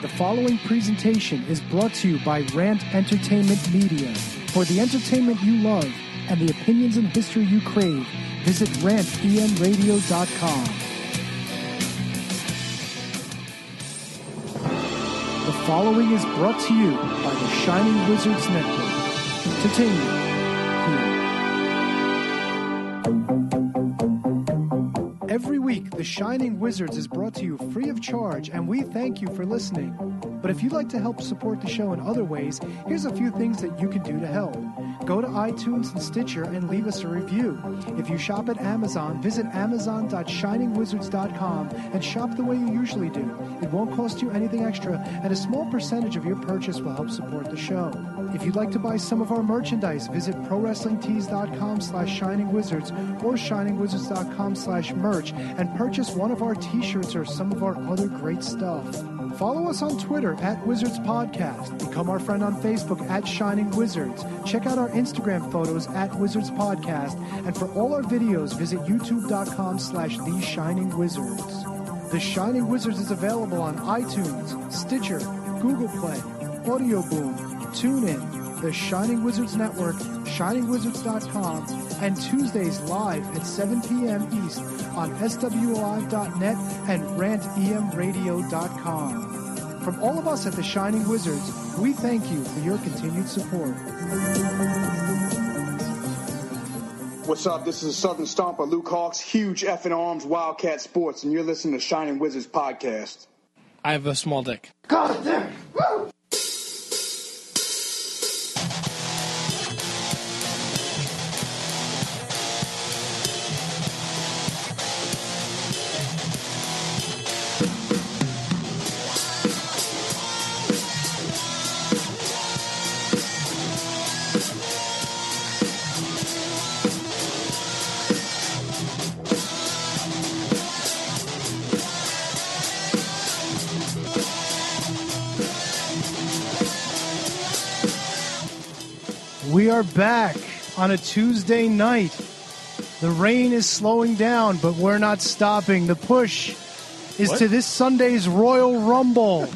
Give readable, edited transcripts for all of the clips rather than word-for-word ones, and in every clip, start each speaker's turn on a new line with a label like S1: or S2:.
S1: The following presentation is brought to you by Rant Entertainment Media. For the entertainment you love and the opinions and history you crave, visit rantemradio.com. The following is brought to you by the Shining Wizards Network. Entertainment here. Every week, The Shining Wizards is brought to you free of charge, and we thank you for listening. But if you'd like to help support the show in other ways, here's a few things that you can do to help. Go to iTunes and Stitcher and leave us a review. If you shop at Amazon, visit amazon.shiningwizards.com and shop the way you usually do. It won't cost you anything extra, and a small percentage of your purchase will help support the show. If you'd like to buy some of our merchandise, visit prowrestlingtees.com/shiningwizards or shiningwizards.com/merch and purchase one of our t-shirts or some of our other great stuff. Follow us on Twitter at Wizards Podcast. Become our friend on Facebook at Shining Wizards. Check out our Instagram photos at Wizards Podcast. And for all our videos, visit youtube.com/The Shining Wizards. The Shining Wizards is available on iTunes, Stitcher, Google Play, Audio Boom, TuneIn, The Shining Wizards Network, shiningwizards.com, and Tuesdays live at 7 p.m. East on swlive.net and rantemradio.com. From all of us at The Shining Wizards, we thank you for your continued support.
S2: What's up? This is Southern Stomper Luke Hawks, huge F in Arms, Wildcat Sports, and you're listening to Shining Wizards Podcast.
S3: I have a small dick.
S2: God damn! Woo!
S1: We are back on a Tuesday night. The rain is slowing down, but we're not stopping. The push is to this Sunday's Royal Rumble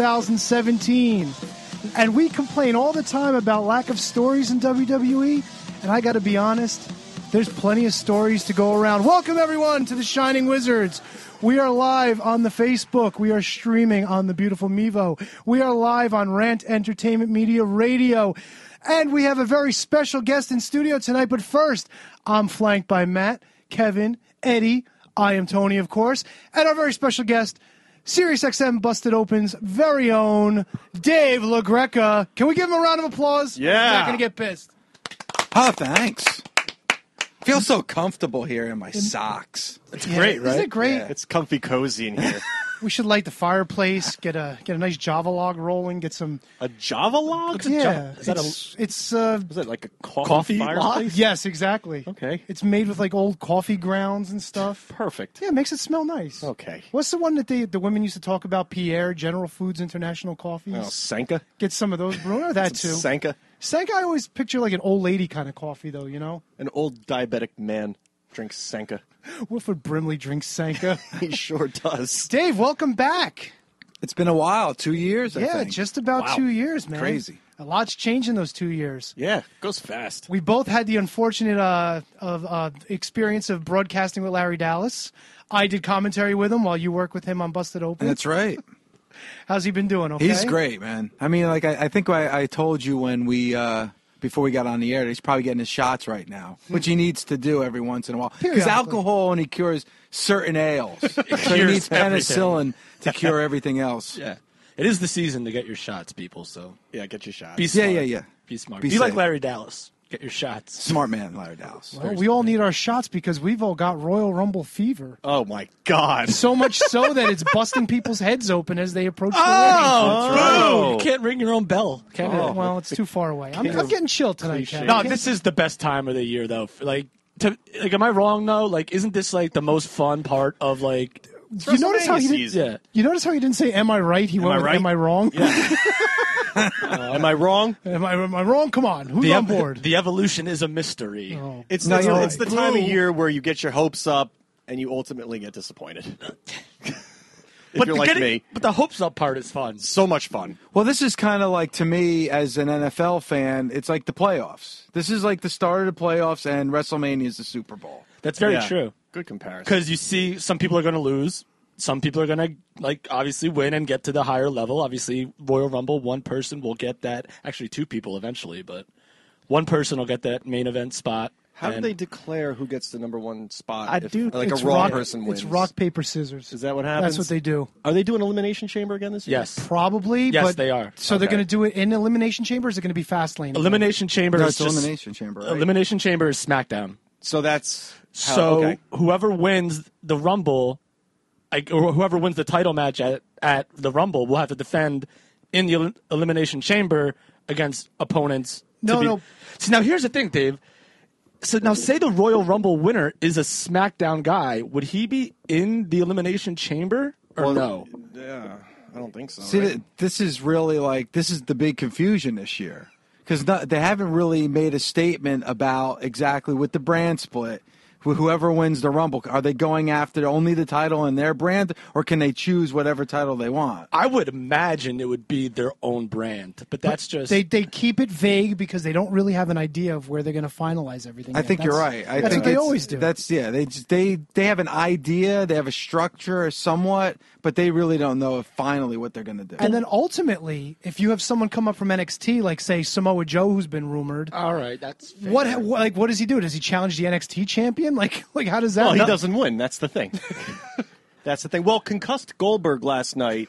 S1: 2017. And we complain all the time about lack of stories in WWE. And I got to be honest, there's plenty of stories to go around. Welcome, everyone, to the Shining Wizards. We are live on the Facebook. We are streaming on the beautiful Mevo. We are live on Rant Entertainment Media Radio. And we have a very special guest in studio tonight. But first, I'm flanked by Matt, Kevin, Eddie. I am Tony, of course. And our very special guest, SiriusXM Busted Open's very own Dave LaGreca. Can we give him a round of applause?
S4: Yeah.
S1: He's not going to get pissed.
S4: Oh, thanks. I feel so comfortable here in my socks.
S3: It's great, right?
S1: Isn't it great?
S4: Yeah.
S5: It's comfy cozy in here.
S1: We should light the fireplace, get a nice Java log rolling, get some...
S5: A Java log?
S1: Yeah.
S5: Is that
S1: It's
S5: that like a coffee fireplace?
S1: Yes, exactly.
S5: Okay.
S1: It's made with like old coffee grounds and stuff.
S5: Perfect.
S1: Yeah, it makes it smell nice.
S5: Okay.
S1: What's the one that the women used to talk about? Pierre, General Foods International Coffees?
S5: Oh, Sanka?
S1: Get some of those brewed, or that too.
S5: Sanka?
S1: Sanka, I always picture like an old lady kind of coffee, though, you know?
S5: An old diabetic man drinks Sanka.
S1: Wilford Brimley drinks Sanka.
S5: He sure does.
S1: Dave, welcome back.
S4: It's been a while, 2 years, I think.
S1: Just about
S5: Wow.
S1: 2 years, man.
S4: Crazy.
S1: A lot's changed in those 2 years.
S5: Yeah, goes fast.
S1: We both had the unfortunate experience of broadcasting with Larry Dallas. I did commentary with him while you work with him on Busted Open.
S4: That's right.
S1: How's he been doing? Okay.
S4: He's great, man. I mean, like, I think I told you when we... before we got on the air, he's probably getting his shots right now, which he needs to do every once in a while. Because alcohol only cures certain ails. So he needs penicillin to cure everything else.
S3: Yeah. It is the season to get your shots, people, so
S5: Yeah, get your shots.
S3: be smart.
S4: Yeah.
S3: Be smart.
S4: Be
S3: Be like
S4: safe.
S3: Larry Dallas. Get your shots.
S4: Smart man, Larry Dallas.
S1: Well, we all need our shots because we've all got Royal Rumble fever.
S5: Oh, my God.
S1: So much so that it's busting people's heads open as they approach the ring.
S3: Oh, you can't ring your own bell. Can you?
S1: Well, it's too far away. I'm getting chilled tonight, Ken.
S3: No, this is the best time of the year, though. Am I wrong though? Like, isn't this like the most fun part of like?
S1: You notice how he didn't?
S5: season.
S3: Yeah.
S1: You notice how he didn't say "Am I right"? He went with
S5: right?
S1: "Am I wrong"?
S5: Am I wrong?
S1: Am I wrong? Come on, who's on board?
S3: The evolution is a mystery.
S1: Oh.
S5: It's
S4: No, you're
S5: the time of year where you get your hopes up and you ultimately get disappointed. if you're like me.
S3: But the hopes up part is fun.
S5: So much fun.
S4: Well, this is kind of like, to me, as an NFL fan, it's like the playoffs. This is like the start of the playoffs, and WrestleMania is the Super Bowl.
S3: That's very
S5: Yeah.
S3: true.
S5: Good comparison.
S3: Because you see, some people are going to lose. Some people are going to, obviously win and get to the higher level. Obviously, Royal Rumble, one person will get that. Actually, two people eventually, but one person will get that main event spot.
S5: How do
S3: And
S5: they declare who gets the number one spot?
S1: I
S5: if,
S1: do.
S5: like
S1: it's
S5: a Raw
S1: rock,
S5: person wins.
S1: It's rock, paper, scissors.
S5: Is that what happens?
S1: That's what they do.
S5: Are they doing Elimination Chamber again this year?
S3: Yes.
S1: Probably.
S3: Yes,
S1: but
S3: they are.
S1: So they're
S5: Okay.
S1: going to do it in Elimination Chamber. Or is it going to be Fastlane?
S3: Elimination Chamber
S4: No,
S3: is
S4: it's
S3: just...
S4: Elimination Chamber, right?
S3: Elimination Chamber is SmackDown.
S5: So that's how,
S3: So
S5: okay.
S3: whoever wins the Rumble, or whoever wins the title match at the Rumble, will have to defend in the Elimination Chamber against opponents.
S1: No.
S3: See, now here's the thing, Dave. So now, say the Royal Rumble winner is a SmackDown guy. Would he be in the Elimination Chamber or no?
S5: Yeah, I don't think so.
S4: See,
S5: right?
S4: this is really this is the big confusion this year. Because they haven't really made a statement about exactly with the brand split. Whoever wins the Rumble, are they going after only the title in their brand, or can they choose whatever title they want?
S3: I would imagine it would be their own brand, but that's just...
S1: They keep it vague because they don't really have an idea of where they're going to finalize everything.
S4: I
S1: yet.
S4: think you're
S1: That's-
S4: right. I
S1: that's
S4: think
S1: what they
S4: it's-
S1: always do.
S4: They have an idea, they have a structure somewhat, but they really don't know finally what they're going to do.
S1: And then ultimately, if you have someone come up from NXT, like say Samoa Joe, who's been rumored,
S3: All right, that's fair.
S1: what does he do? Does he challenge the NXT champion? Like how does that?
S5: Well, he
S1: No.
S5: doesn't win. That's the thing. That's the thing. Well, concussed Goldberg last night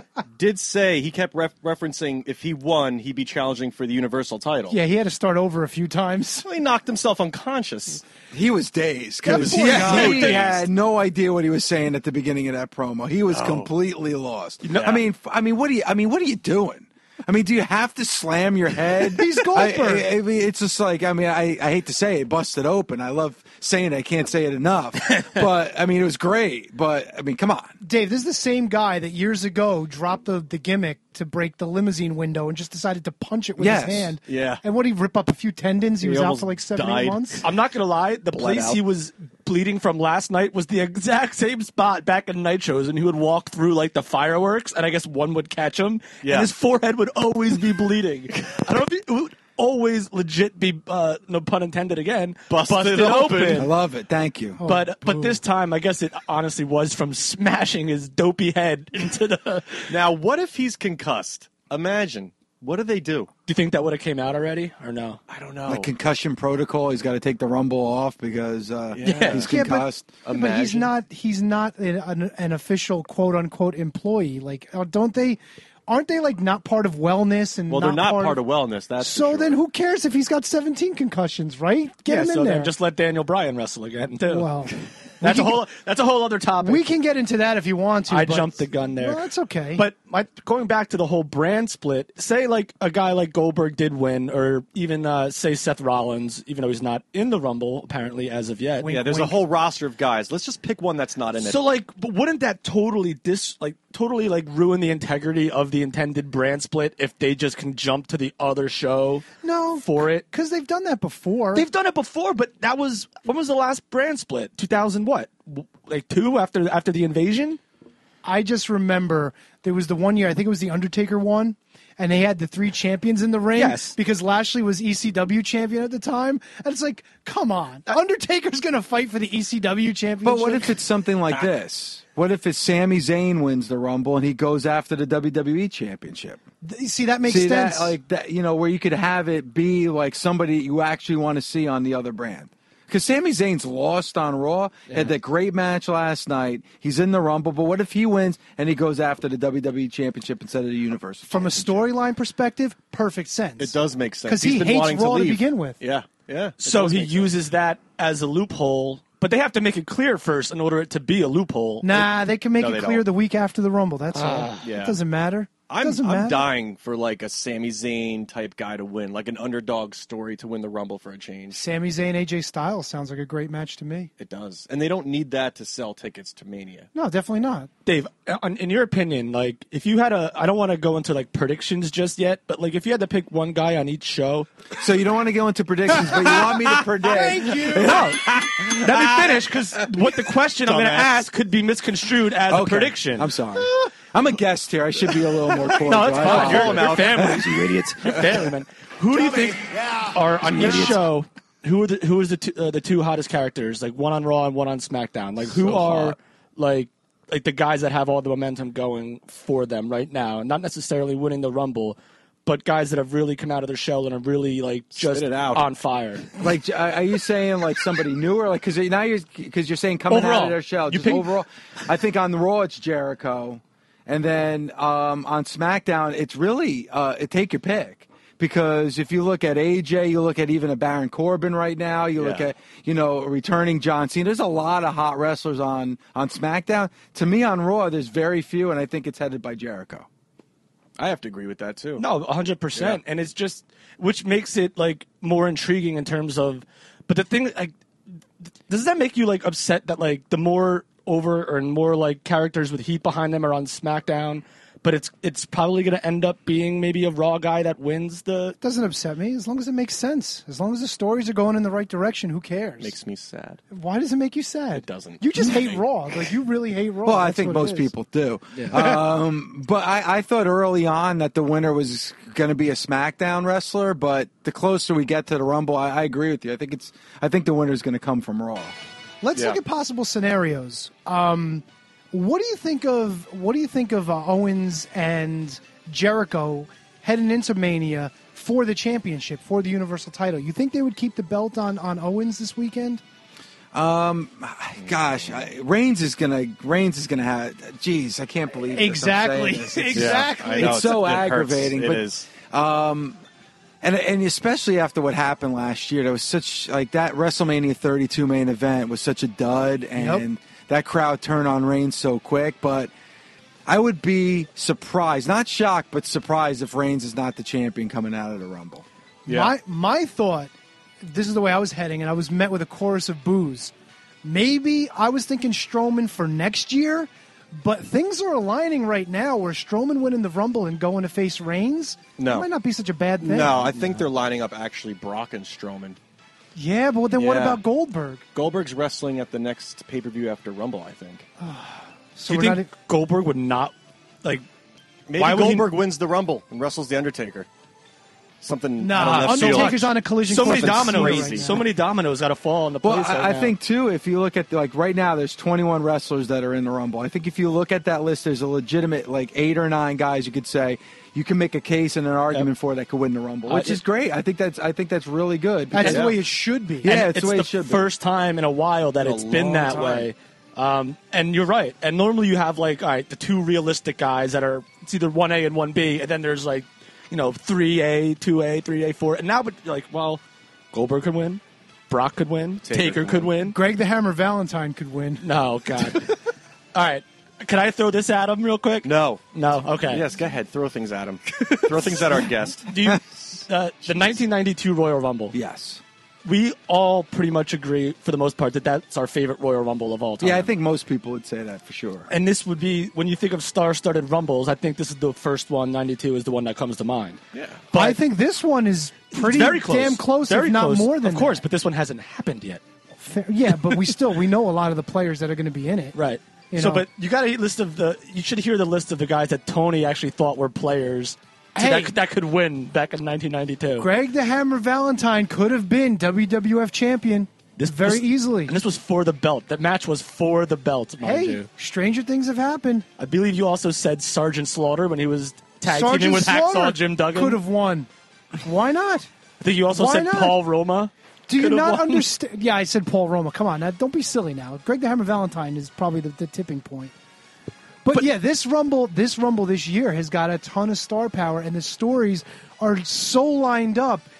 S5: did say he kept referencing if he won, he'd be challenging for the Universal title.
S1: Yeah, he had to start over a few times.
S5: Well, he knocked himself unconscious.
S4: He was dazed because
S1: That poor guy.
S4: he had no idea what he was saying at the beginning of that promo. He was completely lost.
S5: Yeah.
S4: I mean, what are you doing? I mean, do you have to slam your head?
S1: He's Goldberg.
S4: I mean, it's just like, I hate to say it, busted open. I love saying it. I can't say it enough. But, I mean, it was great. But, I mean, come on.
S1: Dave, this is the same guy that years ago dropped the gimmick to break the limousine window and just decided to punch it with
S4: Yes.
S1: his hand.
S5: Yeah.
S1: And what, he rip up a few tendons? He
S5: He
S1: was out
S5: almost
S1: for like 7-8
S5: died.
S1: months.
S3: I'm not going to lie. The place
S5: out.
S3: he was bleeding from last night was the exact same spot back in Nitros, and he would walk through like the fireworks, and I guess one would catch him,
S5: Yeah.
S3: and his forehead would always be bleeding. I don't know if it would always legit be, no pun intended again,
S5: Busted open.
S4: I love it. Thank you.
S3: But this time, I guess it honestly was from smashing his dopey head into the. Do
S5: Now, what if he's concussed? Imagine. What do they do?
S3: you think that would have came out already, or no?
S5: I don't know.
S4: Like concussion protocol, he's got to take the Rumble off because he's
S1: Yeah,
S4: concussed.
S1: but
S5: Imagine.
S1: he's not an official quote unquote employee. Like, aren't they like not part of wellness and
S5: Well, they're not
S1: part
S5: part of wellness. That's
S1: So
S5: for sure.
S1: then who cares if he's got 17 concussions, right? Get him in
S3: so
S1: there.
S3: then just let Daniel Bryan wrestle again too.
S1: well,
S3: that's a whole other topic.
S1: we can get into that if you want to.
S3: I
S1: but-
S3: jumped the gun there.
S1: Well, that's okay.
S3: But going back to the whole brand split, say like a guy like Goldberg did win, or even say Seth Rollins, even though he's not in the Rumble apparently as of yet.
S5: Yeah, there's a whole roster of guys. Let's just pick one that's not in it.
S3: So but wouldn't that totally ruin the integrity of the intended brand split if they just can jump to the other show?
S1: no,
S3: for it.
S1: because they've done that before.
S3: They've done it before, but when was the last brand split? 2000 what? Like 2 after the invasion?
S1: I just remember there was the one year, I think it was the Undertaker one, and they had the 3 champions in the ring.
S3: Yes.
S1: Because Lashley was ECW champion at the time. And it's like, come on. Undertaker's going to fight for the ECW championship.
S4: But what if it's something like this? What if it's Sami Zayn wins the Rumble and he goes after the WWE Championship?
S1: See, that makes
S4: See
S1: sense.
S4: that, like that, where you could have it be like somebody you actually want to see on the other brand. Because Sami Zayn's lost on Raw, had that great match last night. He's in the Rumble, but what if he wins and he goes after the WWE Championship instead of the Universal?
S1: From a
S4: Championship?
S1: storyline perspective, perfect sense.
S5: it does make sense.
S1: 'Cause
S5: He's
S1: he
S5: been
S1: hates
S5: wanting
S1: Raw to
S5: leave.
S1: begin with.
S5: Yeah, yeah. It
S3: So
S5: does
S3: he
S5: make sense.
S3: uses that as a loophole, but they have to make it clear first in order it to be a loophole.
S1: Nah, they can make
S5: No,
S1: it
S5: they
S1: clear
S5: don't.
S1: the week after the Rumble. That's all.
S5: yeah.
S1: It doesn't matter.
S5: I'm
S1: matter.
S5: dying for like a Sami Zayn type guy to win, like an underdog story to win the Rumble for a change.
S1: Sami Zayn, AJ Styles sounds like a great match to me.
S5: It does, and they don't need that to sell tickets to Mania.
S1: No, definitely not.
S3: Dave, in your opinion, like if you had I don't want to go into like predictions just yet, but like if you had to pick one guy on each show.
S4: So you don't want to go into predictions, but you want me to predict.
S1: Thank you.
S3: No, let me finish because what the question I'm going to
S5: Dumbass.
S3: ask could be misconstrued as a prediction.
S4: I'm sorry. I'm a guest here. I should be a little more cordial.
S3: No, it's fine.
S5: Call him
S3: You're
S5: out.
S3: families, you idiots. You're family, man. Who do you think are on each show? Who is the two hottest characters? Like one on Raw and one on SmackDown. Like who are
S5: hot.
S3: like the guys that have all the momentum going for them right now? Not necessarily winning the Rumble, but guys that have really come out of their shell and are really like just
S5: it out.
S3: on fire.
S4: Like, are you saying like somebody newer? Like, because you're saying coming
S3: Overall.
S4: out of their shell.
S3: You
S4: Just
S3: pick-
S4: overall, I think on the Raw it's Jericho, and then on SmackDown it's really take your pick. Because if you look at AJ, you look at even a Baron Corbin right now, you look
S5: Yeah.
S4: at, returning John Cena. There's a lot of hot wrestlers on SmackDown. To me, on Raw, there's very few, and I think it's headed by Jericho.
S5: I have to agree with that too.
S3: No, 100%.
S5: Yeah.
S3: And it's just, which makes it like more intriguing in terms of, but the thing, like, does that make you like upset that like the more over or more like characters with heat behind them are on SmackDown, but it's probably going to end up being maybe a Raw guy that wins the.
S1: It doesn't upset me as long as it makes sense. As long as the stories are going in the right direction, who cares?
S5: Makes me sad.
S1: Why does it make you sad?
S5: It doesn't.
S1: You just hate Raw. Like you really hate Raw.
S4: Well, I
S1: That's
S4: think
S1: what it
S4: most
S1: is.
S4: people do. But I thought early on that the winner was going to be a SmackDown wrestler. But the closer we get to the Rumble, I agree with you. I think the winner is going to come from Raw.
S1: Let's
S5: Yeah.
S1: look at possible scenarios. What do you think of Owens and Jericho heading into Mania for the championship, for the Universal title? You think they would keep the belt on Owens this weekend?
S4: Gosh, Reigns is gonna have. Geez, I can't believe this. I'm
S1: Exactly.
S4: saying this. It's-
S1: Exactly.
S5: I know,
S4: It's so
S5: it hurts.
S4: aggravating,
S5: It
S4: but-
S5: is.
S4: And especially after what happened last year, there was such like that WrestleMania 32 main event was such a dud, and that crowd turned on Reigns so quick. But I would be surprised, not shocked, but surprised if Reigns is not the champion coming out of the Rumble.
S5: Yeah.
S1: My thought, this is the way I was heading, and I was met with a chorus of boos. Maybe I was thinking Strowman for next year, but things are aligning right now where Strowman winning the Rumble and going to face Reigns
S5: No.
S1: it might not be such a bad thing.
S5: No, I think they're lining up actually Brock and Strowman.
S1: Yeah, but then what
S5: Yeah.
S1: about Goldberg?
S5: Goldberg's wrestling at the next pay-per-view after Rumble, I think.
S1: So
S3: Do you
S1: we're
S3: think Goldberg would not like?
S5: Maybe
S3: Why would he-
S5: Goldberg wins the Rumble and wrestles the Undertaker. Something
S1: No,
S5: out of left field.
S1: Undertaker's on a collision
S3: So
S1: course
S3: many
S1: with Cena
S3: dominoes.
S1: right now.
S3: So many dominoes got to fall in the
S4: Well,
S3: place.
S4: I think too, if you look at like right now, there's 21 wrestlers that are in the Rumble. I think if you look at that list, there's a legitimate like 8 or 9 guys you could say you can make a case and an argument for that could win the Rumble, which is great. I think that's really good.
S1: That's
S4: because-
S1: the way it should be.
S4: Yeah, it's
S3: it's
S4: the way
S3: the
S4: it should be.
S3: first time in a while that
S5: In a
S3: it's been
S5: long
S3: that
S5: time.
S3: way. And you're right. And normally you have like, all right, the two realistic guys that are it's either 1A and 1B, and then there's like, 3A, 2A, 3A, 4. And now, but you're like, well, Goldberg could win, Brock could win, Taker could win.
S1: Greg the Hammer Valentine could win.
S3: No, God. All right, can I throw this at him real quick?
S5: No.
S3: No, okay.
S5: Yes, go ahead. Throw things at him. Throw things at our guest.
S3: Do you, the 1992 Royal Rumble?
S4: Yes.
S3: We all pretty much agree, for the most part, that that's our favorite Royal Rumble of all time.
S4: Yeah, I think most people would say that for sure.
S3: And this would be, when you think of star-studded Rumbles, I think this is the first one, 92 is the one that comes to mind.
S5: Yeah.
S3: But
S1: I think this one is pretty
S3: very close.
S1: damn close,
S3: Very
S1: if not
S3: close,
S1: more than
S3: Of course,
S1: that.
S3: but this one hasn't happened yet.
S1: Yeah, but we know a lot of the players that are going to be in it.
S3: Right.
S1: You
S3: So,
S1: know.
S3: but you got a list of you should hear the list of the guys that Tony actually thought were players
S1: Hey.
S3: that could win back in 1992.
S1: Greg the Hammer Valentine could have been WWF champion very
S3: was-
S1: easily.
S3: And this was for the belt. That match was for the belt, mind
S1: Hey,
S3: you.
S1: stranger things have happened.
S3: I believe you also said Sergeant Slaughter when he was tag teaming
S1: Sergeant
S3: with
S1: Slaughter
S3: Hacksaw Jim Duggan.
S1: could have won. Why not?
S3: I think you also
S1: Why
S3: said
S1: not?
S3: Paul Roma.
S1: Do you
S3: could have
S1: not
S3: won.
S1: understand? Yeah, I said Paul Roma. Come on, now, don't be silly now. Greg the Hammer Valentine is probably the tipping point. But yeah, this Rumble this year has got a ton of star power, and the stories are so lined up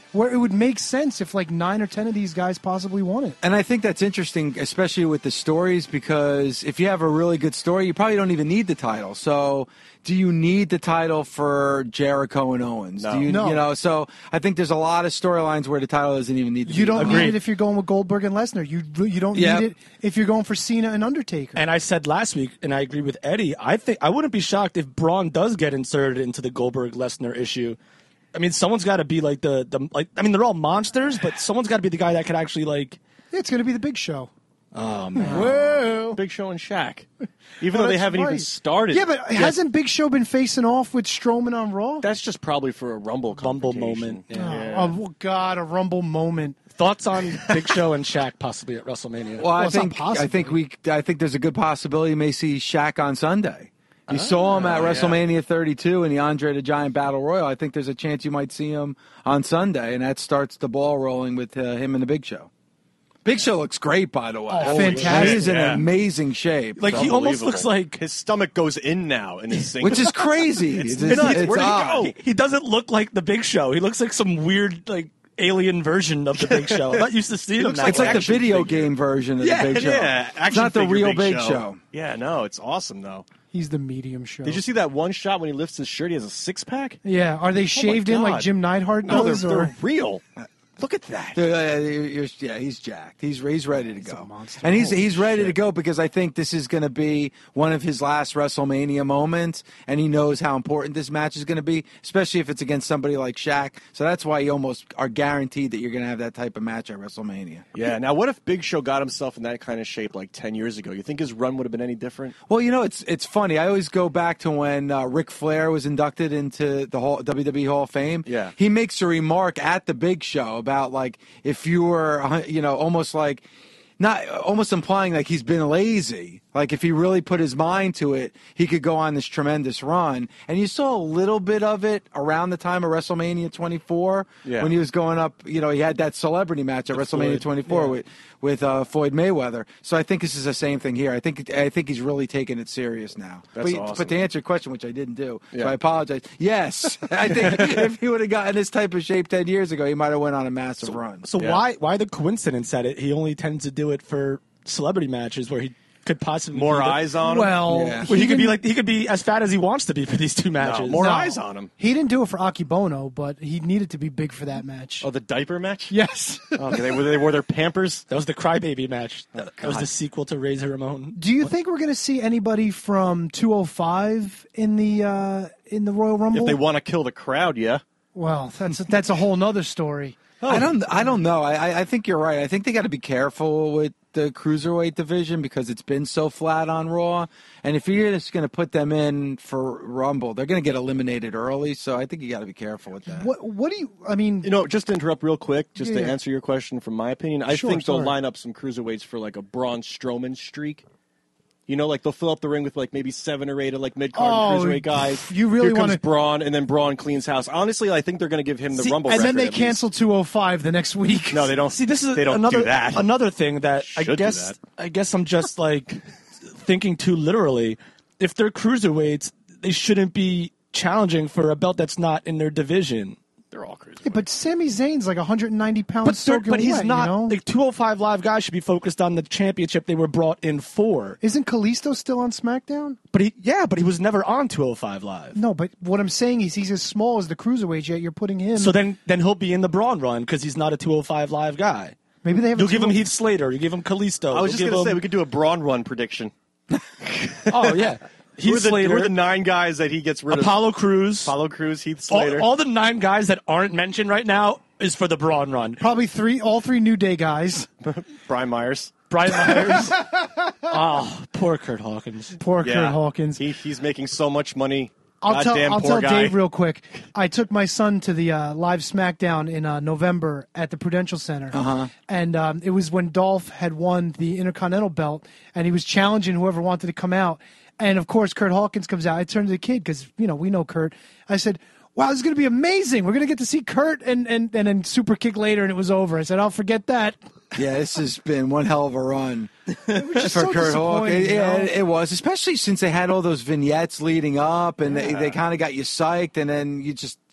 S1: where it would make sense if like 9 or 10 of these guys possibly won it.
S4: And I think that's interesting, especially with the stories, because if you have a really good story, you probably don't even need the title. So do you need the title for Jericho and Owens?
S5: No.
S4: Do you,
S1: No.
S4: you know, so I think there's a lot of storylines where the title doesn't even need to
S1: You
S4: be.
S1: don't
S3: Agreed.
S1: need it if you're going with Goldberg and Lesnar. You don't
S4: Yep.
S1: need it if you're going for Cena and Undertaker.
S3: And I said last week, and I agree with Eddie, I think I wouldn't be shocked if Braun does get inserted into the Goldberg-Lesnar issue. I mean, someone's got to be like they're all monsters, but someone's got to be the guy that could actually like.
S1: Yeah, it's going to be the Big Show.
S3: Oh man,
S1: Whoa.
S5: Big Show and Shaq. Even though they
S1: that's
S5: haven't even
S1: right.
S5: started.
S1: Yeah, but hasn't Big Show been facing off with Strowman on Raw?
S5: That's just probably for a Rumble
S3: moment. Yeah.
S1: Oh, God, a Rumble moment.
S3: Thoughts on Big Show and Shaq possibly at WrestleMania?
S4: Well,
S1: it's not possible.
S4: I think there's a good possibility you may see Shaq on Sunday. You saw him at WrestleMania 32 in the Andre the Giant Battle Royal. I think there's a chance you might see him on Sunday, and that starts the ball rolling with him and the Big Show. Big Show looks great, by the way.
S1: Oh, fantastic.
S4: He is in
S5: Yeah.
S4: amazing shape.
S3: Like he almost looks like
S5: his stomach goes in now in his singlet.
S4: Which is crazy. It's
S5: nuts. Where did he
S4: odd.
S5: go?
S3: he doesn't look like the Big Show. He looks like some weird like alien version of the Big Show. I'm not used to seeing him.
S5: looks
S3: That
S4: It's
S3: way.
S4: like the
S5: action
S4: video
S5: figure.
S4: game version of
S3: Yeah,
S4: the Big Show.
S5: Yeah,
S4: It's
S5: action
S4: not the
S5: figure
S4: real Big Show.
S5: Yeah, no, it's awesome though.
S1: He's the medium show.
S5: Did you see that one shot when he lifts his shirt? He has a 6-pack.
S1: Yeah, are they shaved in like
S5: God.
S1: Jim Neidhart
S5: No,
S1: does?
S5: they're real. Look at that.
S4: He's jacked. He's ready to go,
S1: monster.
S4: and he's
S5: Holy
S4: ready to
S5: shit.
S4: go because I think this is going to be one of his last WrestleMania moments, and he knows how important this match is going to be, especially if it's against somebody like Shaq. So that's why you almost are guaranteed that you're going to have that type of match at WrestleMania.
S5: Yeah. Now, what if Big Show got himself in that kind of shape like 10 years ago? You think his run would have been any different?
S4: Well, you know, it's funny. I always go back to when Ric Flair was inducted into the WWE Hall of Fame.
S5: Yeah.
S4: He makes a remark at the Big Show about, like, if you were, almost like, not almost implying like he's been lazy. Like if he really put his mind to it, he could go on this tremendous run. And you saw a little bit of it around the time of WrestleMania 24 when he was going up. You know, he had that celebrity match at WrestleMania 24 with Floyd Mayweather. So I think this is the same thing here. I think he's really taking it serious now.
S5: That's
S4: but,
S5: awesome.
S4: But to answer your question, which I didn't do, so
S5: Yeah.
S4: I apologize. Yes, I think if he would have gotten this type of shape 10 years ago, he might have went on a massive run.
S3: So
S5: Yeah.
S3: why the coincidence that he only tends to do it for celebrity matches where he could possibly
S5: More
S3: be the-
S5: eyes on him?
S1: Well,
S4: Yeah.
S3: Where he could
S1: didn't-
S3: be as fat as he wants to be for these two matches.
S5: more
S1: No.
S5: eyes on him.
S1: He didn't do it for Akibono, but he needed to be big for that match.
S5: Oh, the diaper match?
S1: Yes.
S5: Okay, they wore their Pampers?
S3: That was the Crybaby match. That was the sequel to Razor Ramon.
S1: Do you think we're going to see anybody from 205 in the Royal Rumble?
S5: If they want to kill the crowd, yeah.
S1: Well, that's a whole nother story.
S4: I don't know. I think you're right. I think they got to be careful with the cruiserweight division because it's been so flat on Raw. And if you're just going to put them in for Rumble, they're going to get eliminated early. So I think you got to be careful with that.
S1: What do you? I mean,
S5: You know, just to interrupt real quick, just to
S1: Yeah.
S5: answer your question from my opinion, I
S1: Sure,
S5: think they'll
S1: sorry.
S5: line up some cruiserweights for like a Braun Strowman streak. You know, like they'll fill up the ring with like maybe 7 or 8 of like mid-card
S1: Oh,
S5: cruiserweight guys.
S1: you really
S5: Here comes
S1: wanna-
S5: Braun, and then Braun cleans house. Honestly, I think they're going to give him the Rumble
S1: and then
S5: record
S1: they
S5: at
S1: cancel 205 the next week.
S5: least. No, they don't.
S3: See, this is
S5: they don't
S3: another
S5: do that.
S3: another thing that I
S5: Should do
S3: guess
S5: that.
S3: I guess I'm just like thinking too literally. If they're cruiserweights, they shouldn't be challenging for a belt that's not in their division.
S5: They're all cruiserweights.
S1: Yeah, but Sami Zayn's like 190 pounds.
S3: But he's
S1: wet,
S3: not.
S1: You know?
S3: The 205 Live guy should be focused on the championship they were brought in for.
S1: Isn't Kalisto still on SmackDown?
S3: But he was never on 205 Live.
S1: No, but what I'm saying is he's as small as the cruiserweight. Yet you're putting him.
S3: So then he'll be in the Braun run because he's not a 205 Live guy.
S1: maybe they have.
S3: You'll give him Heath Slater. You give him Kalisto.
S5: I was just
S3: You'll
S5: going to
S3: give
S5: say
S3: him-
S5: we could do a Braun run prediction.
S3: Oh yeah,
S5: Who are
S3: Heath
S5: the
S3: Slater,
S5: 9 guys that he gets rid
S3: Apollo Crews,
S5: Apollo Crews, Heath Slater.
S3: all the 9 guys that aren't mentioned right now is for the Braun run.
S1: probably all three New Day guys.
S5: Brian Myers.
S3: Brian Myers. Oh, poor Kurt Hawkins.
S1: Poor Kurt Hawkins.
S5: He's making so much money.
S1: I'll tell
S5: Goddamn poor guy.
S1: Dave real quick. I took my son to the live SmackDown in November at the Prudential Center, and it was when Dolph had won the Intercontinental belt, and he was challenging whoever wanted to come out. And of course, Kurt Hawkins comes out. I turned to the kid because we know Kurt. I said, "Wow, this is going to be amazing. We're going to get to see Kurt," and then super kick later, and it was over. I said, "I'll forget that."
S4: Yeah, this has been one hell of a run for
S1: so
S4: Kurt Hawkins.
S1: disappointing,
S4: Yeah,
S1: you know?
S4: it was, especially since they had all those vignettes leading up, and they kind of got you psyched, and then you just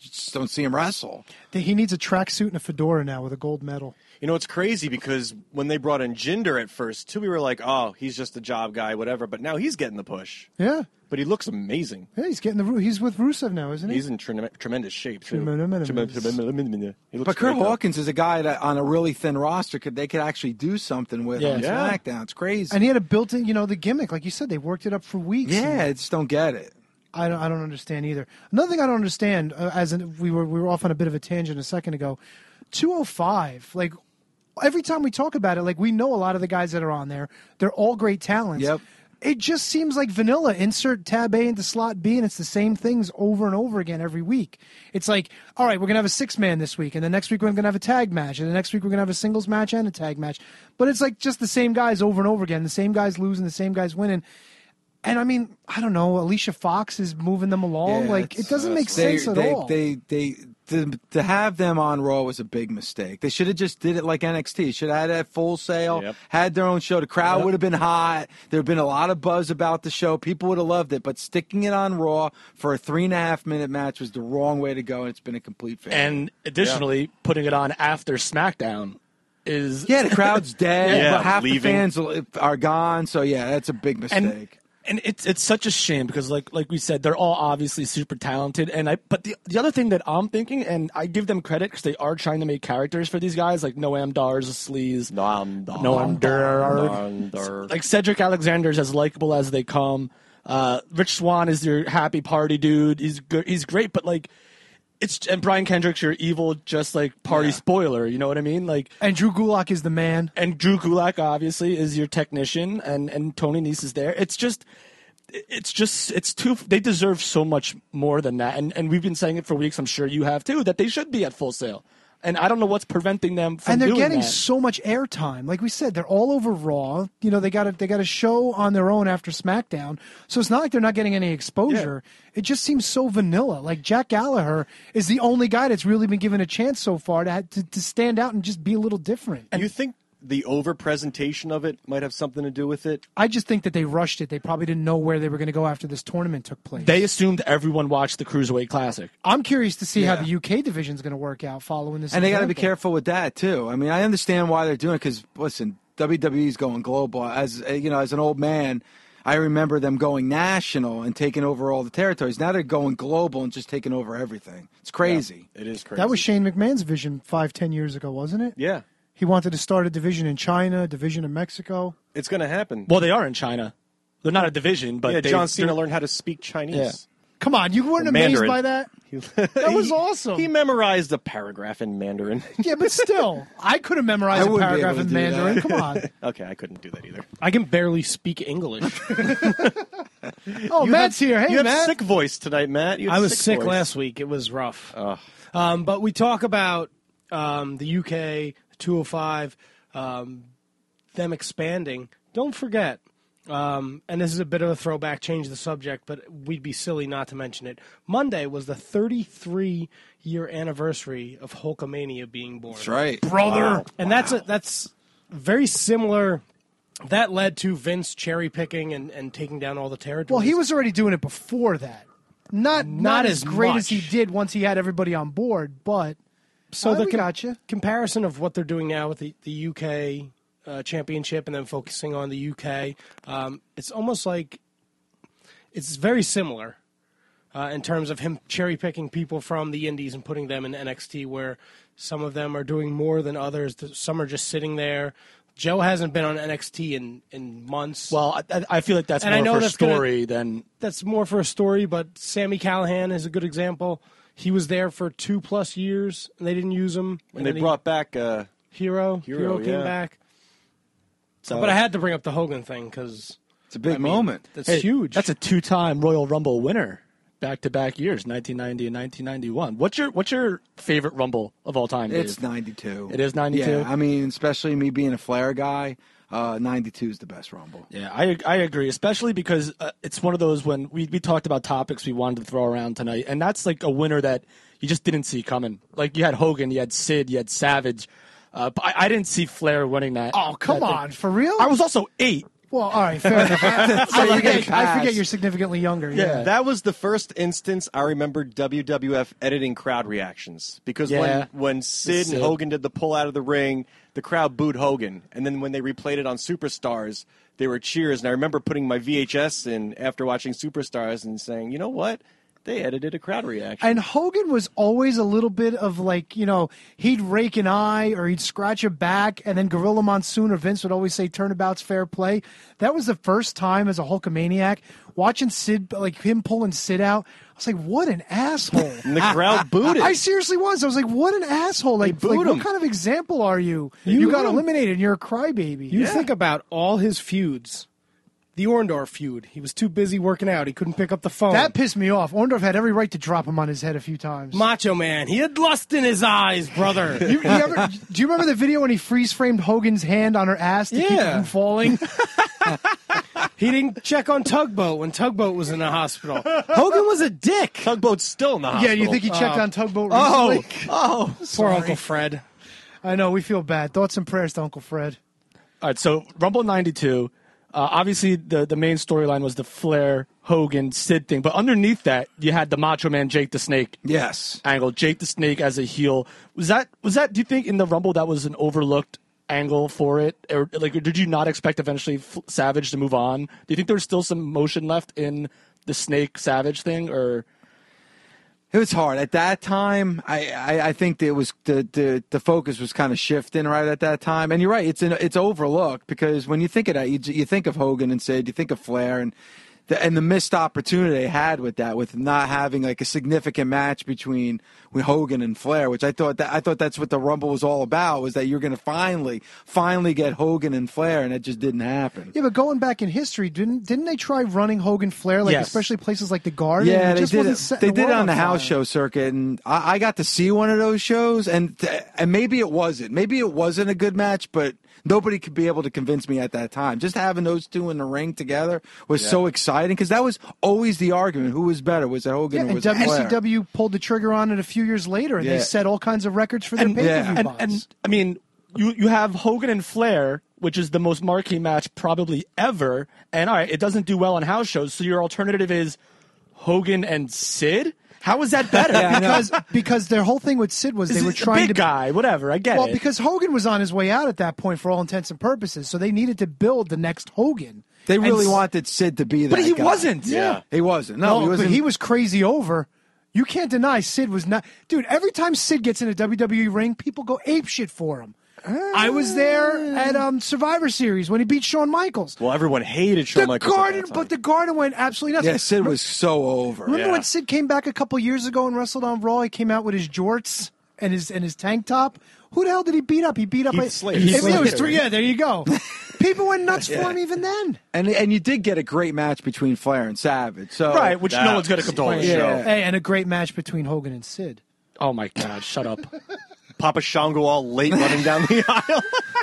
S4: just don't see him wrestle.
S1: He needs a tracksuit and a fedora now with a gold medal.
S5: You know, it's crazy because when they brought in Jinder at first, too, we were like, oh, he's just a job guy, whatever. But now he's getting the push.
S1: Yeah.
S5: But he looks amazing.
S1: Yeah, he's with Rusev now, isn't he?
S5: He's in tremendous shape, too. He looks
S4: But Kurt
S5: great, though.
S4: Hawkins is a guy that on a really thin roster they could actually do something with on
S5: Yeah.
S4: SmackDown. It's crazy.
S1: And he had a built-in, the gimmick. Like you said, they worked it up for weeks.
S4: Yeah, I just don't get it.
S1: I don't understand either. Another thing I don't understand, we were off on a bit of a tangent a second ago, 205, like, every time we talk about it, like, we know a lot of the guys that are on there. They're all great talents.
S4: Yep.
S1: It just seems like vanilla. Insert tab A into slot B, and it's the same things over and over again every week. It's like, all right, we're going to have a 6-man this week, and the next week we're going to have a tag match, and the next week we're going to have a singles match and a tag match. But it's like just the same guys over and over again, the same guys losing, the same guys winning. And I mean, I don't know, Alicia Fox is moving them along.
S4: Yeah,
S1: like, it doesn't make sense at all.
S4: To have them on Raw was a big mistake. They should have just did it like NXT. Should have had a Full Sail, had their own show. The crowd would have been hot. There would have been a lot of buzz about the show. People would have loved it. But sticking it on Raw for a 3.5-minute match was the wrong way to go, and it's been a complete failure.
S3: And additionally, putting it on after SmackDown is...
S4: Yeah, the crowd's dead.
S5: Yeah,
S4: but half
S5: leaving.
S4: the fans are gone. So, yeah, that's a big mistake.
S3: And it's such a shame because like we said, they're all obviously super talented. But the other thing that I'm thinking, and I give them credit because they are trying to make characters for these guys, like Noam Dar's a sleaze. Noam Dar. Like Cedric Alexander's as likable as they come. Rich Swann is your happy party dude. He's good. He's great, but like and Brian Kendrick's your evil, just like party spoiler. You know what I mean? Like,
S1: and Drew Gulak is the man.
S3: And Drew Gulak obviously is your technician, and Tony Nese is there. It's too. They deserve so much more than that. And we've been saying it for weeks. I'm sure you have too. That they should be at Full Sail. And I don't know what's preventing them from doing that.
S1: And they're getting so much airtime. Like we said, they're all over Raw. They got a show on their own after SmackDown. So it's not like they're not getting any exposure. Yeah. It just seems so vanilla. Like Jack Gallagher is the only guy that's really been given a chance so far to stand out and just be a little different.
S5: And you think the over-presentation of it might have something to do with it?
S1: I just think that they rushed it. They probably didn't know where they were going to go after this tournament took place.
S3: They assumed everyone watched the Cruiserweight Classic.
S1: I'm curious to see how the UK division is going to work out following this.
S4: And they got to be careful with that too. I mean, I understand why they're doing it because listen, WWE's going global. As as an old man, I remember them going national and taking over all the territories. Now they're going global and just taking over everything. It's crazy.
S5: Yeah, it is crazy.
S1: That was Shane McMahon's vision 5-10 years ago, wasn't it?
S5: Yeah.
S1: He wanted to start a division in China, a division in Mexico.
S5: It's going to happen.
S3: Well, they are in China. They're not a division, but
S5: John Cena learned how to speak Chinese.
S3: Yeah.
S1: Come on, you weren't amazed
S5: Mandarin.
S1: by that? That was awesome.
S5: He memorized a paragraph in Mandarin.
S1: Yeah, but still, I could have memorized a paragraph in Mandarin. Come on.
S5: Okay, I couldn't do that either.
S6: I can barely speak English.
S1: Oh, Matt's here. Hey,
S5: you have
S1: Matt.
S5: sick voice tonight, Matt. You have
S6: I was sick
S5: voice.
S6: last week. It was rough. But we talk about the UK, 205, them expanding. Don't forget, and this is a bit of a throwback, change the subject, but we'd be silly not to mention it. Monday was the 33-year anniversary of Hulkamania being born.
S4: That's right.
S1: Brother.
S6: Wow. And that's very similar. That led to Vince cherry picking and taking down all the territories.
S1: Well, he was already doing it before that. Not as great
S6: much
S1: as he did once he had everybody on board, but
S6: so the
S1: gotcha.
S6: Comparison of what they're doing now with the UK championship and then focusing on the UK, it's almost like it's very similar in terms of him cherry picking people from the indies and putting them in NXT, where some of them are doing more than others. Some are just sitting there. Joe hasn't been on NXT in months.
S3: Well, I feel like that's more for a story than...
S6: That's more for a story, but Sami Callihan is a good example. He was there for 2+ years, and they didn't use him.
S5: And they brought back...
S6: Hero came back. So, but I had to bring up the Hogan thing because...
S4: It's a big moment.
S6: That's huge.
S3: That's a 2-time Royal Rumble winner. Back-to-back years, 1990 and 1991. What's your favorite Rumble of all time, Dave?
S4: It's 92.
S3: It is 92?
S4: Yeah, I mean, especially me being a Flair guy, 92 is the best Rumble.
S3: Yeah, I agree, especially because it's one of those when we talked about topics we wanted to throw around tonight, and that's like a winner that you just didn't see coming. Like, you had Hogan, you had Sid, you had Savage. But I didn't see Flair winning that.
S1: Oh, come on. For real?
S3: I was also 8.
S1: Well, all right, fair enough. I forget you're significantly younger. Yeah.
S5: That was the first instance I remember WWF editing crowd reactions. Because when Sid and Hogan did the pull out of the ring, the crowd booed Hogan. And then when they replayed it on Superstars, there were cheers. And I remember putting my VHS in after watching Superstars and saying, you know what? They edited a crowd reaction.
S1: And Hogan was always a little bit of like, he'd rake an eye or he'd scratch a back, and then Gorilla Monsoon or Vince would always say turnabout's fair play. That was the first time as a Hulkamaniac watching Sid, like him pulling Sid out. I was like, what an asshole.
S5: And the crowd booed it.
S1: I seriously was. I was like, what an asshole. Like what kind of example are you? You got eliminated and you're a crybaby.
S6: You think about all his feuds. The Orndorff feud. He was too busy working out. He couldn't pick up the phone.
S1: That pissed me off. Orndorff had every right to drop him on his head a few times.
S6: Macho Man. He had lust in his eyes, brother.
S1: Do you remember the video when he freeze-framed Hogan's hand on her ass to keep her from falling?
S6: He didn't check on Tugboat when Tugboat was in the hospital. Hogan was a dick.
S5: Tugboat's still in the hospital.
S1: Yeah, you think he checked on Tugboat recently?
S6: Poor Uncle Fred.
S1: I know, we feel bad. Thoughts and prayers to Uncle Fred.
S3: All right, so Rumble 92. Obviously, the main storyline was the Flair, Hogan, Sid thing. But underneath that, you had the Macho Man, Jake the Snake angle. Jake the Snake as a heel. Was that? Do you think in the Rumble that was an overlooked angle for it? Or did you not expect eventually Savage to move on? Do you think there was still some motion left in the Snake Savage thing? Or
S4: it was hard at that time. I think it was the focus was kind of shifting right at that time. And you're right, it's overlooked because when you think of that, you think of Hogan and Sid, you think of Flair, and the missed opportunity they had with that, with not having like a significant match between Hogan and Flair, which I thought that's what the Rumble was all about, was that you're going to finally get Hogan and Flair, and it just didn't happen.
S1: Yeah, but going back in history, didn't they try running Hogan Flair, especially places like the Garden?
S4: Yeah, they did it on the house show circuit, and I got to see one of those shows, and maybe it wasn't a good match, but nobody could be able to convince me at that time. Just having those two in the ring together was so exciting because that was always the argument: who was better? Was it Hogan or was it Flair?
S1: And WCW pulled the trigger on it a few years later, and they set all kinds of records for their pay-per-view buys.
S3: And I mean, you have Hogan and Flair, which is the most marquee match probably ever. And all right, it doesn't do well on house shows, so your alternative is Hogan and Sid. How is that better?
S1: Because their whole thing with Sid was they were trying
S3: big guy, whatever. I get it.
S1: Well, because Hogan was on his way out at that point for all intents and purposes, so they needed to build the next Hogan.
S4: They really wanted Sid to be that
S3: guy. But he
S4: guy.
S3: wasn't.
S4: Yeah. He wasn't. No, he wasn't.
S1: But he was crazy over. You can't deny Sid was not. Dude, every time Sid gets in a WWE ring, people go apeshit for him. I was there at Survivor Series when he beat Shawn Michaels.
S5: Well, everyone hated Shawn Michaels.
S1: But the Garden went absolutely nuts.
S4: Yeah, Sid was so over.
S1: Remember when Sid came back a couple years ago and wrestled on Raw? He came out with his jorts and his tank top. Who the hell did he beat up? He beat up
S5: Heath Slater.
S1: It was three. Yeah, there you go. People went nuts for him even then.
S4: And you did get a great match between Flair and Savage. So
S3: right, which no one's going to complain.
S4: Yeah.
S1: Hey, and a great match between Hogan and Sid.
S3: Oh my God! Shut up.
S5: Papa Shango all late running down the aisle.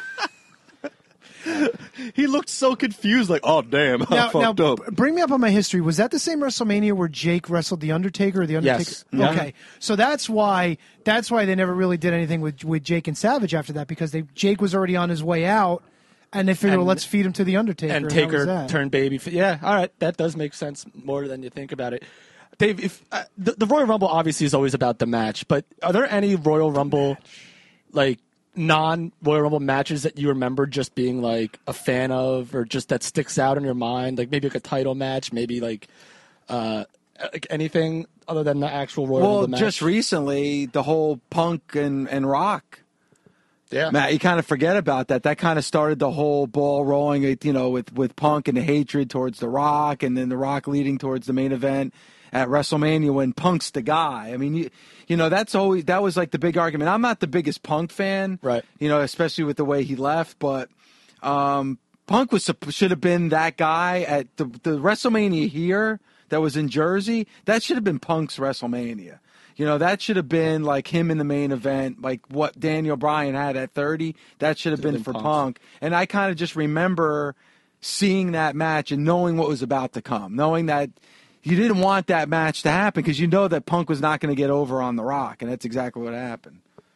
S5: He looked so confused, like, oh, damn, I fucked up.
S1: Bring me up on my history. Was that the same WrestleMania where Jake wrestled The Undertaker? Or The Undertaker?
S3: Yes.
S1: Okay. So that's why they never really did anything with Jake and Savage after that, because Jake was already on his way out, and they figured, well, let's feed him to The Undertaker.
S3: And Taker turned baby. Yeah, all right. That does make sense more than you think about it. Dave, if the Royal Rumble obviously is always about the match, but are there any Royal Rumble, like, non-Royal Rumble matches that you remember just being like a fan of, or just that sticks out in your mind? Like maybe like a title match, maybe like anything other than the actual Royal Rumble match?
S4: Well, just recently, the whole Punk and Rock.
S3: Yeah,
S4: Matt, you kind of forget about that. That kind of started the whole ball rolling, with Punk and the hatred towards The Rock, and then The Rock leading towards the main event at WrestleMania when Punk's the guy. I mean, that was like the big argument. I'm not the biggest Punk fan,
S3: right?
S4: Especially with the way he left, but Punk should have been that guy at the WrestleMania here that was in Jersey. That should have been Punk's WrestleMania. That should have been like him in the main event, like what Daniel Bryan had at 30. That should have been for Punk. And I kind of just remember seeing that match and knowing what was about to come, knowing that you didn't want that match to happen because you know that Punk was not going to get over on The Rock, and that's exactly what happened.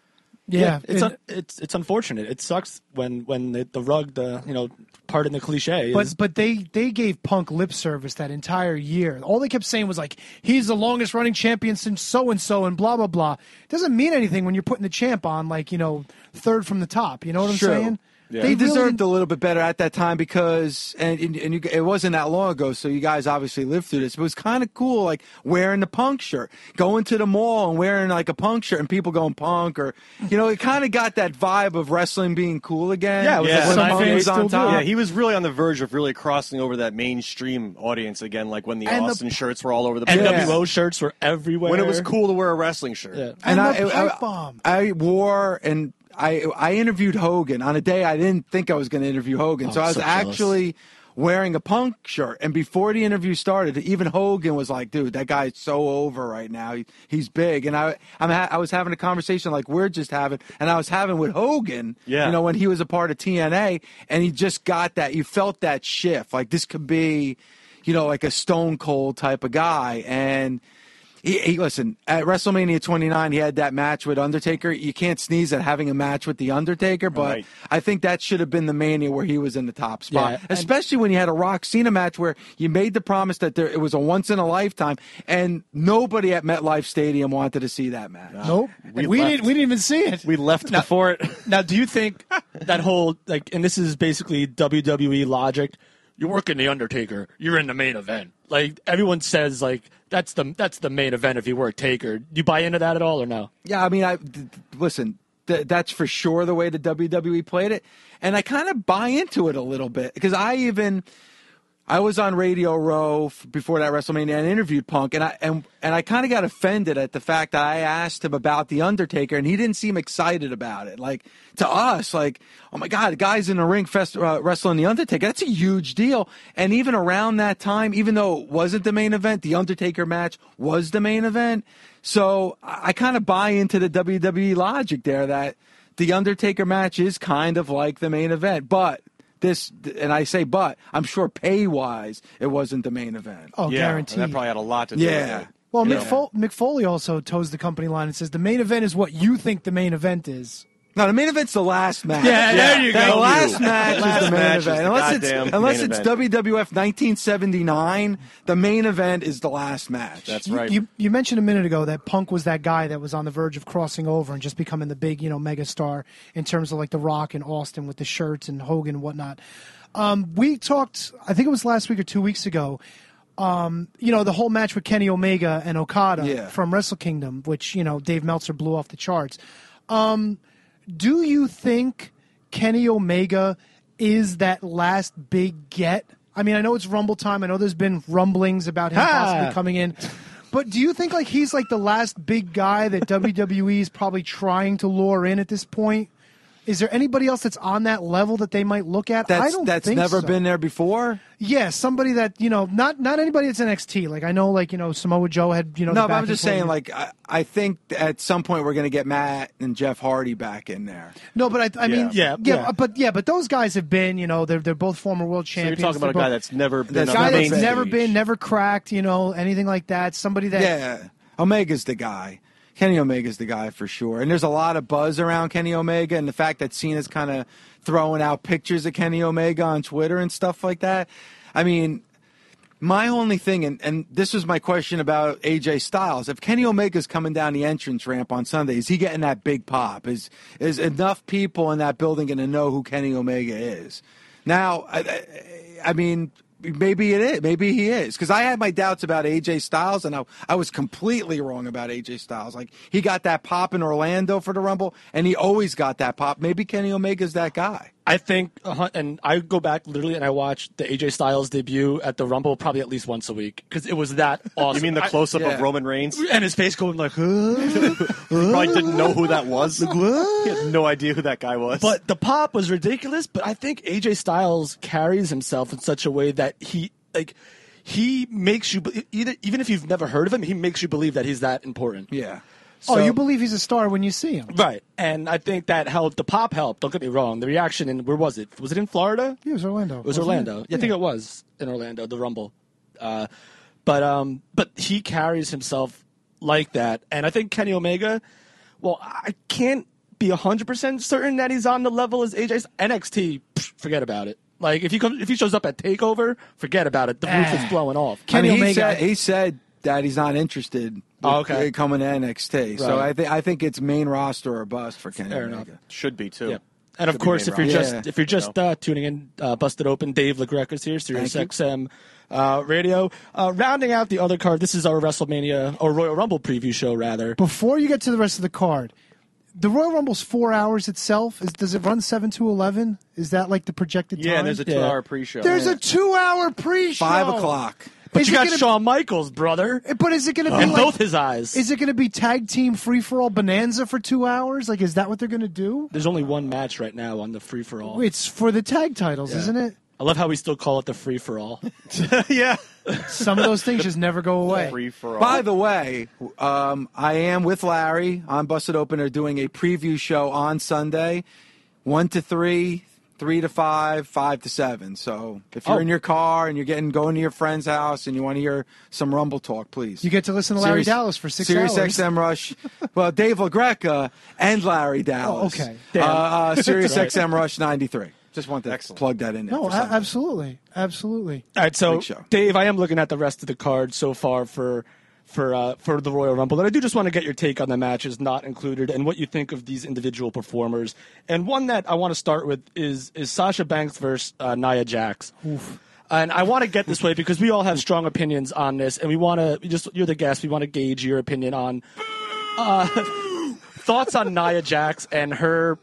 S1: Yeah,
S3: it's unfortunate. It sucks when the rug, pardon the cliche.
S1: But they gave Punk lip service that entire year. All they kept saying was like, he's the longest running champion since so and so and blah blah blah. It doesn't mean anything when you're putting the champ on like third from the top. You know what I'm saying?
S4: Yeah. They deserved a little bit better at that time because, it wasn't that long ago, so you guys obviously lived through this. But it was kind of cool, like wearing the Punk shirt, going to the mall and wearing like a Punk shirt, and people going Punk, or it kind of got that vibe of wrestling being cool again.
S3: Yeah,
S4: when Punk was on top.
S5: Yeah, he was really on the verge of really crossing over that mainstream audience again, like when the Austin shirts were all over the place.
S3: NWO shirts were everywhere.
S5: When it was cool to wear a wrestling shirt.
S1: Yeah. And the pipe bomb.
S4: I wore and. I interviewed Hogan on a day I didn't think I was going to interview Hogan. So I was actually wearing a Punk shirt. And before the interview started, even Hogan was like, dude, that guy's so over right now. He's big. And I was having a conversation like we're just having, and I was having with Hogan, when he was a part of TNA, and he just got that. You felt that shift. Like this could be, like a Stone Cold type of guy. And He listen, at WrestleMania 29, he had that match with Undertaker. You can't sneeze at having a match with The Undertaker, but I think that should have been the Mania where he was in the top spot, especially when you had a Rock Cena match where you made the promise that it was a once-in-a-lifetime, and nobody at MetLife Stadium wanted to see that match.
S1: Nope. We didn't even see it.
S5: We left before it.
S3: Now, do you think that whole, and this is basically WWE logic, you're working The Undertaker, you're in the main event. Like, everyone says, that's the main event if you work Taker. Do you buy into that at all or no?
S4: Yeah, I mean, listen, that's for sure the way the WWE played it. And I kind of buy into it a little bit because I was on Radio Row before that WrestleMania and interviewed Punk, and I kind of got offended at the fact that I asked him about The Undertaker, and he didn't seem excited about it. Like, to us, like, oh my God, the guy's in the ring wrestling The Undertaker. That's a huge deal. And even around that time, even though it wasn't the main event, The Undertaker match was the main event. So I kind of buy into the WWE logic there that The Undertaker match is kind of like the main event. But and I say but, I'm sure pay-wise, it wasn't the main event.
S1: Oh, guaranteed.
S5: That probably had a lot to do with it.
S1: Well, Mick Foley also toes the company line and says the main event is what you think the main event is.
S4: No, the main event's the last match.
S1: Yeah, there you go.
S4: The last match is the main event. Unless it's WWF 1979, the main event is the last match.
S5: That's right.
S1: You mentioned a minute ago that Punk was that guy that was on the verge of crossing over and just becoming the big, mega star in terms of like The Rock and Austin with the shirts and Hogan and whatnot. We talked, I think it was last week or 2 weeks ago, the whole match with Kenny Omega and Okada from Wrestle Kingdom, which, Dave Meltzer blew off the charts. Do you think Kenny Omega is that last big get? I mean, I know it's Rumble time. I know there's been rumblings about him possibly coming in. But do you think he's like the last big guy that WWE is probably trying to lure in at this point? Is there anybody else that's on that level that they might look at? I don't think
S4: that's never
S1: so.
S4: been there before?
S1: Yeah, somebody that, not anybody that's NXT. Like, I know, Samoa Joe had,
S4: No, but I'm just saying, I think at some point we're going to get Matt and Jeff Hardy back in there.
S1: No, but I mean, but those guys have been, they're both former world champions.
S5: So you're talking about a guy that's never been
S1: never cracked, anything like that. Somebody that...
S4: Yeah, Omega's the guy. Kenny Omega's the guy for sure. And there's a lot of buzz around Kenny Omega, and the fact that Cena's kind of throwing out pictures of Kenny Omega on Twitter and stuff like that. I mean, my only thing, and this was my question about AJ Styles, if Kenny Omega's coming down the entrance ramp on Sunday, is he getting that big pop? Is enough people in that building going to know who Kenny Omega is? Now, I mean... Maybe it is. Maybe he is. Because I had my doubts about AJ Styles, and I was completely wrong about AJ Styles. Like, he got that pop in Orlando for the Rumble, and he always got that pop. Maybe Kenny Omega's that guy.
S3: I think, and I go back literally and I watch the AJ Styles debut at the Rumble probably at least once a week because it was that awesome.
S5: You mean the close-up of Roman Reigns?
S3: And his face going like,
S5: He probably didn't know who that was. Like, what? He had no idea who that guy was.
S3: But the pop was ridiculous, but I think AJ Styles carries himself in such a way that he makes you, even if you've never heard of him, he makes you believe that he's that important.
S4: Yeah.
S1: So, you believe he's a star when you see him.
S3: Right. And I think that helped. The pop helped. Don't get me wrong. The reaction where was it? Was it in Florida?
S1: Yeah, it was Orlando.
S3: It was Orlando. Yeah, I think it was in Orlando, the Rumble. But he carries himself like that. And I think Kenny Omega, well, I can't be 100% certain that he's on the level as AJ. NXT, forget about it. Like if he shows up at Takeover, forget about it. The roof is blowing off.
S4: He said that he's not interested. Coming to NXT. Right. So I think it's main roster or bust for Kenny Omega.
S5: Should be too.
S3: Yeah. And of course, if you're just tuning in, Busted Open, Dave LaGreca's here, Sirius XM Radio. Rounding out the other card, this is our WrestleMania or Royal Rumble preview show, rather.
S1: Before you get to the rest of the card, the Royal Rumble's 4 hours itself. Does it run 7 to 11? Is that like the projected time?
S5: Yeah, there's a 2-hour pre-show.
S1: There's a 2-hour pre-show.
S4: 5 o'clock.
S3: But you got Shawn Michaels, brother.
S1: But is it going to be
S3: in both his eyes?
S1: Is it going to be tag team free for all bonanza for 2 hours? Like, is that what they're going to do?
S3: There's only one match right now on the free for all.
S1: It's for the tag titles, isn't it?
S3: I love how we still call it the free for all.
S5: Yeah,
S1: some of those things just never go away.
S5: Free for all.
S4: By the way, I am with Larry on Busted Open. Are doing a preview show on Sunday, 1 to 3. 3 to 5, 5 to 7. So if you're in your car and you're going to your friend's house and you want to hear some Rumble talk, please.
S1: You get to listen to Larry Dallas for 6 hours.
S4: Sirius XM Rush. Well, Dave LaGreca and Larry Dallas.
S1: Oh, okay.
S4: Sirius XM Rush 93. Just want to plug that in there.
S1: No, absolutely. All
S3: right, so Dave, I am looking at the rest of the card so far for the Royal Rumble. And I do just want to get your take on the matches not included and what you think of these individual performers. And one that I want to start with is Sasha Banks versus Nia Jax.
S1: Oof.
S3: And I want to get this way because we all have strong opinions on this, and we want to you're the guest. We want to gauge your opinion on thoughts on Nia Jax and her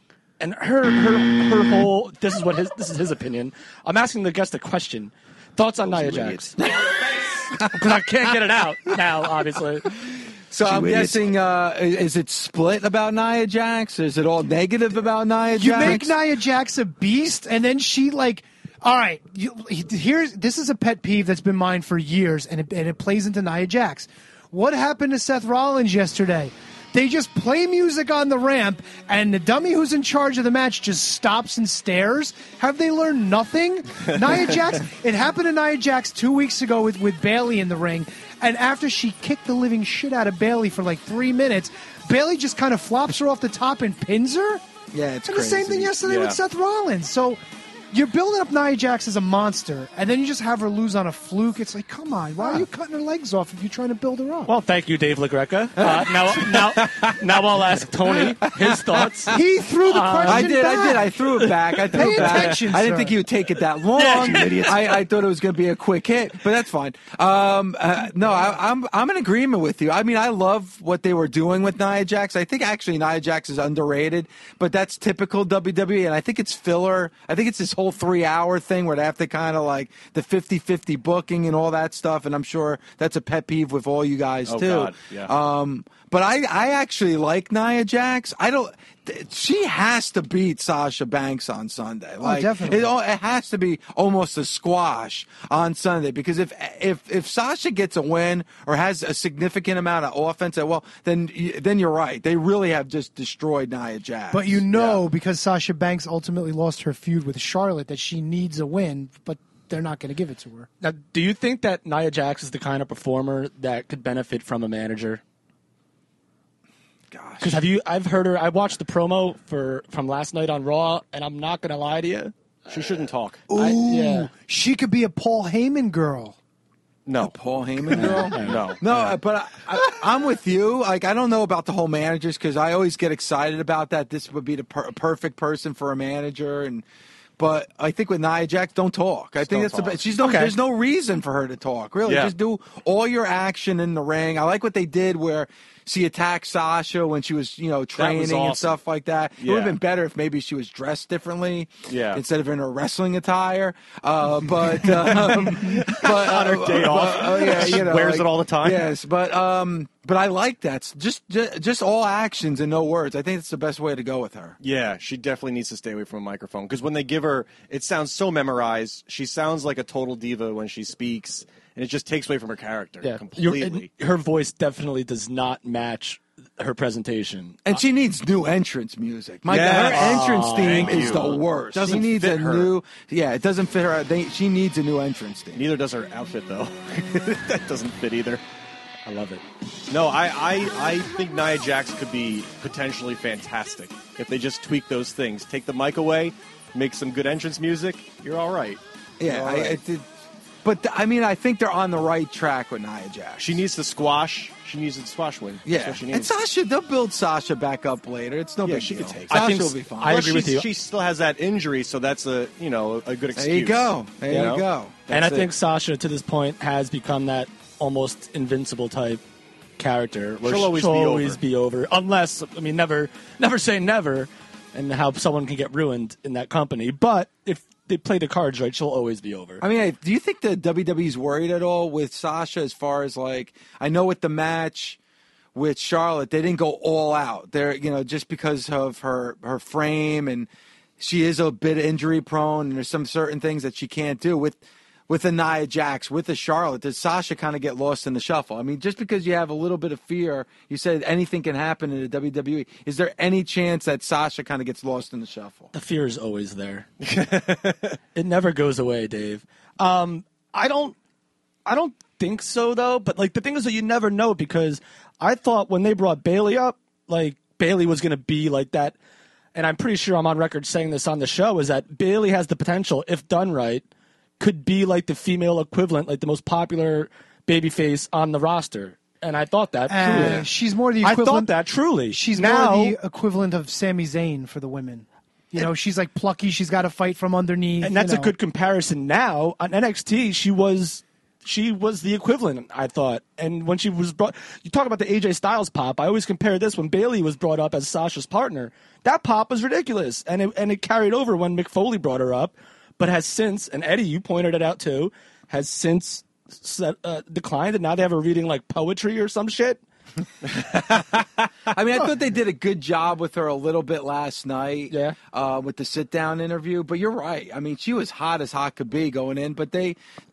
S3: whole. This is his opinion. I'm asking the guest a question. Thoughts on Nia Jax? Because I can't get it out now, obviously.
S4: So I'm guessing, is it split about Nia Jax? Is it all negative about Nia Jax?
S1: You make Nia Jax a beast, and then she all right, this is a pet peeve that's been mine for years, and it plays into Nia Jax. What happened to Seth Rollins yesterday? They just play music on the ramp, and the dummy who's in charge of the match just stops and stares. Have they learned nothing? Nia Jax, it happened to Nia Jax 2 weeks ago with Bayley in the ring, and after she kicked the living shit out of Bayley for like 3 minutes, Bayley just kind of flops her off the top and pins her.
S4: Yeah, it's
S1: and
S4: crazy.
S1: The same thing yesterday with Seth Rollins. So you're building up Nia Jax as a monster, and then you just have her lose on a fluke. It's like, come on, why are you cutting her legs off if you're trying to build her up?
S3: Well, thank you, Dave LaGreca. Now I'll ask Tony his thoughts.
S1: He threw the question back.
S4: I threw it back. I didn't think he would take it that long. I thought it was going to be a quick hit, but that's fine. I'm in agreement with you. I mean, I love what they were doing with Nia Jax. I think actually Nia Jax is underrated, but that's typical WWE, and I think it's filler. I think it's this whole 3-hour thing where they have to kind of like the 50-50 booking and all that stuff, and I'm sure that's a pet peeve with all you guys too.
S5: God, yeah.
S4: But I actually like Nia Jax. She has to beat Sasha Banks on Sunday. Like,
S1: definitely.
S4: It has to be almost a squash on Sunday, because if Sasha gets a win or has a significant amount of offense, then you're right. They really have just destroyed Nia Jax.
S1: But because Sasha Banks ultimately lost her feud with Charlotte, that she needs a win, but they're not going to give it to her.
S3: Now, do you think that Nia Jax is the kind of performer that could benefit from a manager?
S4: Gosh.
S3: Because I've heard her. I watched the promo from last night on Raw, and I'm not going to lie to you.
S5: She shouldn't talk.
S1: She could be a Paul Heyman girl.
S5: No.
S4: A Paul Heyman girl?
S5: No.
S4: But I'm with you. Like, I don't know about the whole managers, because I always get excited about that. This would be the perfect person for a manager, but I think with Nia Jax, don't talk. I think that's the best. There's no reason for her to talk. Really, just do all your action in the ring. I like what they did where she attacked Sasha when she was, training and stuff like that. It would have been better if maybe she was dressed differently, instead of in her wrestling attire. But on
S5: her day off, wears it all the time.
S4: Yes, but I like that. Just all actions and no words. I think it's the best way to go with her.
S5: Yeah, she definitely needs to stay away from a microphone, because when they give her, it sounds so memorized. She sounds like a total diva when she speaks, and it just takes away from her character completely.
S3: Her voice definitely does not match her presentation.
S4: And she needs new entrance music. Her entrance theme is the worst. It doesn't fit her. She needs a new entrance theme.
S5: Neither does her outfit, though. That doesn't fit either.
S3: I love it.
S5: No, I think Nia Jax could be potentially fantastic if they just tweak those things. Take the mic away, make some good entrance music. You're all right.
S4: Yeah, I think they're on the right track with Nia Jax.
S5: She needs to squash. She needs a squash win.
S4: Yeah,
S5: That's what she needs.
S4: and Sasha, they'll build Sasha back up later. It's no big
S5: she
S4: deal.
S5: could take it.
S4: Sasha
S3: I think
S4: will be fine.
S3: I agree with you.
S5: She still has that injury, so that's a good excuse.
S4: There you go. There you go.
S3: And I
S4: That's
S3: think
S4: it.
S3: Sasha, to this point, has become that almost invincible type character. Where
S5: She'll always be
S3: be over. Unless, I mean, never say never, and how someone can get ruined in that company. But if they play the cards right, she'll always be over.
S4: I mean, do you think the WWE's worried at all with Sasha as far as, like, I know with the match with Charlotte, they didn't go all out. They're, just because of her frame, and she is a bit injury prone, and there's some certain things that she can't do with a Nia Jax, with a Charlotte. Does Sasha kind of get lost in the shuffle? I mean, just because you have a little bit of fear, you said anything can happen in the WWE. Is there any chance that Sasha kind of gets lost in the shuffle?
S3: The fear is always there. It never goes away, Dave. I don't think so, though. But like the thing is that you never know, because I thought when they brought Bayley up, like Bayley was going to be like that. And I'm pretty sure I'm on record saying this on the show, is that Bayley has the potential, if done right, could be like the female equivalent, like the most popular babyface on the roster. And I thought that truly.
S1: She's more the
S3: I
S1: equivalent.
S3: thought that truly.
S1: She's
S3: now,
S1: more the equivalent of Sami Zayn for the women. She's like plucky. She's got to fight from underneath.
S3: and that's a good comparison. Now on NXT, she was the equivalent, I thought. And when she was brought, you talk about the AJ Styles pop. I always compare this when Bayley was brought up as Sasha's partner. That pop was ridiculous, and it carried over when Mick Foley brought her up, but has since, and Eddie, you pointed it out too, has since declined, and now they have her reading like poetry or some shit.
S4: I mean, I thought they did a good job with her a little bit last night.
S3: Yeah.
S4: With the sit-down interview. But you're right. I mean, she was hot as hot could be going in. But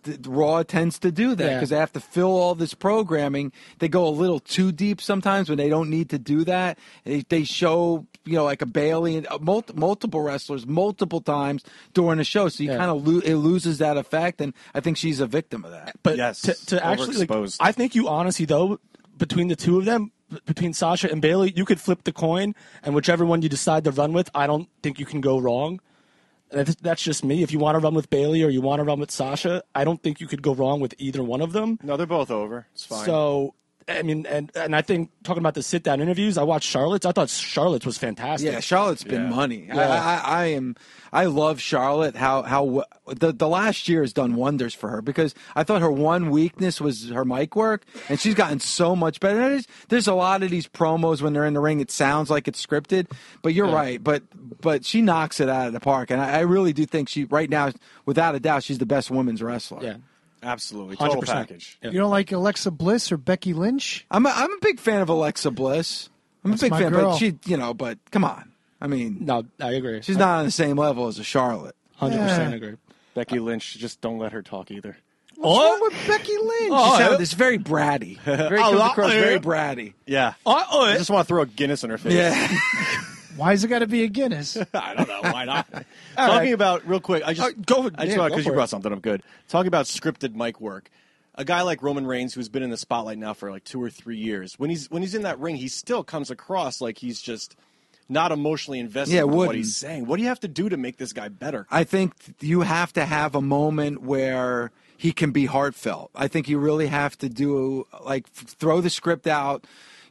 S4: Raw tends to do that because they have to fill all this programming. They go a little too deep sometimes when they don't need to do that. They show, like a Bayley and multiple wrestlers multiple times during the show. So you kind of it loses that effect. And I think she's a victim of that.
S3: But
S5: yes,
S3: to actually,
S5: overexposed.
S3: I think you honestly, though, between the two of them, between Sasha and Bayley, you could flip the coin, and whichever one you decide to run with, I don't think you can go wrong. That's just me. If you want to run with Bayley or you want to run with Sasha, I don't think you could go wrong with either one of them.
S5: No, they're both over. It's fine.
S3: So, I mean, and I think talking about the sit-down interviews, I watched Charlotte's. I thought Charlotte's was fantastic.
S4: Yeah, Charlotte's been money.
S3: Yeah.
S4: I love Charlotte. How the last year has done wonders for her, because I thought her one weakness was her mic work, and she's gotten so much better. There's a lot of these promos when they're in the ring, it sounds like it's scripted, but you're right. But she knocks it out of the park, and I really do think she right now, without a doubt, she's the best women's wrestler.
S3: Yeah.
S5: Absolutely. Total
S3: 100%.
S5: package.
S3: Yeah.
S1: You don't like Alexa Bliss or Becky Lynch?
S4: I'm a big fan of Alexa Bliss.
S1: That's my girl.
S4: But but come on. I mean,
S3: No, I agree.
S4: she's not on the same level as a Charlotte.
S3: 100% agree.
S5: Becky Lynch, just don't let her talk either.
S1: What's wrong with Becky Lynch?
S4: She sounded this very bratty. Very comes across very bratty.
S5: Yeah. I just want to throw a Guinness in her face.
S4: Yeah.
S1: Why has it got to be a Guinness?
S5: I don't know. Why not? Talking about, real quick, because you brought something up good. Talking about scripted mic work. A guy like Roman Reigns, who's been in the spotlight now for like 2 or 3 years, when he's in that ring, he still comes across like he's just not emotionally invested in what he's saying. What do you have to do to make this guy better?
S4: I think you have to have a moment where he can be heartfelt. I think you really have to do throw the script out.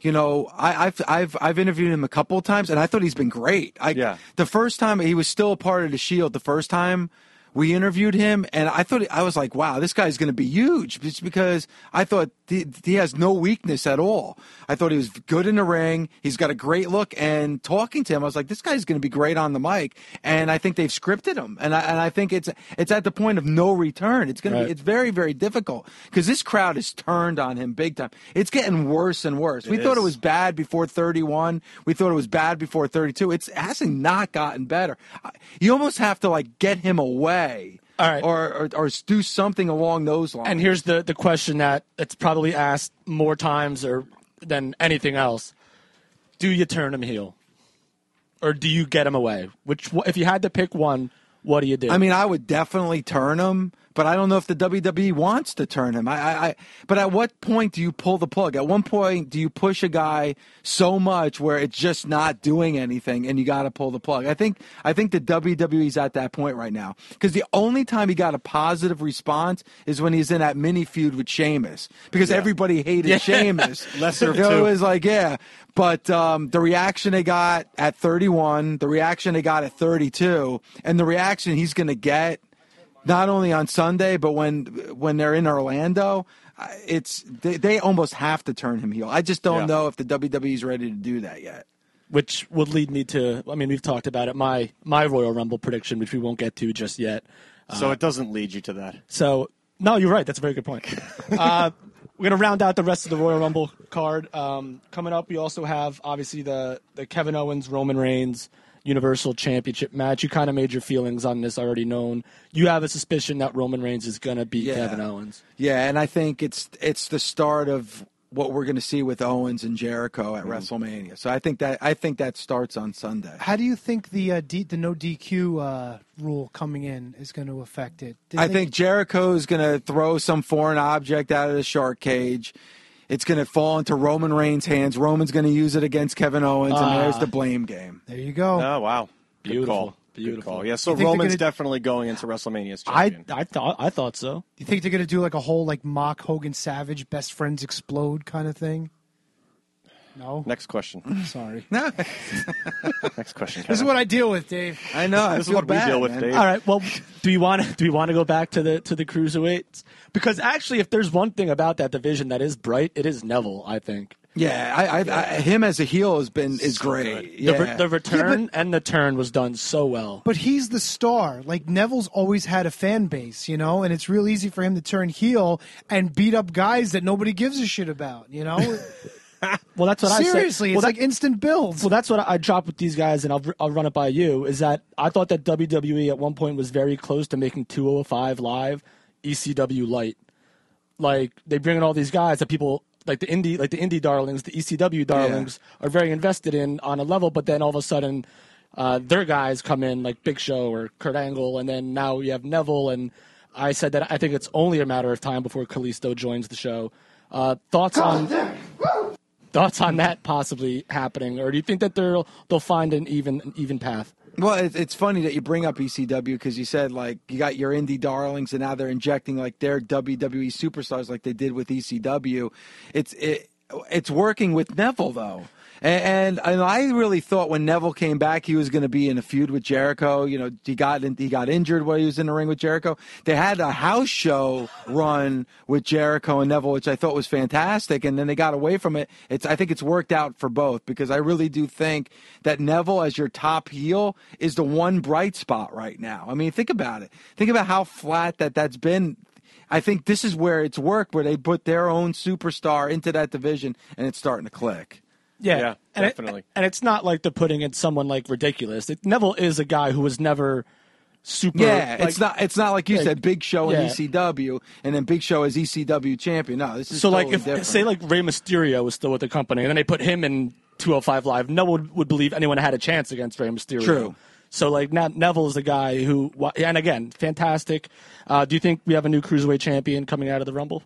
S4: I've interviewed him a couple of times, and I thought he's been great. The first time he was still a part of the Shield. The first time we interviewed him, and I was like, wow, this guy's going to be huge. Just because I thought he has no weakness at all. I thought he was good in the ring. He's got a great look, and talking to him, I was like, this guy's going to be great on the mic. And I think they've scripted him, and I think it's at the point of no return. It's going to be it's very, very difficult because this crowd is turned on him big time. It's getting worse and worse. We thought it was bad before 31. We thought it was bad before 32. It hasn't not gotten better. You almost have to get him away.
S3: All right.
S4: Or do something along those lines.
S3: And here's the question that it's probably asked more times than anything else. Do you turn him heel? Or do you get him away? If you had to pick one, what do you do?
S4: I mean, I would definitely turn him, But I don't know if the WWE wants to turn him. But at what point do you pull the plug? At one point, do you push a guy so much where it's just not doing anything, and you got to pull the plug? I think the WWE's at that point right now, because the only time he got a positive response is when he's in that mini feud with Sheamus, because everybody hated Sheamus.
S5: Lesser of
S4: two.
S5: two.
S4: It was like, yeah. But the reaction they got at 31, the reaction they got at 32, and the reaction he's going to get not only on Sunday, but when they're in Orlando, they almost have to turn him heel. I just don't know if the WWE's ready to do that yet.
S3: Which would lead me to, I mean, we've talked about it, my Royal Rumble prediction, which we won't get to just yet.
S5: So it doesn't lead you to that.
S3: So, no, you're right. That's a very good point. We're going to round out the rest of the Royal Rumble card. Coming up, we also have, obviously, the Kevin Owens, Roman Reigns Universal Championship match. You kind of made your feelings on this already known. You have a suspicion that Roman Reigns is going to beat Kevin Owens.
S4: Yeah, and I think it's the start of what we're going to see with Owens and Jericho at WrestleMania. So I think that starts on Sunday.
S1: How do you think the no DQ rule coming in is going to affect it?
S4: I think Jericho's going to throw some foreign object out of the shark cage. It's going to fall into Roman Reigns' hands. Roman's going to use it against Kevin Owens, and there's the blame game.
S1: There you go.
S5: Oh, wow.
S3: Beautiful.
S5: Good call. Yeah, so Roman's definitely going into WrestleMania as champion.
S3: I thought so.
S1: You think they're going to do like a whole like mock Hogan Savage, best friends explode kind of thing? No?
S5: Next question.
S1: Sorry.
S5: Next question, Kevin.
S1: This is what I deal with, Dave.
S4: I know.
S5: This is what we deal with, Dave.
S3: All right. Well, do you want to go back to the cruiserweights? Because actually, if there's one thing about that division that is bright, it is Neville. I think.
S4: Yeah, him as a heel is great. Yeah.
S3: The return and the turn was done so well.
S1: But he's the star. Like Neville's always had a fan base, you know, and it's real easy for him to turn heel and beat up guys that nobody gives a shit about, you know.
S3: Well, that's what I said.
S1: Seriously, it's like instant builds.
S3: Well, that's what I dropped with these guys, and I'll run it by you. Is that I thought that WWE at one point was very close to making 205 Live ECW light. Like they bring in all these guys that people like the indie darlings, the ECW darlings are very invested in on a level, but then all of a sudden their guys come in like Big Show or Kurt Angle, and then now you have Neville. And I said that I think it's only a matter of time before Kalisto joins the show. Thoughts on that possibly happening, or do you think that they'll find an even path?
S4: Well, it's funny that you bring up ECW because you said like you got your indie darlings and now they're injecting like their WWE superstars like they did with ECW. It's working with Neville though. And I really thought when Neville came back, he was going to be in a feud with Jericho. You know, he got injured while he was in the ring with Jericho. They had a house show run with Jericho and Neville, which I thought was fantastic. And then they got away from it. I think it's worked out for both because I really do think that Neville as your top heel is the one bright spot right now. I mean, think about it. Think about how flat that's been. I think this is where it's worked, where they put their own superstar into that division, and it's starting to click.
S3: Yeah,
S5: definitely.
S3: And it's not like they're putting in someone like ridiculous. Neville is a guy who was never super.
S4: Yeah, it's not like you said, Big Show and ECW, and then Big Show as ECW champion. No, this is
S3: so
S4: totally
S3: like if
S4: different.
S3: say like Rey Mysterio was still with the company, and then they put him in 205 Live, no one would believe anyone had a chance against Rey Mysterio.
S4: True.
S3: So like Neville is the guy who, and again, fantastic. Do you think we have a new cruiserweight champion coming out of the Rumble?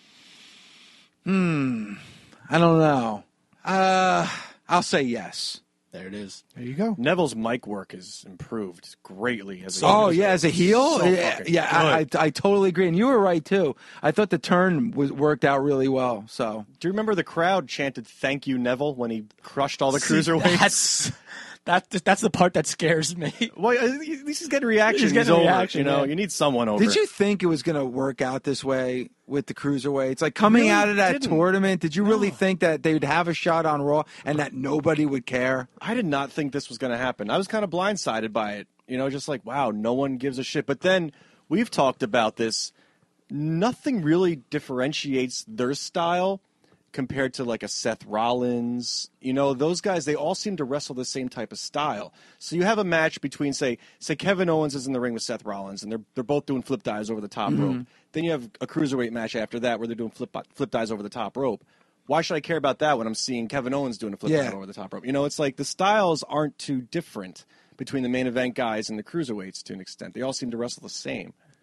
S4: I don't know. I'll say yes.
S3: There it is.
S1: There you go.
S5: Neville's mic work has improved greatly as
S4: as a heel?
S5: So
S4: I totally agree. And you were right, too. I thought the turn worked out really well. So,
S5: do you remember the crowd chanted, "Thank you, Neville," when he crushed all the cruiserweights?
S3: That's the part that scares me.
S5: Well, at least he's getting reaction.
S3: He's getting
S5: over
S3: reaction,
S5: it, you know,
S3: yeah.
S5: You need someone over.
S4: Did you think it was going to work out this way with the cruiserweights? Like coming out of that tournament, did you really think that they would have a shot on Raw and that nobody would care?
S5: I did not think this was going to happen. I was kind of blindsided by it. You know, just like, wow, no one gives a shit. But then we've talked about this. Nothing really differentiates their style compared to like a Seth Rollins. You know, those guys, they all seem to wrestle the same type of style. So you have a match between, say Kevin Owens is in the ring with Seth Rollins, and they're both doing flip dives over the top rope. Then you have a cruiserweight match after that where they're doing flip dives over the top rope. Why should I care about that when I'm seeing Kevin Owens doing a flip dive over the top rope? You know, it's like the styles aren't too different between the main event guys and the cruiserweights to an extent. They all seem to wrestle the same.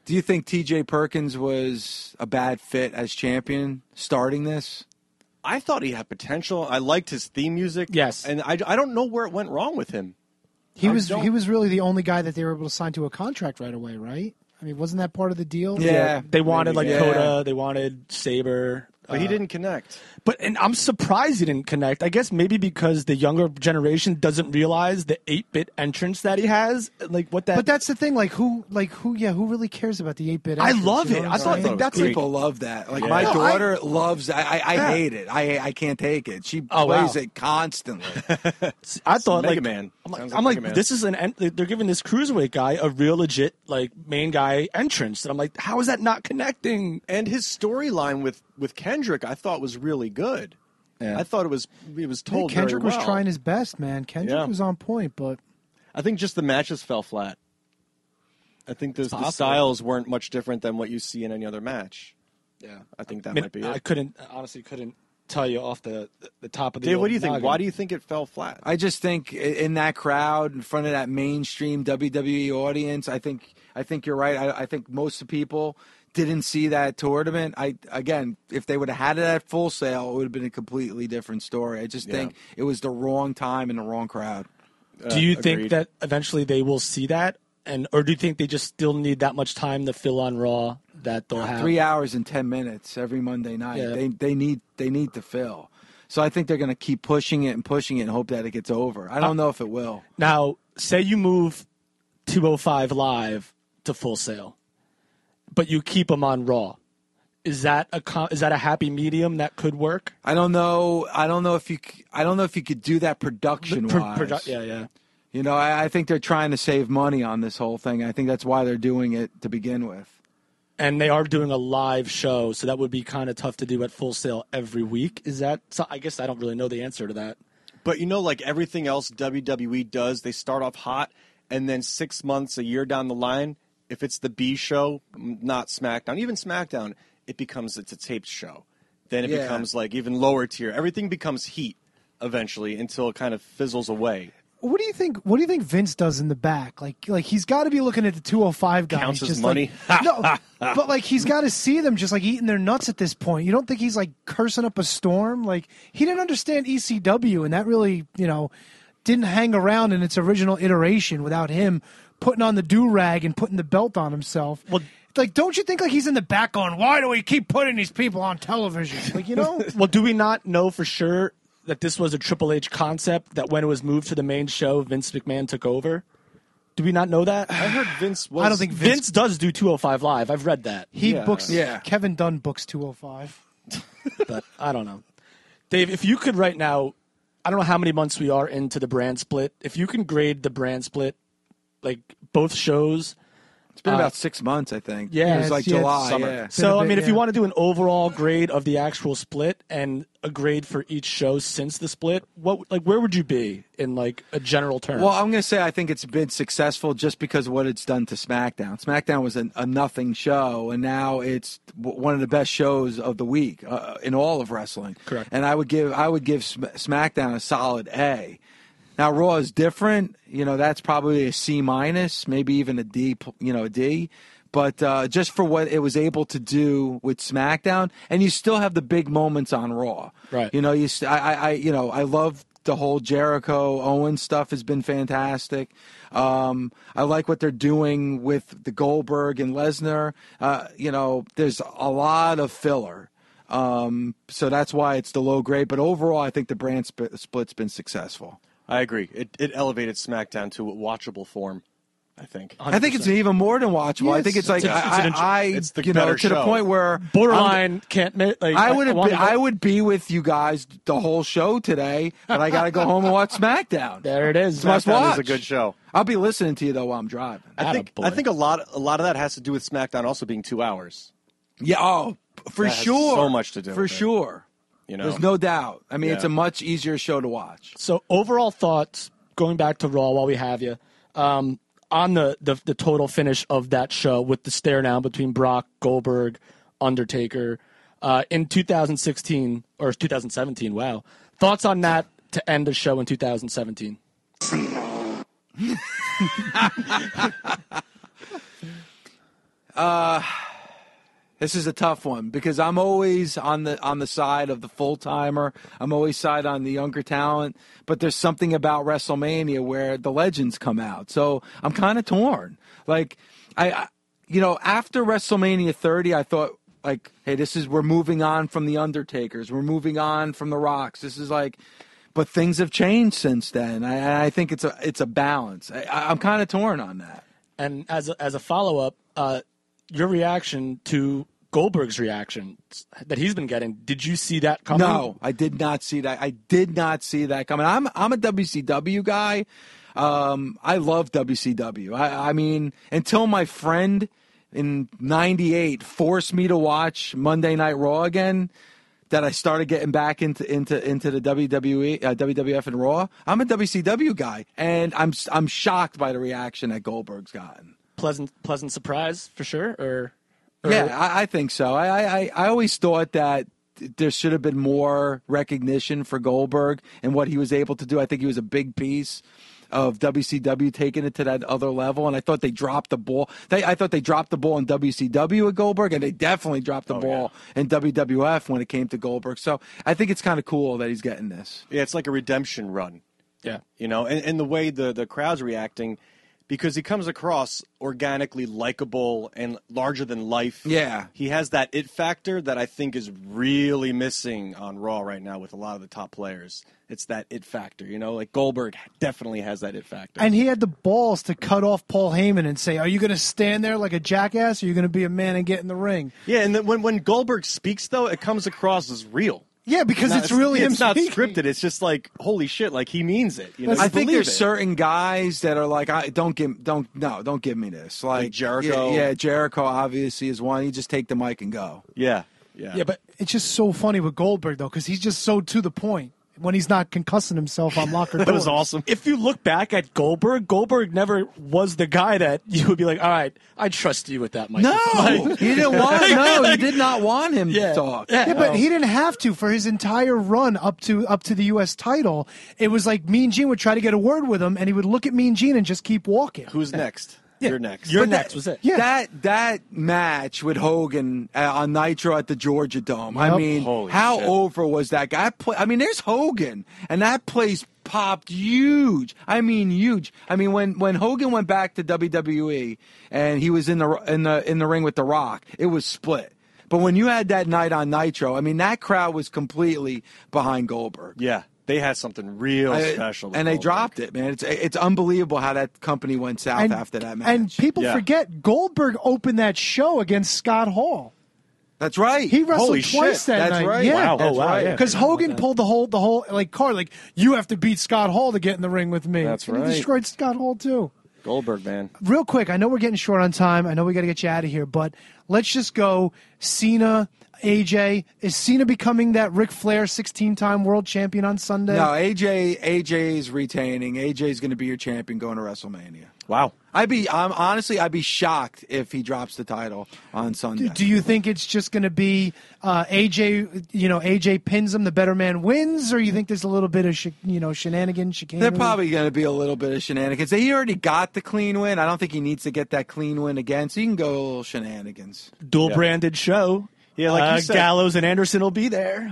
S4: Do you think T.J. Perkins was a bad fit as champion starting this?
S5: I thought he had potential. I liked his theme music.
S3: Yes.
S5: And I don't know where it went wrong with him.
S1: He was really the only guy that they were able to sign to a contract right away, right? I mean, wasn't that part of the deal?
S4: Yeah.
S3: They wanted
S4: Yeah.
S3: Coda, they wanted Saber.
S5: But he didn't connect.
S3: And I'm surprised he didn't connect. I guess maybe because the younger generation doesn't realize the 8-bit entrance that he has. What that.
S1: But that's the thing. Who really cares about the 8-bit?
S3: I
S1: entrance,
S3: love
S1: you
S3: it.
S1: know what
S3: I
S1: I'm
S3: thought
S1: saying?
S3: that's
S4: People love that. My daughter loves. I hate it. I can't take it. She plays it constantly.
S3: I thought
S5: Mega Man.
S3: I'm like, this is they're giving this cruiserweight guy a real legit main guy entrance, and I'm like, how is that not connecting?
S5: And his storyline with Kendrick, I thought was really good.
S3: Yeah.
S5: I thought it was told
S1: Kendrick
S5: very well.
S1: was trying his best, man. Kendrick was on point, but
S5: I think just the matches fell flat. I think the styles weren't much different than what you see in any other match.
S3: Yeah,
S5: I think that might be it.
S3: I honestly couldn't tell you off the top of the.
S5: Dave, what do you think?
S3: noggin.
S5: Why do you think it fell flat?
S4: I just think in that crowd, in front of that mainstream WWE audience, I think you're right. I think most of the people didn't see that tournament. Again, if they would have had it at Full Sail, it would have been a completely different story. I just think it was the wrong time and the wrong crowd.
S3: Do you think
S5: agreed.
S3: that eventually they will see that, or do you think they just still need that much time to fill on Raw that they'll have
S4: 3 hours and 10 minutes every Monday night?
S3: Yeah.
S4: They need to fill. So I think they're going to keep pushing it and hope that it gets over. I don't know if it will.
S3: Now, say you move 205 Live to Full Sail, but you keep them on Raw. Is that a happy medium that could work?
S4: I don't know if you could do that production wise.
S3: Yeah.
S4: You know, I think they're trying to save money on this whole thing. I think that's why they're doing it to begin with.
S3: And they are doing a live show, so that would be kind of tough to do at Full Sail every week. Is that? So I guess I don't really know the answer to that.
S5: But like everything else WWE does, they start off hot, and then 6 months, a year down the line, if it's the B show, not SmackDown, even SmackDown, it's a taped show. Then it becomes even lower tier. Everything becomes heat eventually until it kind of fizzles away.
S1: what do you think Vince does in the back? Like he's got to be looking at the 205 guys.
S5: Counts his
S1: just
S5: money.
S1: No, but he's got to see them just eating their nuts at this point. You don't think he's cursing up a storm? He didn't understand ECW, and that really didn't hang around in its original iteration without him putting on the do-rag and putting the belt on himself.
S3: Well,
S1: don't you think he's in the back going, why do we keep putting these people on television?
S3: Well, do we not know for sure that this was a Triple H concept, that when it was moved to the main show, Vince McMahon took over? Do we not know that?
S5: I heard Vince was...
S1: I don't think
S3: Vince does do 205 Live. I've read that.
S1: He
S5: Yeah.
S1: books.
S4: Yeah.
S1: Kevin Dunn books 205.
S3: But I don't know. Dave, if you could right now, I don't know how many months we are into the brand split. If you can grade the brand split, both shows...
S4: It's been about 6 months, I think.
S3: Yeah,
S4: it was
S1: it's- yeah,
S4: July.
S5: summer.
S4: Yeah.
S3: So,
S1: a bit,
S3: if you
S1: yeah.
S3: want to do an overall grade of the actual split and a grade for each show since the split, where would you be in a general term?
S4: Well, I'm going to say I think it's been successful just because of what it's done to SmackDown. SmackDown was a nothing show, and now it's one of the best shows of the week in all of wrestling.
S3: Correct.
S4: And I would give SmackDown a solid A. Now Raw is different. That's probably a C minus, maybe even a D. A D. But just for what it was able to do with SmackDown, and you still have the big moments on Raw.
S3: Right.
S4: I love the whole Jericho Owens stuff has been fantastic. I like what they're doing with the Goldberg and Lesnar. There's a lot of filler. So that's why it's the low grade. But overall, I think the brand split's been successful.
S5: I agree. It elevated SmackDown to a watchable form, I think.
S3: 100%.
S4: I think it's even more than watchable. I think it's
S5: it's the better
S4: to the
S5: show.
S4: point where
S3: borderline can't make.
S4: I would be with you guys the whole show today, but I got to go home and watch SmackDown.
S3: There it is.
S4: Must
S5: SmackDown
S4: watch.
S5: is a good show.
S4: I'll be listening to you though while I'm driving.
S5: I think a lot of that has to do with SmackDown also being 2 hours.
S4: Yeah, for
S5: That has
S4: sure.
S5: so much to do
S4: for
S5: with it.
S4: sure. There's no doubt. I mean,
S5: Yeah.
S4: it's a much easier show to watch.
S3: So overall thoughts, going back to Raw while we have you, on the total finish of that show with the stare down between Brock, Goldberg, Undertaker in 2016 or 2017. Wow, thoughts on that to end the show in 2017?
S4: This is a tough one because I'm always on the side of the full timer. I'm always side on the younger talent, but there's something about WrestleMania where the legends come out. So I'm kind of torn. Like after WrestleMania 30, I thought like, hey, we're moving on from the Undertakers. We're moving on from the Rocks. This is like, but things have changed since then. I think it's a balance. I'm kind of torn on that.
S3: And as a follow up, your reaction to Goldberg's reaction that he's been getting, did you see that coming?
S4: No, I did not see that. I did not see that coming. I'm a WCW guy. I love WCW. I mean, until my friend in '98 forced me to watch Monday Night Raw again, that I started getting back into the WWE, WWF and Raw. I'm a WCW guy, and I'm shocked by the reaction that Goldberg's gotten.
S3: Pleasant surprise for sure, or
S4: yeah, I think so. I always thought that there should have been more recognition for Goldberg and what he was able to do. I think he was a big piece of WCW taking it to that other level, and I thought they dropped the ball. I thought they dropped the ball in WCW at Goldberg, and they definitely dropped the ball in WWF when it came to Goldberg. So I think it's kind of cool that he's getting this.
S5: Yeah, it's like a redemption run.
S3: Yeah.
S5: And the way the crowd's reacting, because he comes across organically likable and larger than life.
S4: Yeah.
S5: He has that it factor that I think is really missing on Raw right now with a lot of the top players. It's that it factor, like Goldberg definitely has that it factor.
S1: And he had the balls to cut off Paul Heyman and say, are you going to stand there like a jackass, or are you going to be a man and get in the ring?
S5: Yeah, and then when Goldberg speaks, though, it comes across as real.
S1: Yeah, because it's really him
S5: not
S1: speaking.
S5: scripted. It's just like, holy shit, like he means it.
S4: I think there's certain guys that are like, don't give me this. Like
S5: Jericho.
S4: Yeah, Jericho obviously is one. You just take the mic and go.
S5: Yeah.
S1: Yeah, but it's just so funny with Goldberg, though, because he's just so to the point when he's not concussing himself on locker doors.
S5: That was awesome.
S3: If you look back at Goldberg never was the guy that you would be like, all right, I trust you with that, Mike.
S4: No, he didn't want. No, he did not want him to talk.
S1: Yeah, but he didn't have to for his entire run up to the U.S. title. It was like Mean Gene would try to get a word with him, and he would look at Mean Gene and just keep walking.
S5: Who's next?
S1: Yeah.
S5: You're next.
S3: You're next was it?
S1: Yeah.
S4: That match with Hogan on Nitro at the Georgia Dome.
S1: Yep.
S4: I mean,
S5: Holy
S4: how
S5: shit.
S4: over was that guy? I mean, there's Hogan, and that place popped huge. I mean, huge. I mean, when Hogan went back to WWE and he was in the ring with The Rock, it was split. But when you had that night on Nitro, I mean, that crowd was completely behind Goldberg.
S5: Yeah. They had something real special.
S4: And they dropped it, man. It's unbelievable how that company went south after that match.
S1: And people forget Goldberg opened that show against Scott Hall.
S4: That's right.
S1: He wrestled
S5: Holy
S1: twice
S5: shit.
S1: that
S4: That's
S1: night.
S4: right.
S1: Yeah.
S3: Wow. Oh, wow. Yeah.
S1: Because Hogan pulled the whole like card, like, you have to beat Scott Hall to get in the ring with me.
S5: That's
S1: and
S5: right.
S1: He destroyed Scott Hall too.
S5: Goldberg, man.
S1: Real quick, I know we're getting short on time. I know we got to get you out of here, but let's just go Cena, AJ. Is Cena becoming that Ric Flair 16-time world champion on Sunday?
S4: No, AJ is retaining. AJ is going to be your champion going to WrestleMania.
S5: Wow.
S4: I'd be shocked if he drops the title on Sunday.
S1: Do you think it's just going to be AJ? AJ pins him, the better man wins, or you think there's a little bit of shenanigans, chicanery?
S4: They're probably going to be a little bit of shenanigans. He already got the clean win. I don't think he needs to get that clean win again. So you can go a little shenanigans.
S3: Dual branded show.
S5: Yeah, like you said.
S3: Gallows and Anderson will be there.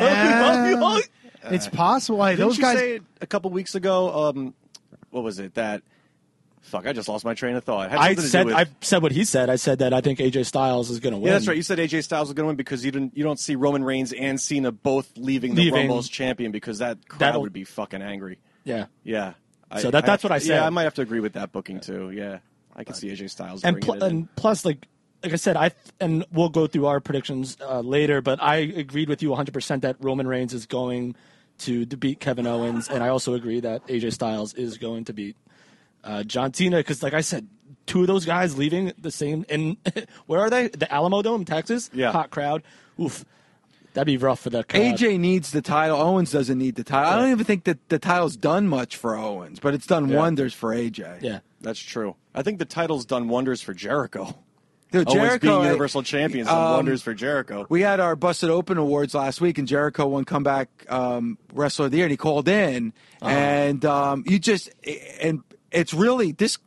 S1: It's possible. Hey,
S5: Didn't
S1: those
S5: you
S1: guys.
S5: say a couple weeks ago? What was it? Fuck! I just lost my train of thought.
S3: I said what he said. I said that I think AJ Styles is going to win.
S5: Yeah, that's right. You said AJ Styles is going to win because you don't see Roman Reigns and Cena both leaving the Rumble as champion because that crowd would be fucking angry.
S3: Yeah.
S5: Yeah.
S3: So that's what I said.
S5: Yeah, I might have to agree with that booking too. Yeah, I can see AJ Styles
S3: and plus, like I said, and we'll go through our predictions later, but I agreed with you 100% that Roman Reigns is going to beat Kevin Owens, and I also agree that AJ Styles is going to beat John Cena because, like I said, two of those guys leaving the same. And where are they? The Alamo Dome, Texas.
S5: Yeah,
S3: hot crowd. Oof, that'd be rough for the crowd.
S4: AJ needs the title. Owens doesn't need the title. I don't even think that the title's done much for Owens, but it's done wonders for AJ.
S3: Yeah,
S5: that's true. I think the title's done wonders for Jericho.
S4: Dude,
S5: Owens
S4: Jericho
S5: being Universal Champion done wonders for Jericho.
S4: We had our Busted Open Awards last week, and Jericho won Comeback Wrestler of the Year, and he called in, and it's really this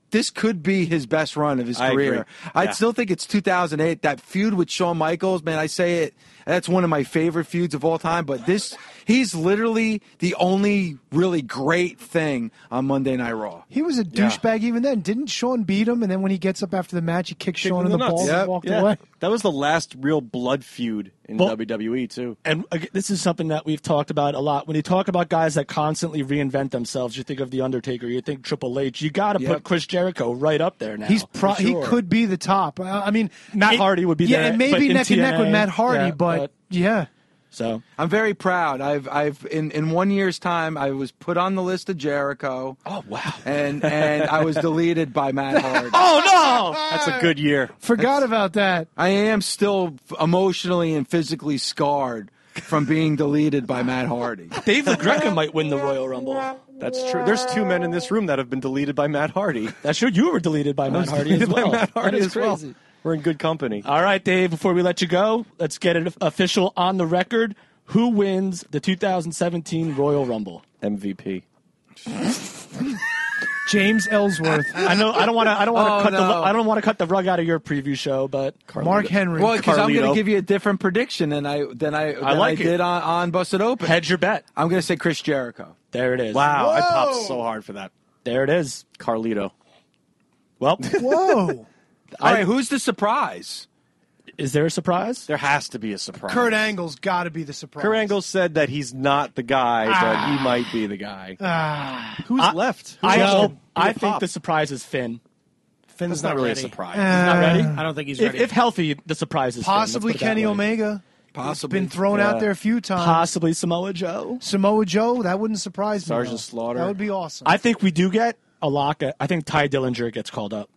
S4: this could be his best run of his
S5: I
S4: career.
S5: agree.
S4: I'd still think it's 2008. That feud with Shawn Michaels, man, I say it. That's one of my favorite feuds of all time. But he's literally the only really great thing on Monday Night Raw.
S1: He was a douchebag even then. Didn't Shawn beat him? And then when he gets up after the match, he kicks Shawn in the balls and walked away.
S5: That was the last real blood feud in WWE, too.
S3: And this is something that we've talked about a lot. When you talk about guys that constantly reinvent themselves, you think of The Undertaker, you think Triple H. You got to put Chris Jericho right up there now.
S1: He could be the top. I mean,
S3: Matt Hardy would be there.
S1: Yeah, and maybe neck and neck with Matt Hardy, but yeah.
S3: So
S4: I'm very proud. I've in 1 year's time I was put on the list of Jericho.
S3: Oh wow!
S4: And I was deleted by Matt Hardy.
S3: Oh no!
S5: That's a good year.
S1: Forgot about that.
S4: I am still emotionally and physically scarred from being deleted by Matt Hardy.
S3: Dave LaGreca might win the Royal Rumble.
S5: That's true. There's two men in this room that have been deleted by Matt Hardy.
S3: That's true. You were deleted by Matt Hardy as well.
S5: Matt Hardy
S3: that is
S5: as well.
S3: crazy.
S5: We're in good company.
S3: All right, Dave, before we let you go, let's get it official on the record. Who wins the 2017 Royal Rumble?
S5: MVP.
S1: James Ellsworth.
S3: I know. I don't want to cut the rug out of your preview show, but
S1: Mark Henry.
S4: Well, because I'm going to give you a different prediction than I did on Busted Open.
S3: Hedge your bet.
S4: I'm going to say Chris Jericho.
S3: There it is.
S5: Wow,
S1: Whoa.
S5: I popped so hard for that.
S3: There it is.
S5: Carlito.
S3: Well,
S1: Whoa.
S4: All right, who's the surprise?
S3: Is there a surprise?
S5: There has to be a surprise.
S1: Kurt Angle's got to be the surprise.
S5: Kurt Angle said that he's not the guy, but he might be the guy. Who's left?
S3: I think the surprise is Finn.
S6: Finn's
S5: That's not really
S6: ready.
S5: a surprise.
S3: He's not ready.
S6: I don't think he's ready.
S3: If healthy, the surprise is
S1: Possibly
S3: Finn. Let's put it that
S1: Kenny
S3: way.
S1: Omega.
S4: Possibly.
S1: It's been thrown out there a few times.
S3: Possibly Samoa Joe.
S1: Samoa Joe, that wouldn't surprise me.
S5: Sergeant
S1: though.
S5: Slaughter.
S1: That would be awesome.
S3: I think we do get a lock. I think Ty Dillinger gets called up.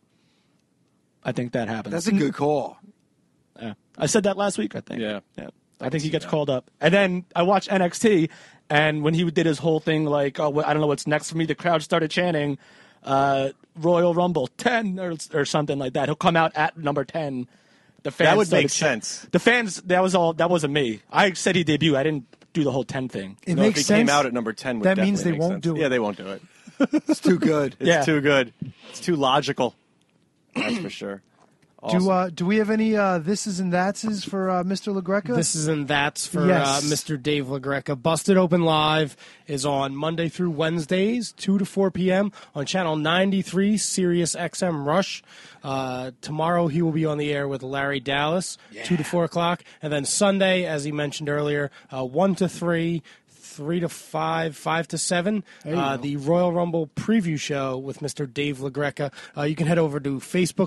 S3: I think that happens.
S4: That's a good call.
S3: Yeah. I said that last week, I think.
S5: Yeah.
S3: I think he gets called up. And then I watched NXT, and when he did his whole thing, like, oh, I don't know what's next for me, the crowd started chanting Royal Rumble 10 or something like that. He'll come out at number 10. The fans
S5: That would
S3: started
S5: make sense.
S3: The fans, that wasn't me. I said he debuted. I didn't do the whole 10 thing.
S1: It
S5: No, if
S1: makes
S5: he
S1: sense.
S5: came out at number 10, would
S1: That means
S5: definitely
S1: they
S5: make
S1: won't
S5: sense.
S1: do it.
S5: Yeah, they won't do it.
S4: It's too good.
S5: It's
S3: Yeah.
S5: too good. It's too logical. That's for sure. Awesome.
S1: Do we have any thises and thatses for Mr. LaGreca?
S6: This is and that's for
S1: Yes.
S6: Mr. Dave LaGreca. Busted Open Live is on Monday through Wednesdays, 2 to 4 p.m. on Channel 93, Sirius XM Rush. Tomorrow he will be on the air with Larry Dallas, 2 to 4 o'clock. And then Sunday, as he mentioned earlier, 1 to 3, 3 to 5, 5 to 7, the Royal Rumble preview show with Mr. Dave LaGreca. You can head over to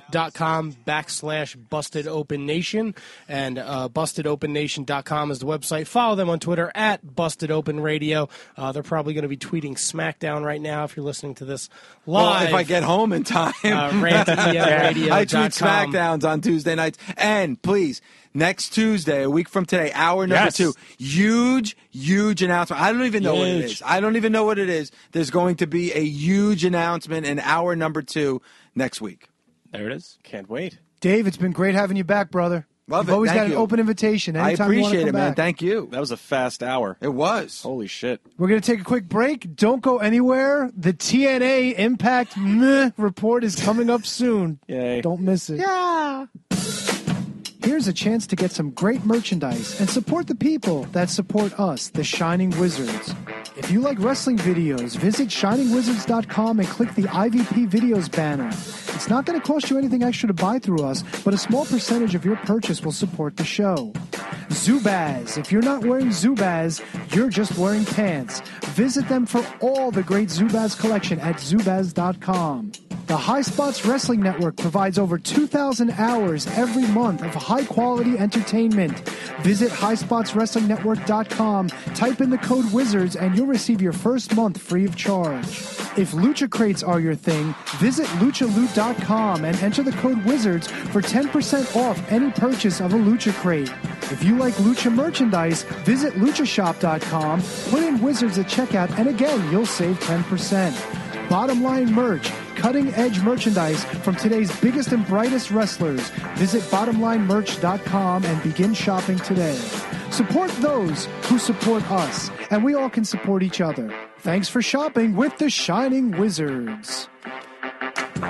S6: Facebook.com/Busted Open Nation, and BustedOpenNation.com is the website. Follow them on Twitter at Busted Open Radio. They're probably going to be tweeting SmackDown right now if you're listening to this live.
S4: Well, if I get home in time.
S6: RantedEFRadio.com.
S4: I tweet SmackDowns on Tuesday nights. And please, next Tuesday, a week from today, hour number 2, huge announcement. I don't even know what it is. I don't even know what it is. There's going to be a huge announcement in hour number 2 next week.
S3: There it is.
S5: Can't wait.
S1: Dave, it's been great having you back, brother.
S4: Love
S1: You've
S4: it.
S1: always
S4: Thank
S1: got
S4: you.
S1: an open invitation.
S4: I
S1: Anytime you want to
S4: appreciate
S1: come
S4: it, man.
S1: back.
S4: Thank you.
S5: That was a fast hour.
S4: It was.
S5: Holy shit.
S1: We're going to take a quick break. Don't go anywhere. The TNA Impact report is coming up soon.
S5: Yay.
S1: Don't miss it.
S6: Yeah.
S1: Here's a chance to get some great merchandise and support the people that support us, the Shining Wizards. If you like wrestling videos, visit ShiningWizards.com and click the IVP Videos banner. It's not going to cost you anything extra to buy through us, but a small percentage of your purchase will support the show. Zubaz. If you're not wearing Zubaz, you're just wearing pants. Visit them for all the great Zubaz collection at Zubaz.com. The High Spots Wrestling Network provides over 2,000 hours every month of high-quality entertainment. Visit HighSpotsWrestlingNetwork.com, type in the code WIZARDS, and you'll receive your first month free of charge. If Lucha Crates are your thing, visit LuchaLoot.com and enter the code WIZARDS for 10% off any purchase of a Lucha Crate. If you like Lucha merchandise, visit LuchaShop.com, put in WIZARDS at checkout, and again, you'll save 10%. Bottom Line Merch, cutting-edge merchandise from today's biggest and brightest wrestlers. Visit BottomLineMerch.com and begin shopping today. Support those who support us, and we all can support each other. Thanks for shopping with the Shining Wizards.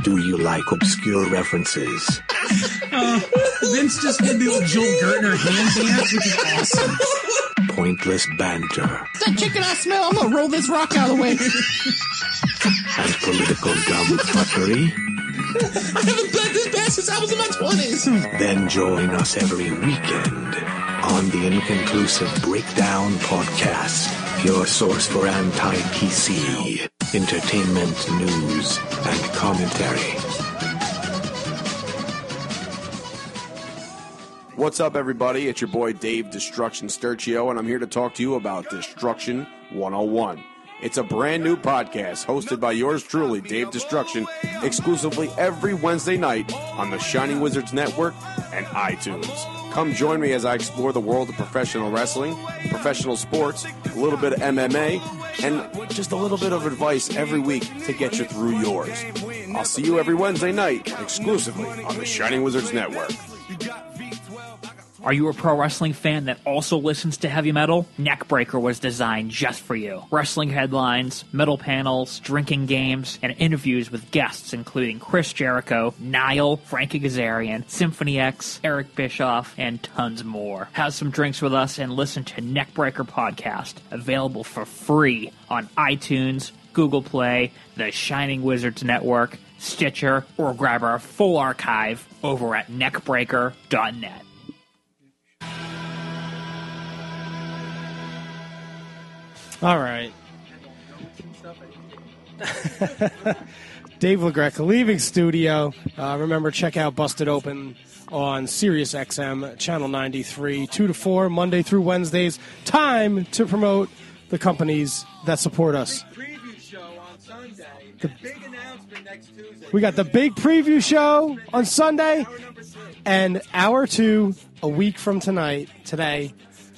S7: Do you like obscure references?
S8: Vince just did the old Joel Gertner hand dance, which is awesome.
S7: Pointless banter.
S8: That chicken I smell, I'm gonna roll this rock out of the way.
S7: And political gumfuckery.
S8: I haven't played this band since I was in my 20s.
S7: Then join us every weekend on the Inconclusive Breakdown Podcast, your source for anti-PC, entertainment, news, and commentary.
S9: What's up, everybody? It's your boy Dave Destruction Sturcio, and I'm here to talk to you about Destruction 101. It's a brand new podcast hosted by yours truly, Dave Destruction, exclusively every Wednesday night on the Shining Wizards Network and iTunes. Come join me as I explore the world of professional wrestling, professional sports, a little bit of MMA, and just a little bit of advice every week to get you through yours. I'll see you every Wednesday night, exclusively on the Shining Wizards Network.
S10: Are you a pro wrestling fan that also listens to heavy metal? Neckbreaker was designed just for you. Wrestling headlines, metal panels, drinking games, and interviews with guests including Chris Jericho, Nile, Frankie Kazarian, Symphony X, Eric Bischoff, and tons more. Have some drinks with us and listen to Neckbreaker Podcast, available for free on iTunes, Google Play, the Shining Wizards Network, Stitcher, or grab our full archive over at neckbreaker.net.
S6: All right. Dave LaGreca leaving studio. Remember, check out Busted Open on Sirius XM, Channel 93, 2 to 4, Monday through Wednesdays. Time to promote the companies that support us.
S4: Preview show on Sunday. Big announcement next Tuesday.
S6: We got the big preview show on Sunday, and hour 2 a week from today.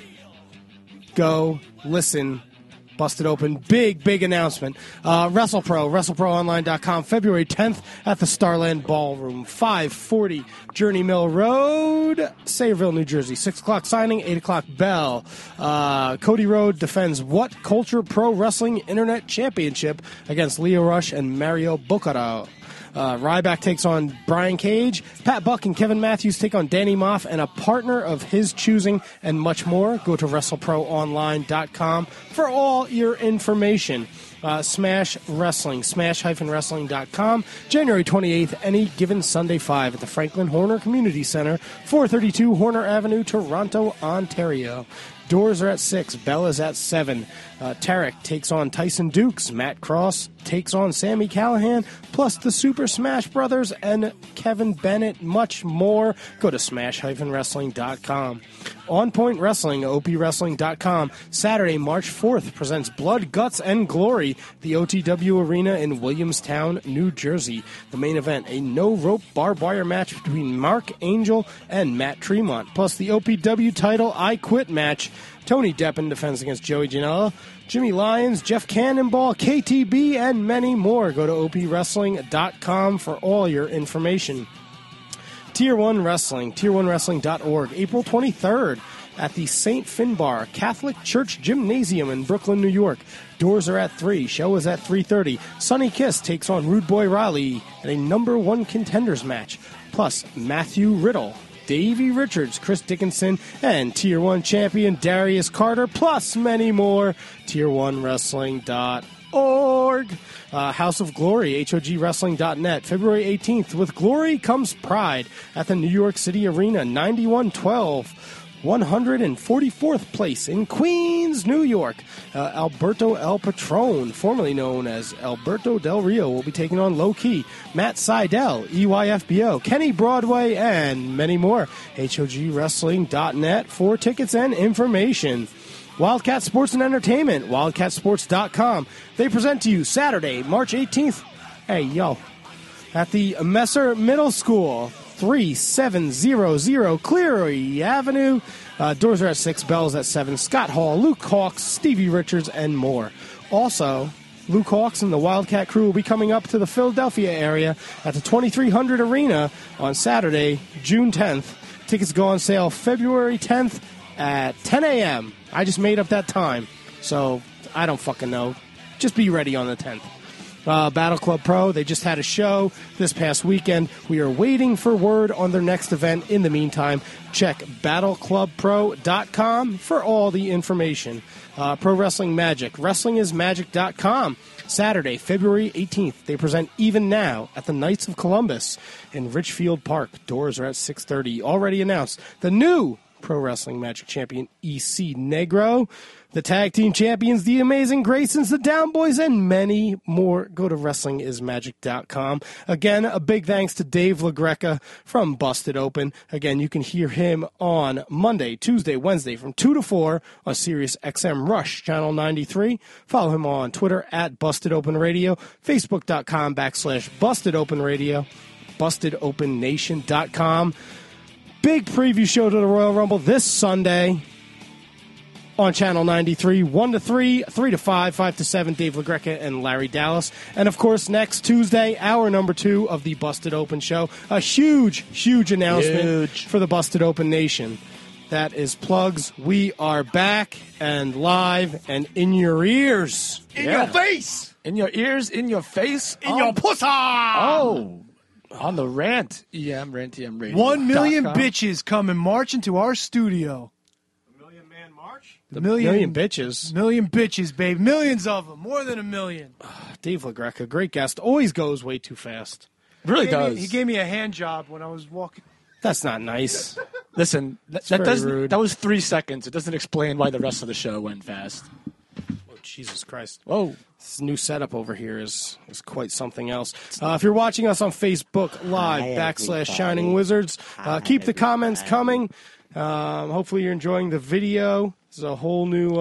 S6: Go listen. Busted Open, big announcement. WrestlePro, WrestleProOnline.com, February 10th at the Starland Ballroom, 540 Journey Mill Road, Sayreville, New Jersey. 6 o'clock signing, 8 o'clock bell. Cody Rhodes defends What Culture Pro Wrestling Internet Championship against Leo Rush and Mario Bocaro. Ryback takes on Brian Cage. Pat Buck and Kevin Matthews take on Danny Moff and a partner of his choosing, and much more. Go to WrestleProOnline.com for all your information. Smash Wrestling, smash-wrestling.com. January 28th, any given Sunday 5 at the Franklin Horner Community Center, 432 Horner Avenue, Toronto, Ontario. Doors are at 6. Bell is at 7. Tarek takes on Tyson Dukes. Matt Cross takes on Sami Callihan, plus the Super Smash Brothers and Kevin Bennett, much more. Go to smash-wrestling.com. On Point Wrestling, opwrestling.com. Saturday, March 4th, presents Blood, Guts, and Glory, the OTW Arena in Williamstown, New Jersey. The main event, a no-rope barbed wire match between Mark Angel and Matt Tremont, plus the OPW title I Quit match. Tony Deppen defends against Joey Janela, Jimmy Lyons, Jeff Cannonball, KTB, and many more. Go to opwrestling.com for all your information. Tier 1 Wrestling, tier1wrestling.org, April 23rd at the St. Finbar Catholic Church Gymnasium in Brooklyn, New York. Doors are at 3. Show is at 3:30. Sonny Kiss takes on Rude Boy Riley in a number 1 contenders match. Plus, Matthew Riddle, Davey Richards, Chris Dickinson, and Tier 1 champion Darius Carter, plus many more. Tier1wrestling.org. House of Glory, HOGWrestling.net. February 18th, with Glory comes Pride at the New York City Arena, 9112. 144th place in Queens, New York. Alberto El Patron, formerly known as Alberto Del Rio, will be taking on Low Key, Matt Seidel, EYFBO, Kenny Broadway, and many more. HOGWrestling.net for tickets and information. Wildcat Sports and Entertainment, wildcatsports.com. They present to you Saturday, March 18th. Hey, yo. At the Messer Middle School, 3700 Cleary Avenue. Doors are at 6, bells at 7. Scott Hall, Luke Hawks, Stevie Richards, and more. Also, Luke Hawks and the Wildcat crew will be coming up to the Philadelphia area at the 2300 Arena on Saturday, June 10th. Tickets go on sale February 10th at 10 a.m. I just made up that time, so I don't fucking know. Just be ready on the 10th. Battle Club Pro, they just had a show this past weekend. We are waiting for word on their next event. In the meantime, check battleclubpro.com for all the information. Pro Wrestling Magic, wrestlingismagic.com. Saturday, February 18th, they present Even Now at the Knights of Columbus in Richfield Park. Doors are at 6:30. Already announced the new Pro Wrestling Magic champion, EC Negro, the tag team champions, the Amazing Graysons, the Down Boys, and many more. Go to wrestlingismagic.com. Again, a big thanks to Dave LaGreca from Busted Open. Again, you can hear him on Monday, Tuesday, Wednesday from 2 to 4 on Sirius XM Rush, Channel 93. Follow him on Twitter at Busted Open Radio, Facebook.com/Busted Open Radio, BustedOpenNation.com. Big preview show to the Royal Rumble this Sunday on Channel 93, 1 to 3, 3 to 5, 5 to 7, Dave LaGreca and Larry Dallas. And, of course, next Tuesday, hour number 2 of the Busted Open show. A huge, huge announcement for the Busted Open Nation. That is plugs. We are back and live and in your ears.
S3: In your face. In your ears, in your face.
S6: In your pussy.
S3: Oh. On the rant. EM Radio.
S1: 1 million bitches come and march into our studio.
S6: The million bitches.
S1: Million bitches, babe. Millions of them. More than a million.
S6: Dave LaGreca, great guest. Always goes way too fast.
S3: Really does.
S1: He gave me a hand job when I was walking.
S6: That's not nice.
S3: Listen, that was 3 seconds. It doesn't explain why the rest of the show went fast.
S6: Oh, Jesus Christ.
S3: Whoa.
S6: This new setup over here is quite something else. If you're watching us on Facebook Live, /Shining Wizards, keep the comments coming. Hopefully you're enjoying the video. This is a whole new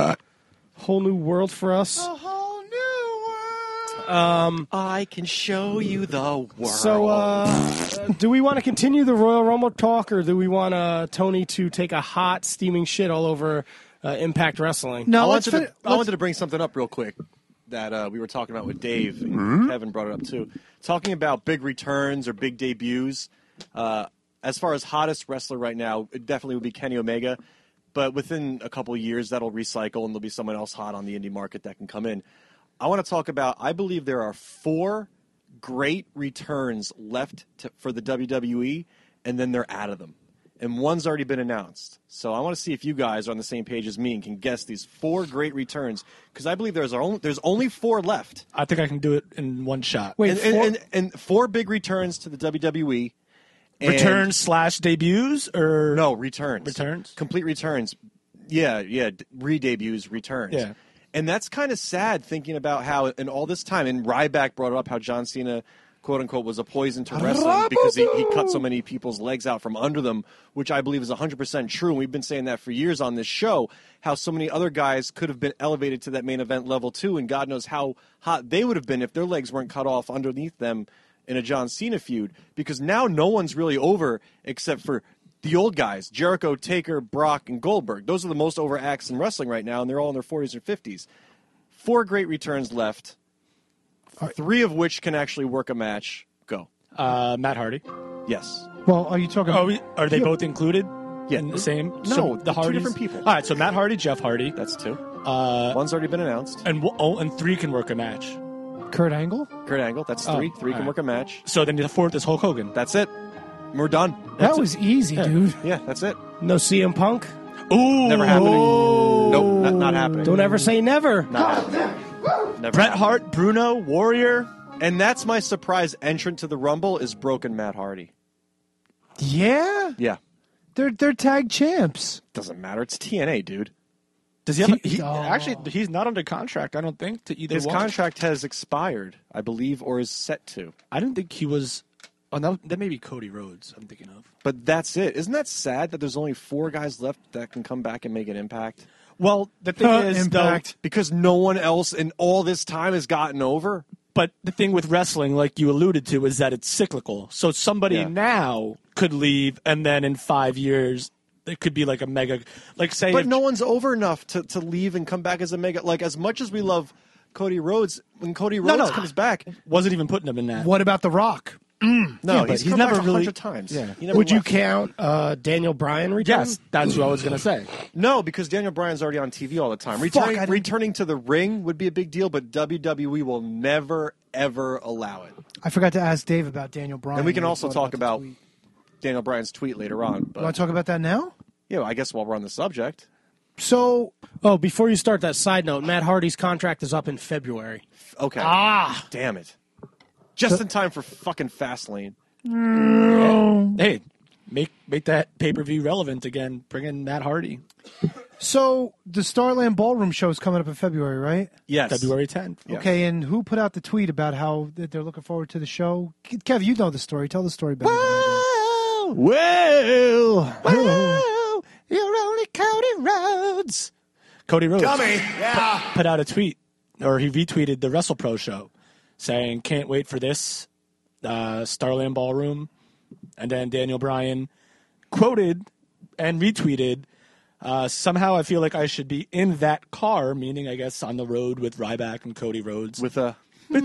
S6: world for us.
S1: A whole new world.
S5: I can show you the world.
S6: So, do we want to continue the Royal Rumble talk, or do we want Tony to take a hot, steaming shit all over Impact Wrestling?
S5: No, I wanted to bring something up real quick that we were talking about with Dave, and Kevin brought it up too. Talking about big returns or big debuts. As far as hottest wrestler right now, it definitely would be Kenny Omega. But within a couple of years, that'll recycle, and there'll be someone else hot on the indie market that can come in. I want to talk about, I believe there are 4 great returns left for the WWE, and then they're out of them. And one's already been announced. So I want to see if you guys are on the same page as me and can guess these 4 great returns, because I believe there's only 4 left.
S3: I think I can do it in one shot.
S6: Wait,
S5: and 4 big returns to the WWE.
S3: Returns / debuts, or
S5: no, returns.
S3: Returns,
S5: complete returns. Yeah, re-debuts, returns.
S3: Yeah,
S5: and that's kind of sad thinking about how in all this time, and Ryback brought up how John Cena, quote unquote, was a poison to wrestling because he cut so many people's legs out from under them, which I believe is 100% true. And we've been saying that for years on this show. How so many other guys could have been elevated to that main event level too, and God knows how hot they would have been if their legs weren't cut off underneath them in a John Cena feud, because now no one's really over except for the old guys, Jericho, Taker, Brock, and Goldberg. Those are the most over acts in wrestling right now, and they're all in their 40s or 50s. 4 great returns left, 3 of which can actually work a match. Go.
S3: Matt Hardy.
S5: Yes.
S1: Well, are you talking
S3: are they both included in the same?
S5: No,
S3: so the Hardys?
S5: 2 different people.
S3: All right, so Matt Hardy, Jeff Hardy.
S5: That's 2. One's already been announced.
S3: And 3 can work a match.
S1: Kurt Angle?
S5: Kurt Angle, that's 3. 3 can work a match.
S3: So then the 4th is Hulk Hogan.
S5: That's it. We're done.
S1: That was easy, dude.
S5: Yeah, that's it.
S6: No CM Punk?
S3: Ooh.
S5: Never happening. Nope, not happening.
S6: Don't ever say never.
S5: Not happening. Never
S3: Bret
S5: happening.
S3: Hart, Bruno, Warrior.
S5: And that's my surprise entrant to the Rumble is Broken Matt Hardy.
S1: Yeah?
S5: Yeah.
S1: They're tag champs.
S5: Doesn't matter. It's TNA, dude.
S3: Does he have actually, he's not under contract, I don't think, to either
S5: His
S3: one.
S5: contract has expired, I believe, or is set to.
S3: I didn't think he was. Oh, that may be Cody Rhodes I'm thinking of.
S5: But that's it. Isn't that sad that there's only 4 guys left that can come back and make an impact?
S3: Well, the thing is,
S1: Impact.
S5: Because no one else in all this time has gotten over?
S3: But the thing with wrestling, like you alluded to, is that it's cyclical. So somebody now could leave, and then in 5 years, it could be like a mega, like say.
S5: But no one's over enough to leave and come back as a mega. Like as much as we love Cody Rhodes, when Cody Rhodes comes back,
S3: wasn't even putting him in that.
S1: What about The Rock?
S5: No,
S3: but
S5: he's
S3: he's
S5: come
S3: never
S5: back
S3: really-
S5: 100 times.
S3: Yeah.
S5: He never
S6: Would you
S5: left.
S6: count Daniel Bryan returning?
S3: Yes, that's what I was going to say.
S5: No, because Daniel Bryan's already on TV all the time. Returning to the ring would be a big deal, but WWE will never, ever allow it.
S1: I forgot to ask Dave about Daniel Bryan.
S5: And we can
S1: when he
S5: also
S1: thought
S5: talk
S1: the
S5: about
S1: tweet.
S5: Daniel Bryan's tweet later on.
S1: You
S5: But
S1: want to talk about that now?
S5: yeah, I guess while we're on the subject.
S1: So,
S6: Before you start that side note, Matt Hardy's contract is up in February.
S5: Okay.
S6: Ah!
S5: Damn it. Just in time for fucking Fastlane.
S3: Hey, make that pay-per-view relevant again. Bring in Matt Hardy.
S1: So the Starland Ballroom show is coming up in February, right?
S5: Yes.
S3: February 10th.
S5: Yeah.
S1: Okay, and who put out the tweet about how that they're looking forward to the show? Kev, you know the story. Tell the story better.
S3: Well, you're only Cody Rhodes. Cody Rhodes put out a tweet, or he retweeted the WrestlePro show, saying, "Can't wait for this Starland Ballroom." And then Daniel Bryan quoted and retweeted, "Somehow I feel like I should be in that car," meaning I guess on the road with Ryback and Cody Rhodes.
S5: With a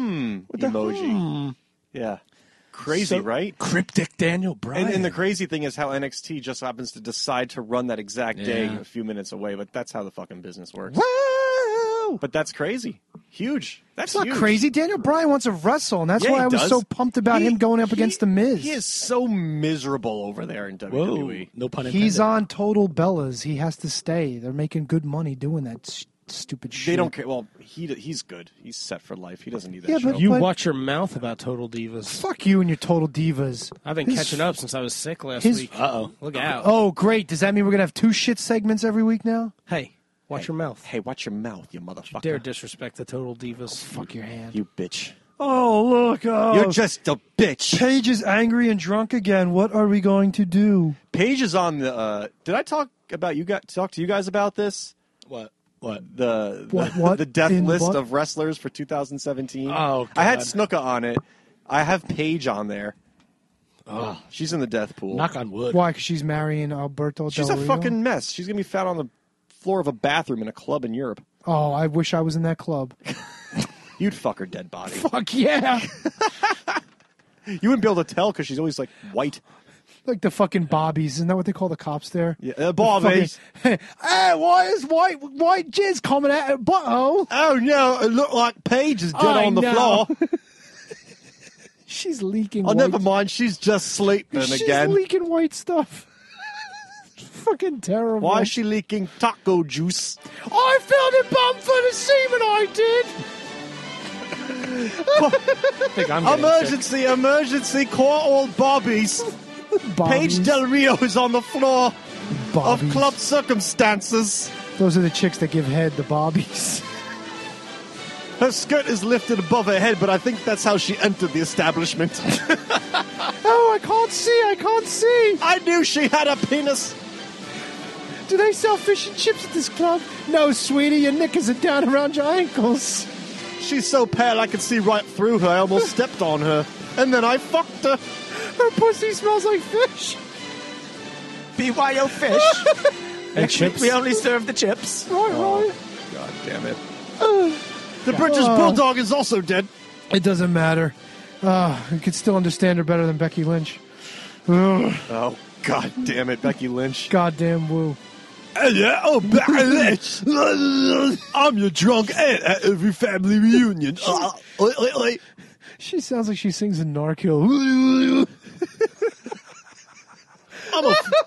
S5: emoji. Yeah. Crazy,
S3: So
S5: right?
S3: Cryptic Daniel Bryan.
S5: And the crazy thing is how NXT just happens to decide to run that exact day
S3: Yeah.
S5: a few minutes away, but that's how the fucking business works.
S1: Whoa!
S5: But that's crazy. Huge. That's
S1: It's not
S5: huge.
S1: crazy. Daniel Bryan wants to wrestle, and that's
S5: Yeah,
S1: why
S5: he
S1: I was
S5: does.
S1: so pumped about him going up against The Miz.
S5: He is so miserable over there in WWE.
S3: Whoa, no pun intended.
S1: He's on Total Bellas. He has to stay. They're making good money doing that stupid shit.
S5: They don't care. Well, he's good. He's set for life. He doesn't need that
S1: Yeah,
S5: show.
S1: but
S6: You watch your mouth about Total Divas.
S1: Fuck you and your Total Divas.
S6: I've been catching up since I was sick last
S1: his-
S6: week.
S3: Uh-oh.
S6: Look out.
S1: Oh, great. Does that mean we're going to have 2 shit segments every week now?
S6: Hey, watch your mouth.
S5: Hey, watch your mouth, you motherfucker.
S6: Dare disrespect the Total Divas.
S1: Fuck your hand.
S5: You bitch.
S1: Oh, look.
S5: You're just a bitch.
S1: Paige is angry and drunk again. What are we going to do?
S5: Paige is on the. Did I talk to you guys about this?
S3: What?
S5: The
S1: What?
S5: the death
S1: In
S5: list
S1: what?
S5: of wrestlers for 2017.
S3: Oh,
S5: I had
S3: God.
S5: Snuka on it. I have Paige on there. Oh, she's in the death pool.
S3: Knock on wood.
S1: Why? Because she's marrying Alberto
S5: She's
S1: Del
S5: a
S1: Rio?
S5: fucking mess. She's gonna be found on the floor of a bathroom in a club in Europe.
S1: Oh, I wish I was in that club.
S5: You'd fuck her dead body.
S1: Fuck yeah.
S5: You wouldn't be able to tell because she's always like white.
S1: Like the fucking Bobbies. Isn't that what they call the cops there?
S5: Yeah, Bobbies.
S1: Hey, why is white jizz coming out of butthole?
S5: Oh no, it looked like Paige is dead
S1: I
S5: on the
S1: know.
S5: floor.
S1: She's leaking
S5: Oh,
S1: white.
S5: never mind. She's just sleeping
S1: She's
S5: again.
S1: leaking white stuff. Fucking terrible.
S5: Why is she leaking taco juice?
S1: I found a bum for the semen, I did.
S3: I think I'm getting sick.
S5: Emergency, call all Bobbies. Paige Del Rio is on the floor
S1: Bobbies.
S5: of club circumstances.
S1: Those are the chicks that give head, the Bobbies.
S5: Her skirt is lifted above her head, but I think that's how she entered the establishment.
S1: Oh, I can't see.
S5: I knew she had a penis.
S1: Do they sell fish and chips at this club? No, sweetie, your knickers are down around your ankles.
S5: She's so pale I could see right through her. I almost stepped on her. And then I fucked her.
S1: Her pussy smells like fish.
S3: BYO fish.
S6: And chips.
S3: We only serve the chips.
S1: Right.
S5: God damn it. The British Bulldog is also dead.
S1: It doesn't matter. I could still understand her better than Becky Lynch. Ugh.
S5: Oh, God damn it, Becky Lynch.
S1: Goddamn woo.
S5: Yeah, oh, Becky Lynch. I'm your drunk aunt at every family reunion.
S1: She sounds like she sings in Narkill.
S5: I'm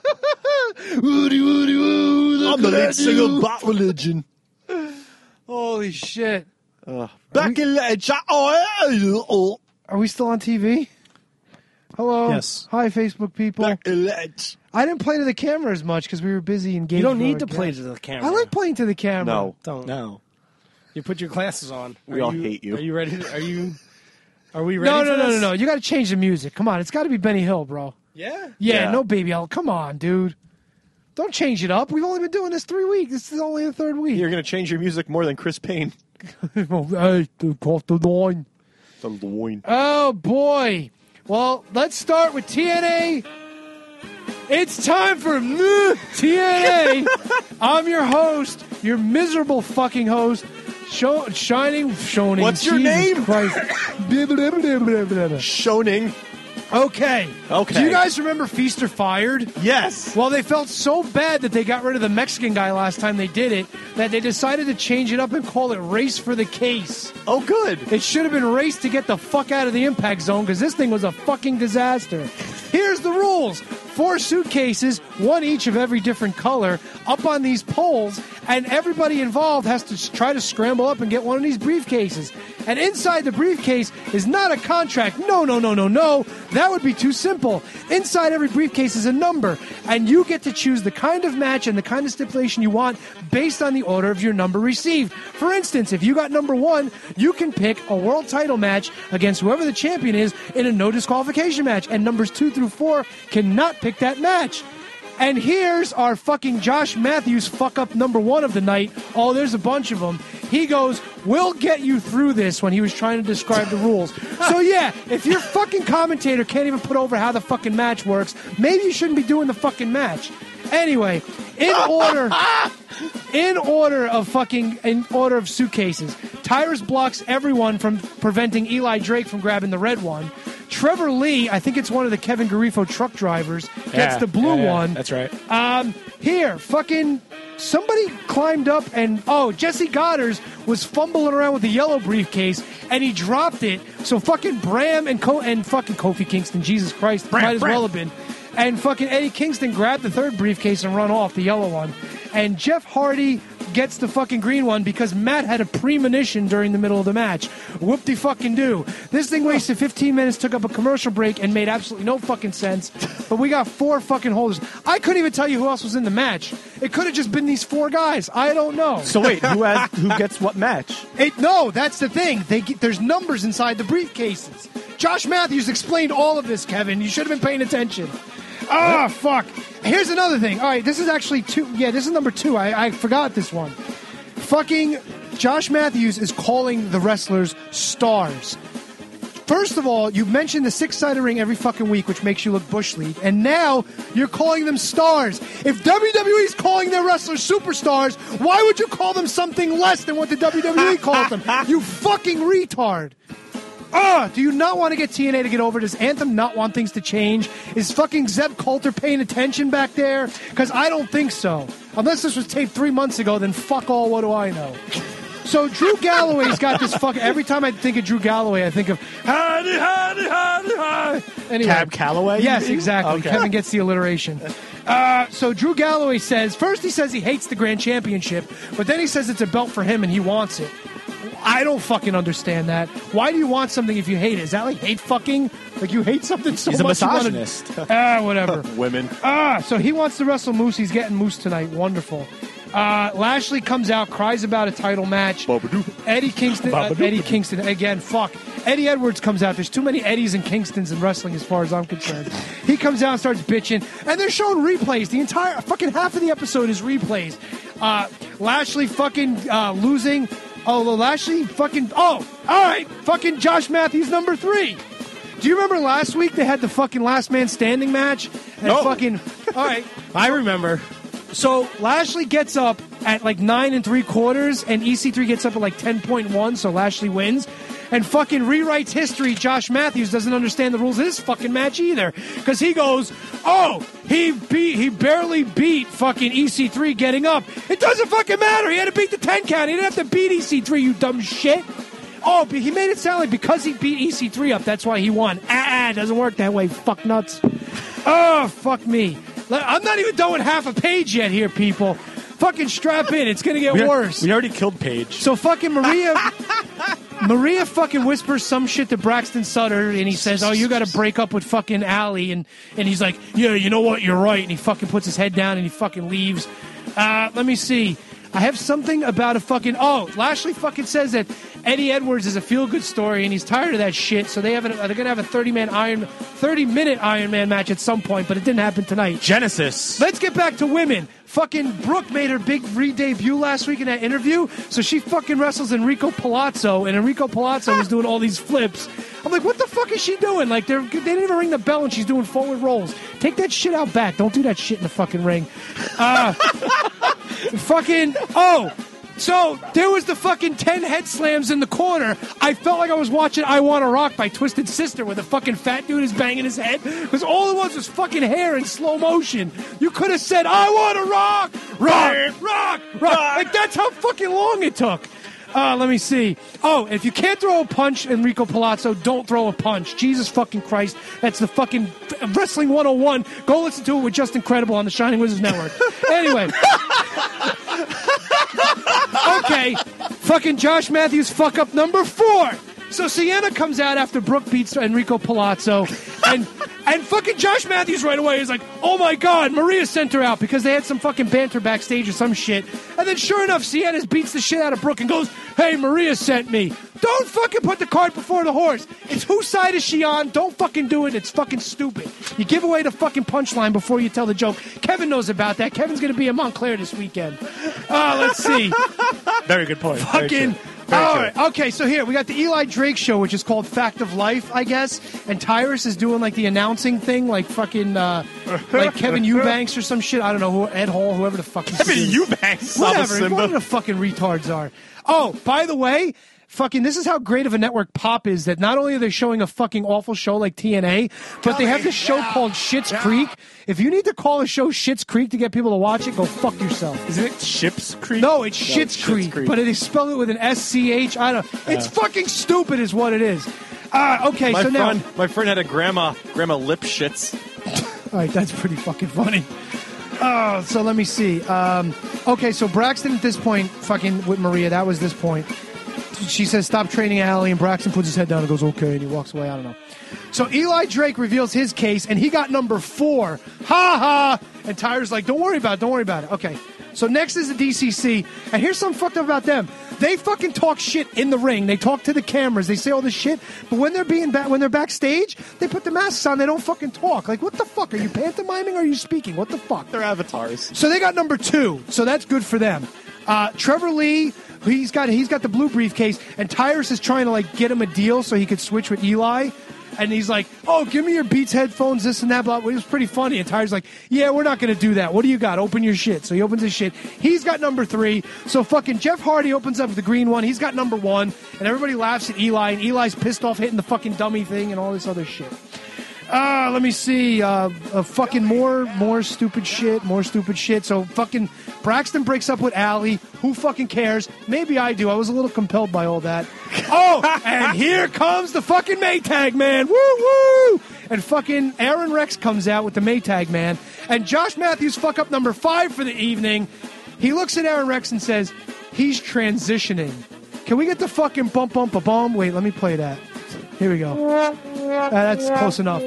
S5: the lead singer of Bad Religion.
S1: Holy shit.
S5: Becky Lynch.
S1: Are we still on TV? Hello.
S6: Yes.
S1: Hi, Facebook people.
S5: Becky Lynch.
S1: I didn't play to the camera as much because we were busy engaged.
S6: You don't
S1: with
S6: need
S1: our
S6: to play
S1: guests.
S6: to the camera.
S1: I like playing to the camera.
S5: No.
S6: Don't.
S3: No.
S6: You put your glasses on.
S5: We all hate you.
S6: Are you ready? Are we ready?
S1: No. You got to change the music. Come on. It's got to be Benny Hill, bro.
S6: Yeah.
S1: Yeah, no Baby L. Come on, dude. Don't change it up. We've only been doing this 3 weeks. This is only the 3rd week.
S5: You're going to change your music more than Chris Payne.
S1: Hey, call the line.
S5: The loin.
S1: Oh, boy. Well, let's start with TNA. It's time for TNA. I'm your host, your miserable fucking host, Shining.
S5: What's your
S1: Jesus
S5: name?
S1: Christ.
S5: Shoning.
S6: Okay.
S5: Okay.
S6: Do you guys remember Feast or Fired?
S5: Yes.
S6: Well, they felt so bad that they got rid of the Mexican guy last time they did it that they decided to change it up and call it Race for the Case.
S5: Oh, good.
S6: It should have been Race to get the fuck out of the impact zone because this thing was a fucking disaster. Here's the rules. 4 suitcases, 1 each of every different color, up on these poles, and everybody involved has to try to scramble up and get one of these briefcases. And inside the briefcase is not a contract. No. That would be too simple. Inside every briefcase is a number, and you get to choose the kind of match and the kind of stipulation you want based on the order of your number received. For instance, if you got number 1, you can pick a world title match against whoever the champion is in a no disqualification match, and numbers 2 through 4 cannot pick that match. And here's our fucking Josh Matthews fuck up number 1 of the night. Oh, there's a bunch of them. He goes, "We'll get you through this," when he was trying to describe the rules. So yeah, if your fucking commentator can't even put over how the fucking match works, maybe you shouldn't be doing the fucking match. Anyway, in order of suitcases, Tyrus blocks everyone from preventing Eli Drake from grabbing the red one. Trevor Lee, I think it's one of the Kevin Garifo truck drivers, gets the blue one.
S3: That's right.
S6: Here, fucking somebody climbed up and, Jesse Goddard was fumbling around with the yellow briefcase and he dropped it. So fucking Bram and fucking Kofi Kingston, Jesus Christ, might as well have been. And fucking Eddie Kingston grabbed the third briefcase and run off, the yellow one. And Jeff Hardy gets the fucking green one because Matt had a premonition during the middle of the match. Whoop-de-fucking-do. This thing wasted 15 minutes, took up a commercial break, and made absolutely no fucking sense. But we got 4 fucking holders. I couldn't even tell you who else was in the match. It could have just been these 4 guys. I don't know.
S5: So wait, who gets what match?
S6: No, that's the thing. There's numbers inside the briefcases. Josh Matthews explained all of this, Kevin. You should have been paying attention. Oh, fuck. Here's another thing. All right, this is actually 2. Yeah, this is number 2. I forgot this one. Fucking Josh Matthews is calling the wrestlers stars. First of all, you mentioned the 6-sided ring every fucking week, which makes you look Bush League, and now you're calling them stars. If WWE's calling their wrestlers superstars, why would you call them something less than what the WWE calls them? You fucking retard. Do you not want to get TNA to get over? Does Anthem not want things to change? Is fucking Zeb Coulter paying attention back there? Because I don't think so. Unless this was taped 3 months ago, then fuck all, what do I know? So Drew Galloway's got this fucking... Every time I think of Drew Galloway, I think of... Anyway.
S3: Cab Calloway?
S6: Yes, exactly.
S3: Okay.
S6: Kevin gets the alliteration. So Drew Galloway says... First he says he hates the Grand Championship, but then he says it's a belt for him and he wants it. I don't fucking understand that. Why do you want something if you hate it? Is that like hate fucking? Like you hate something so
S3: He's
S6: much?
S3: He's a misogynist.
S6: Whatever.
S5: Women.
S6: So he wants to wrestle Moose. He's getting Moose tonight. Wonderful. Lashley comes out, cries about a title match. Eddie Kingston again. Fuck. Eddie Edwards comes out. There's too many Eddies and Kingstons in wrestling, as far as I'm concerned. He comes out and starts bitching, and they're showing replays. The entire fucking half of the episode is replays. Lashley fucking losing. Lashley fucking... all right. Fucking Josh Matthews, number 3. Do you remember last week they had the fucking last man standing match? And
S5: no.
S6: Fucking... All right.
S5: I remember.
S6: So Lashley gets up at like 9 3/4, and EC3 gets up at like 10.1, so Lashley wins. And fucking rewrites history. Josh Matthews doesn't understand the rules of this fucking match either. Because he goes, he barely beat fucking EC3 getting up. It doesn't fucking matter. He had to beat the 10 count. He didn't have to beat EC3, you dumb shit. But he made it sound like because he beat EC3 up, that's why he won. It doesn't work that way, fuck nuts. Fuck me. I'm not even done with half a page yet here, people. Fucking strap in. It's going to get worse.
S3: We already killed Paige.
S6: So fucking Maria fucking whispers some shit to Braxton Sutter, and he says, you got to break up with fucking Allie. And he's like, yeah, you know what? You're right. And he fucking puts his head down, and he fucking leaves. Let me see. I have something about a fucking... Lashley fucking says that Eddie Edwards is a feel-good story, and he's tired of that shit, so they're going to have a 30-minute Iron Man match at some point, but it didn't happen tonight.
S3: Genesis.
S6: Let's get back to women. Fucking Brooke made her big re-debut last week in that interview, so she fucking wrestles Enrico Palazzo, and Enrico Palazzo was doing all these flips. I'm like, what the fuck is she doing? Like, they didn't even ring the bell, and she's doing forward rolls. Take that shit out back. Don't do that shit in the fucking ring. So there was the fucking 10 head slams in the corner. I felt like I was watching I Wanna Rock by Twisted Sister where the fucking fat dude is banging his head. Because all it was fucking hair in slow motion. You could have said, I wanna rock! Rock! Rock! Rock! Like, that's how fucking long it took. Let me see. Oh, if you can't throw a punch, Enrico Palazzo, don't throw a punch. Jesus fucking Christ. That's the fucking Wrestling 101. Go listen to it with Just Incredible on the Shining Wizards Network. Anyway. Okay. Fucking Josh Matthews fuck up number 4. So Sienna comes out after Brooke beats Enrico Palazzo, and fucking Josh Matthews right away is like, oh my God, Maria sent her out because they had some fucking banter backstage or some shit. And then sure enough, Sienna beats the shit out of Brooke and goes, hey, Maria sent me. Don't fucking put the cart before the horse. It's whose side is she on? Don't fucking do it. It's fucking stupid. You give away the fucking punchline before you tell the joke. Kevin knows about that. Kevin's going to be in Montclair this weekend. Let's see.
S3: Very good point.
S6: Fucking... All right. Okay, so here, we got the Eli Drake show, which is called Fact of Life, I guess. And Tyrus is doing, like, the announcing thing, like fucking, like Kevin Eubanks or some shit. I don't know, Ed Hall, whoever the fuck.
S3: Kevin Eubanks.
S6: Whatever, whatever the fucking retards are. Oh, by the way... Fucking, this is how great of a network Pop is that not only are they showing a fucking awful show like TNA, but they have this show called Schitt's Creek. If you need to call a show Schitt's Creek to get people to watch it, go fuck yourself.
S3: Isn't it Ship's Creek?
S6: No, it's Schitt's Creek, but they spell it with an SCH. I don't. It's fucking stupid, is what it is. Okay, so now
S5: my friend had a grandma lip shits.
S6: All right, that's pretty fucking funny. So let me see. Okay, so Braxton at this point, fucking with Maria, that was this point. She says, stop training Allie, and Braxton puts his head down and goes, okay, and he walks away. I don't know. So Eli Drake reveals his case, and he got number 4. Ha ha! And Tyra's like, don't worry about it. Okay. So next is the DCC, and here's something fucked up about them. They fucking talk shit in the ring. They talk to the cameras. They say all this shit, but when they're backstage, they put the masks on. They don't fucking talk. Like, what the fuck? Are you pantomiming or are you speaking? What the fuck?
S3: They're avatars.
S6: So they got number 2. So that's good for them. Trevor Lee... He's got the blue briefcase, and Tyrus is trying to like get him a deal so he could switch with Eli. And he's like, oh, give me your Beats headphones, this and that, blah, blah. It was pretty funny. And Tyrus like, yeah, we're not going to do that. What do you got? Open your shit. So he opens his shit. He's got number 3. So fucking Jeff Hardy opens up with the green one. He's got number 1. And everybody laughs at Eli, and Eli's pissed off hitting the fucking dummy thing and all this other shit. Let me see. Fucking more stupid shit. So fucking Braxton breaks up with Allie. Who fucking cares? Maybe I do. I was a little compelled by all that. Oh, and here comes the fucking Maytag Man. Woo woo! And fucking Aaron Rex comes out with the Maytag Man. And Josh Matthews fuck up number 5 for the evening. He looks at Aaron Rex and says, he's transitioning. Can we get the fucking bump bump a bomb? Wait, let me play that. Here we go. That's close enough.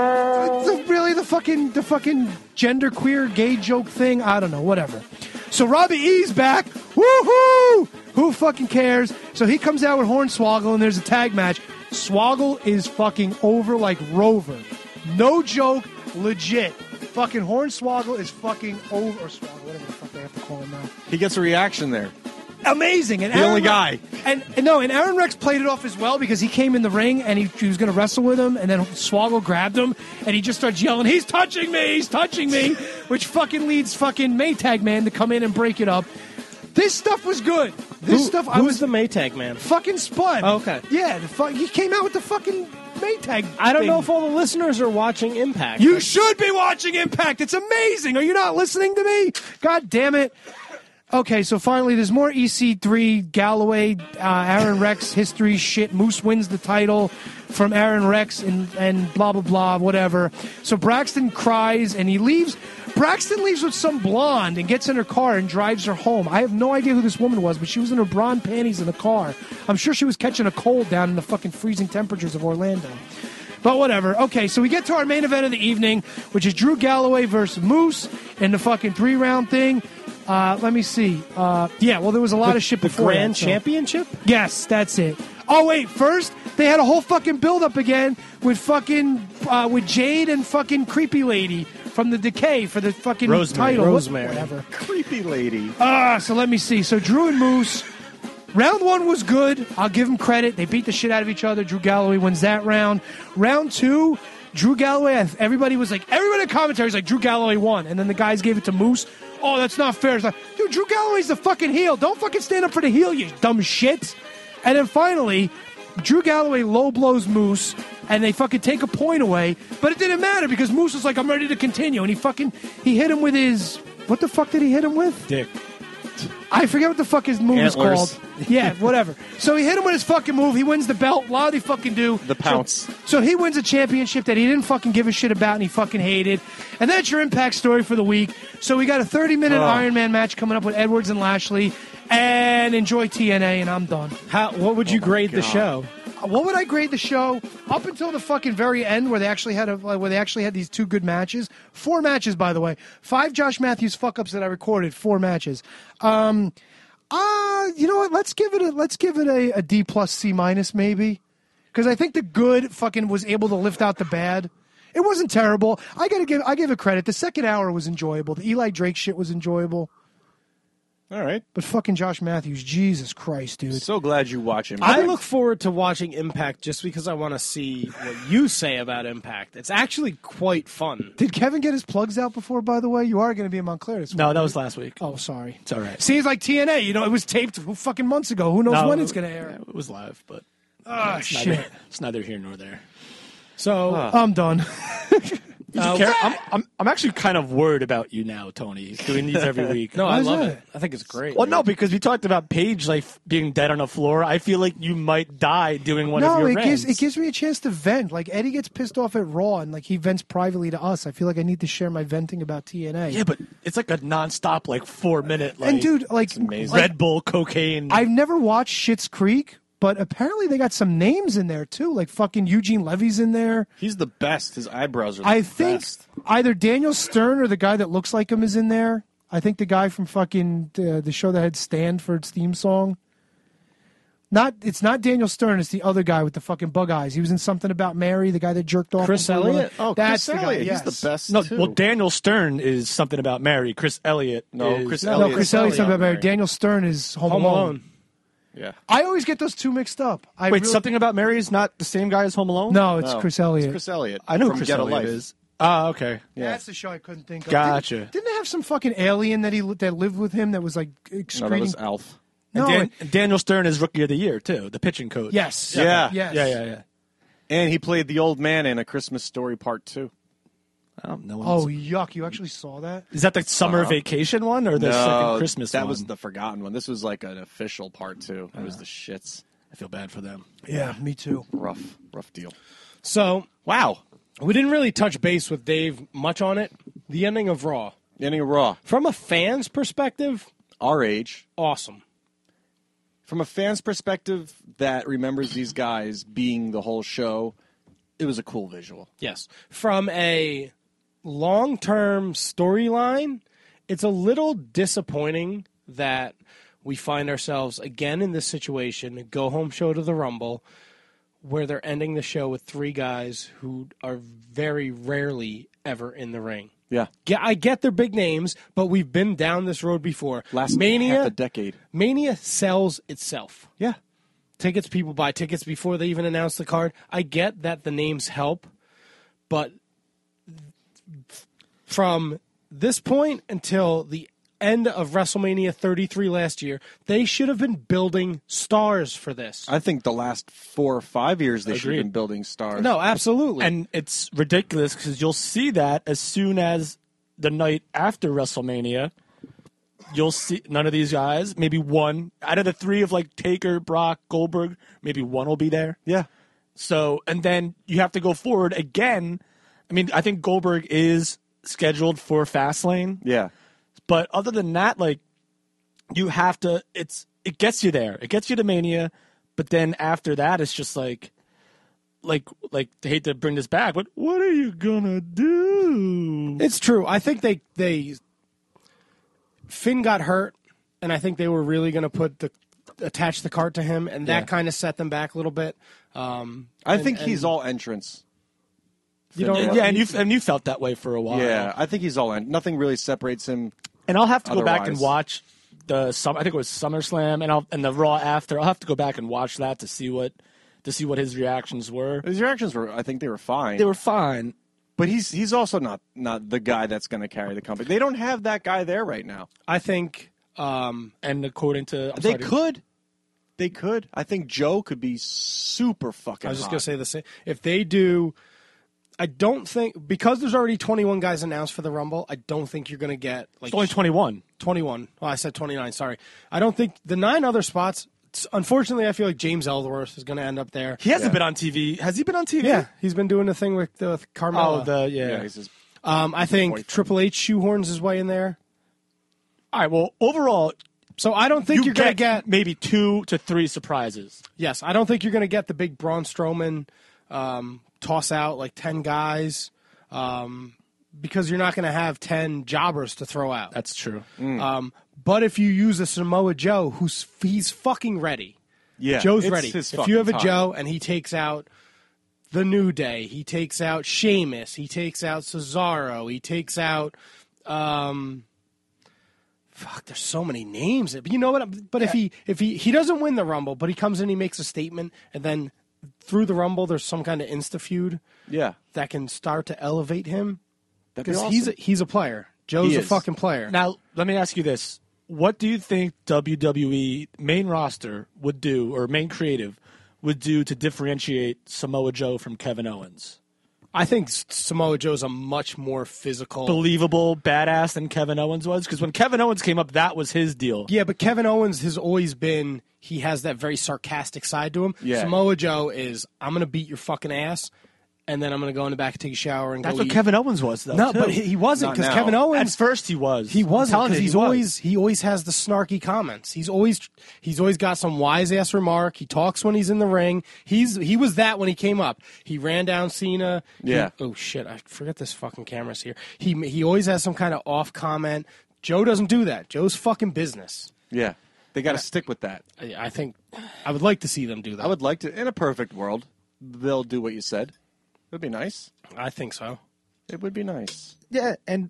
S6: Really, the fucking genderqueer gay joke thing? I don't know. Whatever. So Robbie E's back. Woohoo! Who fucking cares? So he comes out with Hornswoggle, and there's a tag match. Swoggle is fucking over like Rover. No joke. Legit. Fucking Hornswoggle is fucking over. Or Swoggle, whatever the fuck they have to call him now.
S5: He gets a reaction there.
S6: Amazing. And
S5: the only guy.
S6: And Aaron Rex played it off as well because he came in the ring and he was going to wrestle with him, and then Swoggle grabbed him and he just starts yelling, he's touching me, which fucking leads fucking Maytag Man to come in and break it up. This stuff was good. Who's the Maytag Man? Fucking Spud. Oh, okay. Yeah, he came out with the fucking Maytag
S11: I don't
S6: thing.
S11: know if all the listeners are watching Impact.
S6: You should be watching Impact. It's amazing. Are you not listening to me? God damn it. Okay, so finally, there's more EC3, Galloway, Aaron Rex history shit. Moose wins the title from Aaron Rex and blah, blah, blah, whatever. So Braxton cries and he leaves. Braxton leaves with some blonde and gets in her car and drives her home. I have no idea who this woman was, but she was in her bra and panties in the car. I'm sure she was catching a cold down in the fucking freezing temperatures of Orlando. But whatever. Okay, so we get to our main event of the evening, which is Drew Galloway versus Moose in the fucking 3-round thing. Let me see. There was a lot of shit before.
S11: The Grand Championship?
S6: Yes, that's it. Oh, wait, first, they had a whole fucking build-up again with fucking, with Jade and fucking Creepy Lady from the Decay for the fucking title.
S11: Rosemary.
S6: Whatever.
S5: Creepy Lady.
S6: So let me see. So Drew and Moose, round 1 was good. I'll give them credit. They beat the shit out of each other. Drew Galloway wins that round. Round 2, Drew Galloway, everybody in commentary was like, Drew Galloway won. And then the guys gave it to Moose. Oh, that's not fair. It's like, dude,
S1: dude, Drew Galloway's the fucking heel. Don't fucking stand up for the heel, you dumb shit. And then finally, Drew Galloway low blows Moose, and they fucking take a point away. But it didn't matter because Moose was like, I'm ready to continue. And he hit him with his, what the fuck did he hit him with?
S3: Dick.
S1: I forget what the fuck his move is
S5: Antlers.
S1: called. Yeah, whatever. So he hit him with his fucking move. He wins the belt. A lot they fucking do.
S5: The pounce.
S1: So he wins a championship that he didn't fucking give a shit about and he fucking hated. And that's your Impact story for the week. So we got a 30-minute Iron Man match coming up with Edwards and Lashley. And enjoy TNA, and I'm done.
S6: What would you grade the show?
S1: What would I grade the show up until the fucking very end, where they actually had these two good matches? 4 matches, by the way. 5 Josh Matthews fuck ups that I recorded. 4 matches. You know what? Let's give it a D plus C minus maybe, because I think the good fucking was able to lift out the bad. It wasn't terrible. I give it credit. The second hour was enjoyable. The Eli Drake shit was enjoyable.
S5: All right.
S1: But fucking Josh Matthews, Jesus Christ, dude.
S5: So glad you watch him.
S6: I look forward to watching Impact just because I want to see what you say about Impact. It's actually quite fun.
S1: Did Kevin get his plugs out before, by the way? You are going to be in Montclair this week.
S3: No, that was last week.
S1: Oh, sorry.
S3: It's all right.
S1: See, it's like TNA. You know, it was taped fucking months ago. Who knows when it's going to air?
S3: Yeah, it was live, but
S1: Shit.
S3: It's neither here nor there.
S6: So
S1: I'm done.
S3: I'm actually kind of worried about you now, Tony, doing these every week.
S6: No, I love
S1: that?
S6: it. I think it's great.
S3: Well, no, because we talked about Paige like being dead on the floor. I feel like you might die doing one of
S1: No,
S3: your
S1: it
S3: rants.
S1: gives me a chance to vent. Like Eddie gets pissed off at Raw, and like he vents privately to us. I feel like I need to share my venting about TNA.
S3: Yeah, but it's like a nonstop, like 4-minute, like
S1: and dude, like
S3: Red Bull, cocaine.
S1: I've never watched Schitt's Creek, but apparently they got some names in there too. Like fucking Eugene Levy's in there.
S5: He's the best. His eyebrows are the
S1: I think
S5: best.
S1: either Daniel Stern or the guy that looks like him is in there. I think the guy from fucking the show that had Stanford's theme song. It's not Daniel Stern. It's the other guy with the fucking bug eyes. He was in Something About Mary, the guy that jerked off.
S6: Chris Elliott?
S5: Oh,
S1: That's
S5: Chris
S1: the guy.
S5: Elliott.
S1: Yes.
S5: He's the best.
S3: No,
S5: too.
S3: well, Daniel Stern is Something About Mary. Chris Elliott is...
S5: Chris
S1: No,
S5: Elliott.
S1: Chris Elliott's Something About Mary. Daniel Stern is Home Alone.
S5: Yeah.
S1: I always get those two mixed up.
S3: Wait, Something About Mary is not the same guy as Home Alone?
S1: No, it's
S5: No,
S1: Chris Elliott.
S5: It's Chris Elliott.
S3: I know who
S5: from
S3: Chris
S5: Get a
S3: Elliott
S5: Life.
S3: is. Ah, okay.
S5: Yeah.
S1: That's the show I couldn't think of.
S3: Gotcha.
S1: Didn't they have some fucking alien that lived with him that was like
S5: No,
S1: excreting?
S5: that was Alf.
S1: No,
S3: And Daniel Stern is Rookie of the Year, too, the pitching coach.
S1: yes.
S5: Yeah.
S1: Yes.
S3: Yeah.
S5: And he played the old man in A Christmas Story Part 2.
S3: No
S1: Oh, yuck. You actually saw that?
S3: Is that the summer vacation one or the second Christmas
S5: that
S3: one?
S5: was the forgotten one. This was like an official Part 2. It was the shits.
S3: I feel bad for them.
S1: Yeah, me too.
S5: Rough deal.
S6: So
S5: Wow.
S6: we didn't really touch base with Dave much on it. The ending of Raw.
S5: Ending of Raw.
S6: From a fan's perspective,
S5: Our age.
S6: awesome.
S5: From a fan's perspective that remembers these guys being the whole show, it was a cool visual.
S6: Yes. From a long-term storyline, it's a little disappointing that we find ourselves again in this situation, a go-home show to the Rumble, where they're ending the show with 3 guys who are very rarely ever in the ring.
S5: Yeah.
S6: I get their big names, but we've been down this road before.
S5: Last
S6: Mania,
S5: half a decade.
S6: Mania sells itself.
S5: Yeah.
S6: People buy tickets before they even announce the card. I get that the names help, but from this point until the end of WrestleMania 33 last year, they should have been building stars for this.
S5: I think the last 4 or 5 years they should have
S3: Agreed.
S5: been building stars.
S6: No, absolutely.
S3: And it's ridiculous because you'll see that as soon as the night after WrestleMania, you'll see none of these guys, maybe one, out of the 3 of like Taker, Brock, Goldberg, maybe one will be there.
S5: Yeah.
S3: So, and then you have to go forward again. I mean, I think Goldberg is scheduled for Fastlane.
S5: Yeah.
S3: But other than that, like, you have to, it gets you there. It gets you to Mania, but then after that, it's just like, I hate to bring this back, but what are you gonna do?
S6: It's true. I think they Finn got hurt, and I think they were really going to attach the cart to him, and that kind of set them back a little bit.
S5: I think he's all entrance.
S6: You know,
S3: Yeah, and you felt that way for a while.
S5: Yeah, I think he's all in. Nothing really separates him.
S3: And I'll have to go back and
S5: Otherwise.
S3: watch I think it was SummerSlam, and the Raw after. I'll have to go back and watch that to see what his reactions were.
S5: His reactions were, I think they were fine.
S3: They were fine.
S5: But he's also not the guy that's going to carry the company. They don't have that guy there right now.
S6: I think
S3: And according to
S5: They could. I think Joe could be super fucking
S6: I was just
S5: hot.
S6: going to say the same. If they do, I don't think, because there's already 21 guys announced for the Rumble, I don't think you're going to get like
S3: it's only 21.
S6: 21. Oh, I said 29. Sorry. I don't think the 9 other spots. Unfortunately, I feel like James Ellsworth is going to end up there.
S3: He hasn't been on TV. Has he been on TV?
S6: Yeah, he's been doing the thing with Carmella.
S5: He's just,
S6: I think Triple H shoehorns his way in there.
S3: All right. Well, overall,
S6: so I don't think you're going to get
S3: maybe 2 to 3 surprises.
S6: Yes, I don't think you're going to get the big Braun Strowman toss out like 10 guys because you're not going to have 10 jobbers to throw out.
S3: That's true.
S6: But if you use a Samoa Joe, he's fucking ready.
S5: Yeah,
S6: Joe's
S5: it's
S6: ready.
S5: his
S6: If you have a
S5: fucking time.
S6: Joe and he takes out the New Day, he takes out Sheamus, he takes out Cesaro, he takes out there's so many names. But you know what? But if he doesn't win the Rumble, but he comes in, he makes a statement, and then through the Rumble, there's some kind of insta feud.
S5: Yeah,
S6: that can start to elevate him
S5: because
S6: he's a player. Joe's a fucking player.
S3: Now, let me ask you this: what do you think WWE main roster would do, or main creative would do, to differentiate Samoa Joe from Kevin Owens?
S6: I think Samoa Joe's a much more physical,
S3: believable badass than Kevin Owens was. Because when Kevin Owens came up, that was his deal.
S6: Yeah, but Kevin Owens has always been, he has that very sarcastic side to him.
S5: Yeah.
S6: Samoa Joe is, I'm going to beat your fucking ass, and then I'm going to go in the back and take a shower and
S3: That's
S6: go
S3: what
S6: eat.
S3: Kevin Owens was, though.
S6: No,
S3: too.
S6: but he wasn't,
S5: Not
S6: because
S5: now.
S6: Kevin Owens...
S3: At first he was.
S6: He wasn't, because he
S3: was.
S6: always has the snarky comments. He's always got some wise-ass remark. He talks when he's in the ring. He was that when he came up. He ran down Cena.
S5: Yeah.
S6: Oh, shit, I forget this fucking camera's here. He always has some kind of off comment. Joe doesn't do that. Joe's fucking business.
S5: Yeah, they got to stick with that.
S6: I think I would like to see them do that.
S5: I would like to. In a perfect world, they'll do what you said. It would be nice.
S6: I think so.
S5: It would be nice.
S3: Yeah, and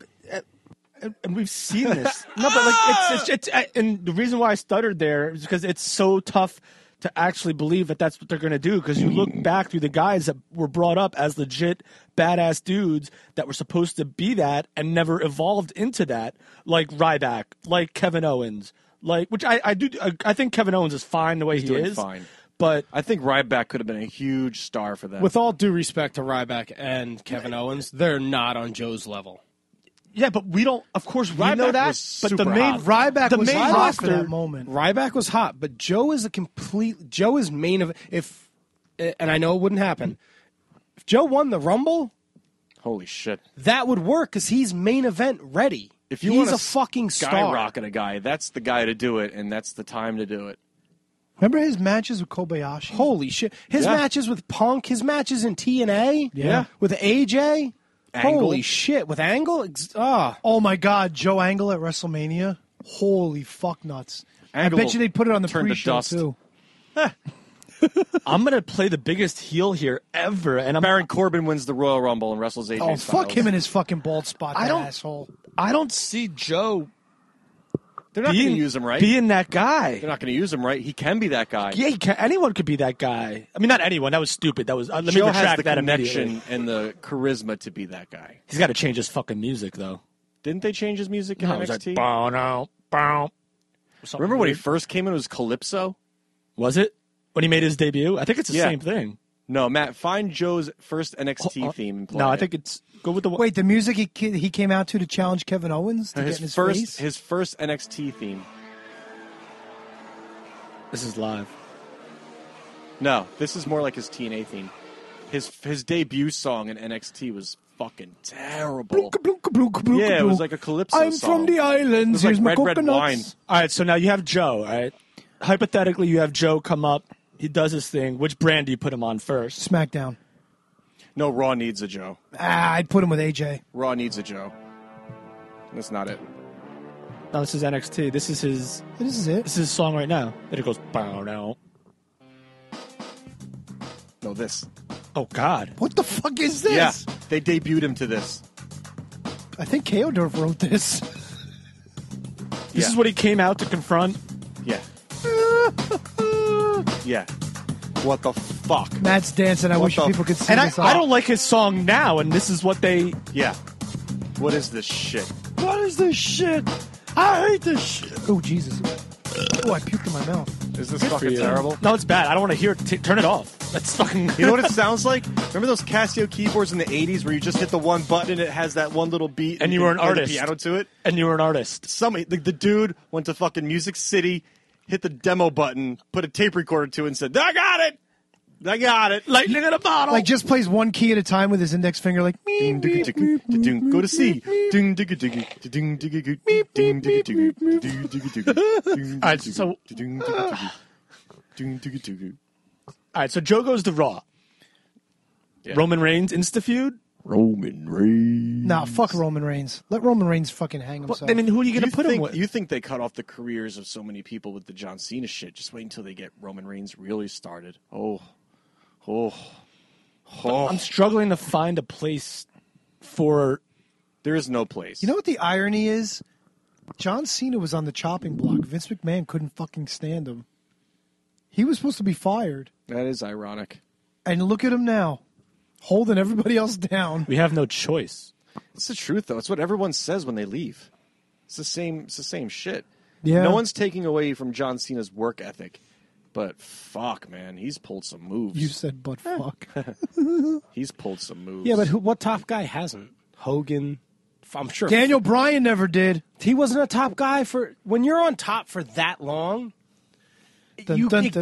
S3: we've seen this. No, but like it's and the reason why I stuttered there is because it's so tough to actually believe that that's what they're going to do. Because you look back through the guys that were brought up as legit badass dudes that were supposed to be that and never evolved into that, like Ryback, like Kevin Owens, like which I think Kevin Owens is fine the way
S5: He's
S3: he
S5: doing
S3: is.
S5: fine.
S3: But
S5: I think Ryback could have been a huge star for them.
S6: With all due respect to Ryback and Kevin Owens, they're not on Joe's level.
S3: yeah, but we don't. Of course, we
S5: Ryback
S3: know that.
S5: was
S3: But the
S5: super
S3: main
S5: hot.
S1: Ryback
S3: the
S1: was
S3: main
S1: hot
S3: roster,
S1: for that moment.
S6: Ryback was hot, but Joe is Joe is main of and I know it wouldn't happen. If Joe won the Rumble,
S5: Holy shit!
S6: that would work because he's main event ready.
S5: If you
S6: he's
S5: want
S6: a fucking star.
S5: skyrocket a guy, that's the guy to do it, and that's the time to do it.
S1: Remember his matches with Kobayashi?
S6: Holy shit! His
S5: Yeah.
S6: matches with Punk, his matches in TNA,
S1: Yeah.
S6: with AJ.
S5: Angle.
S6: Holy shit! With Angle,
S1: Oh my God, Joe Angle at WrestleMania. Holy fuck nuts!
S5: Angle
S1: I bet you they'd put it on the
S5: turned to
S1: pre-show
S5: dust.
S1: too.
S3: I'm gonna play the biggest heel here ever, and
S5: Baron Corbin wins the Royal Rumble and wrestles AJ
S1: Oh
S5: Styles.
S1: fuck him and his fucking bald spot.
S3: I
S1: That
S3: don't-
S1: asshole.
S3: I don't see Joe
S5: They're not going to use him right.
S3: being that guy.
S5: They're not going to use him right. He can be that guy.
S3: Yeah, anyone could be that guy. I mean, not anyone. That was stupid. That was. Let me
S5: Joe has
S3: retract
S5: the
S3: that
S5: connection
S3: immediately.
S5: and the charisma to be that guy.
S3: He's got to change his fucking music, though.
S5: Didn't they change his music in
S3: No, it was
S5: NXT?
S3: like, bow, no, bow. Something
S5: Remember when he
S3: weird.
S5: first came in? It was Calypso.
S3: Was it when he made his debut? I think it's the
S5: Yeah.
S3: same thing.
S5: No, Matt, find Joe's first NXT theme and play
S3: No, I
S5: it.
S3: think it's go with the one.
S1: Wait, the music he came out to challenge Kevin Owens to get in his face?
S5: his first NXT theme.
S3: This is live.
S5: No, this is more like his TNA theme. His debut song in NXT was fucking terrible. Yeah, it was like a Calypso
S1: I'm
S5: song.
S1: from the
S5: It
S1: islands.
S5: was like
S1: Here's my
S5: red
S1: coconuts.
S5: wine.
S3: All right, so now you have Joe. All right, hypothetically, you have Joe come up. He does his thing. Which brand do you put him on first?
S1: SmackDown.
S5: No, Raw needs a Joe.
S1: I'd put him with AJ.
S5: Raw needs a Joe. That's not it.
S3: No, this is NXT. This is his.
S1: This is it.
S3: This is his song right now. Then it goes bow now.
S5: No, this.
S3: Oh God!
S1: What the fuck is this?
S5: Yeah, they debuted him to this.
S1: I think Keodorf wrote this.
S3: This is what he came out to confront.
S5: Yeah. Yeah. What the fuck?
S1: Matt's dancing. I
S5: What
S1: wish
S5: the
S1: people could see
S3: And
S1: this.
S3: I don't like his song now, and this is what they.
S5: Yeah. What is this shit?
S1: What is this shit? I hate this shit. Oh, Jesus. Oh, I puked in my mouth.
S5: Is this fucking terrible?
S3: No, it's bad. I don't want to hear it. Turn it off. That's fucking...
S5: You know what it sounds like? Remember those Casio keyboards in the 80s where you just hit the one button and it has that one little beat?
S3: And you were an artist.
S5: Piano to it?
S3: And you were an artist.
S5: The dude went to fucking Music City, hit the demo button, put a tape recorder to it, and said, I got it! I got it.
S3: Lightning in a bottle.
S1: Like, just plays one key at a time with his index finger, like,
S5: go to C.
S3: All right, so Joe goes to Raw. Yeah. Roman Reigns, insta-feud?
S5: Roman Reigns.
S1: Nah, fuck Roman Reigns. Let Roman Reigns fucking hang himself.
S3: I mean, who are you going to put him with?
S5: You think they cut off the careers of so many people with the John Cena shit? Just wait until they get Roman Reigns really started.
S3: I'm struggling to find a place for...
S5: There is no place.
S1: You know what the irony is? John Cena was on the chopping block. Vince McMahon couldn't fucking stand him. He was supposed to be fired.
S5: That is ironic.
S1: And look at him now, holding everybody else down.
S3: We have no choice.
S5: It's the truth, though. It's what everyone says when they leave. It's the same shit.
S1: Yeah.
S5: No one's taking away from John Cena's work ethic. But fuck, man, he's pulled some moves.
S1: You said, but fuck.
S5: He's pulled some moves.
S6: Yeah, but what top guy hasn't? Hogan, I'm sure.
S1: Daniel Bryan never did.
S6: He wasn't a top guy for... When you're on top for that long...
S5: But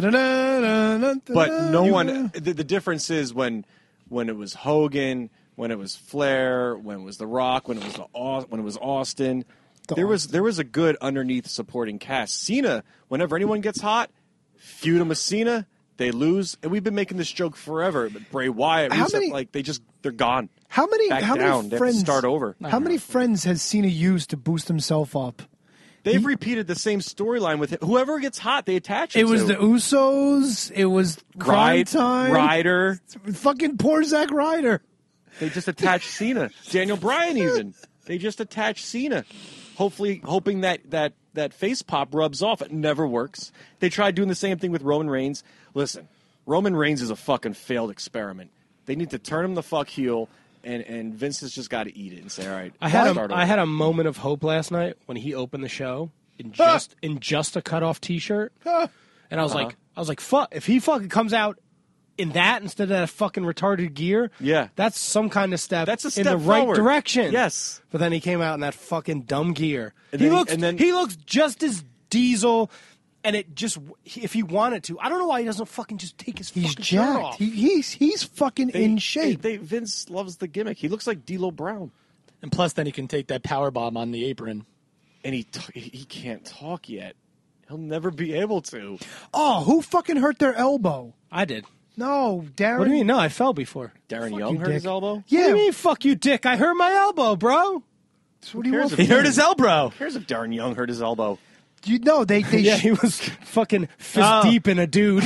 S5: no one... The difference is when it was Hogan, when it was Flair, when it was The Rock, when it was Austin, there was a good underneath supporting cast. Cena, whenever anyone gets hot, feud him with Cena, they lose, and we've been making this joke forever. But Bray Wyatt, they're gone.
S1: How many
S5: friends
S1: they have to
S5: start over?
S1: How many friends has Cena used to boost himself up?
S5: They've repeated the same storyline with him. Whoever gets hot, they attach it
S1: was
S5: to.
S1: The Usos. It was Crime Time.
S5: Ryder.
S1: Fucking poor Zack Ryder.
S5: They just attach Cena. Daniel Bryan even. They just attach Cena. Hoping that face pop rubs off. It never works. They tried doing the same thing with Roman Reigns. Listen, Roman Reigns is a fucking failed experiment. They need to turn him the fuck heel, and Vince has just got to eat it and say, all right.
S6: I had a moment of hope last night when he opened the show in just a cutoff T-shirt, and I was like, fuck! If he fucking comes out in that instead of that fucking retarded gear,
S5: yeah,
S6: that's some kind of step.
S5: That's a step
S6: in the right
S5: forward.
S6: direction.
S5: Yes,
S6: but then he came out in that fucking dumb gear.
S5: And
S6: he looks just as Diesel. And it just, if he wanted to, I don't know why he doesn't fucking just take his fucking shirt off.
S1: He's fucking in shape.
S5: Vince loves the gimmick. He looks like D'Lo Brown.
S3: And plus, then he can take that power bomb on the apron.
S5: And he can't talk yet. He'll never be able to.
S1: Oh, who fucking hurt their elbow?
S6: I did.
S1: No, Darren.
S6: What do you mean? No, I fell before.
S5: Darren Young hurt his elbow?
S1: Yeah.
S6: What do you mean, fuck you, dick? I hurt my elbow, bro.
S1: So what do you want?
S3: He hurt his elbow.
S5: Who cares if Darren Young hurt his elbow?
S1: They
S6: yeah, he was fucking fist deep in a dude.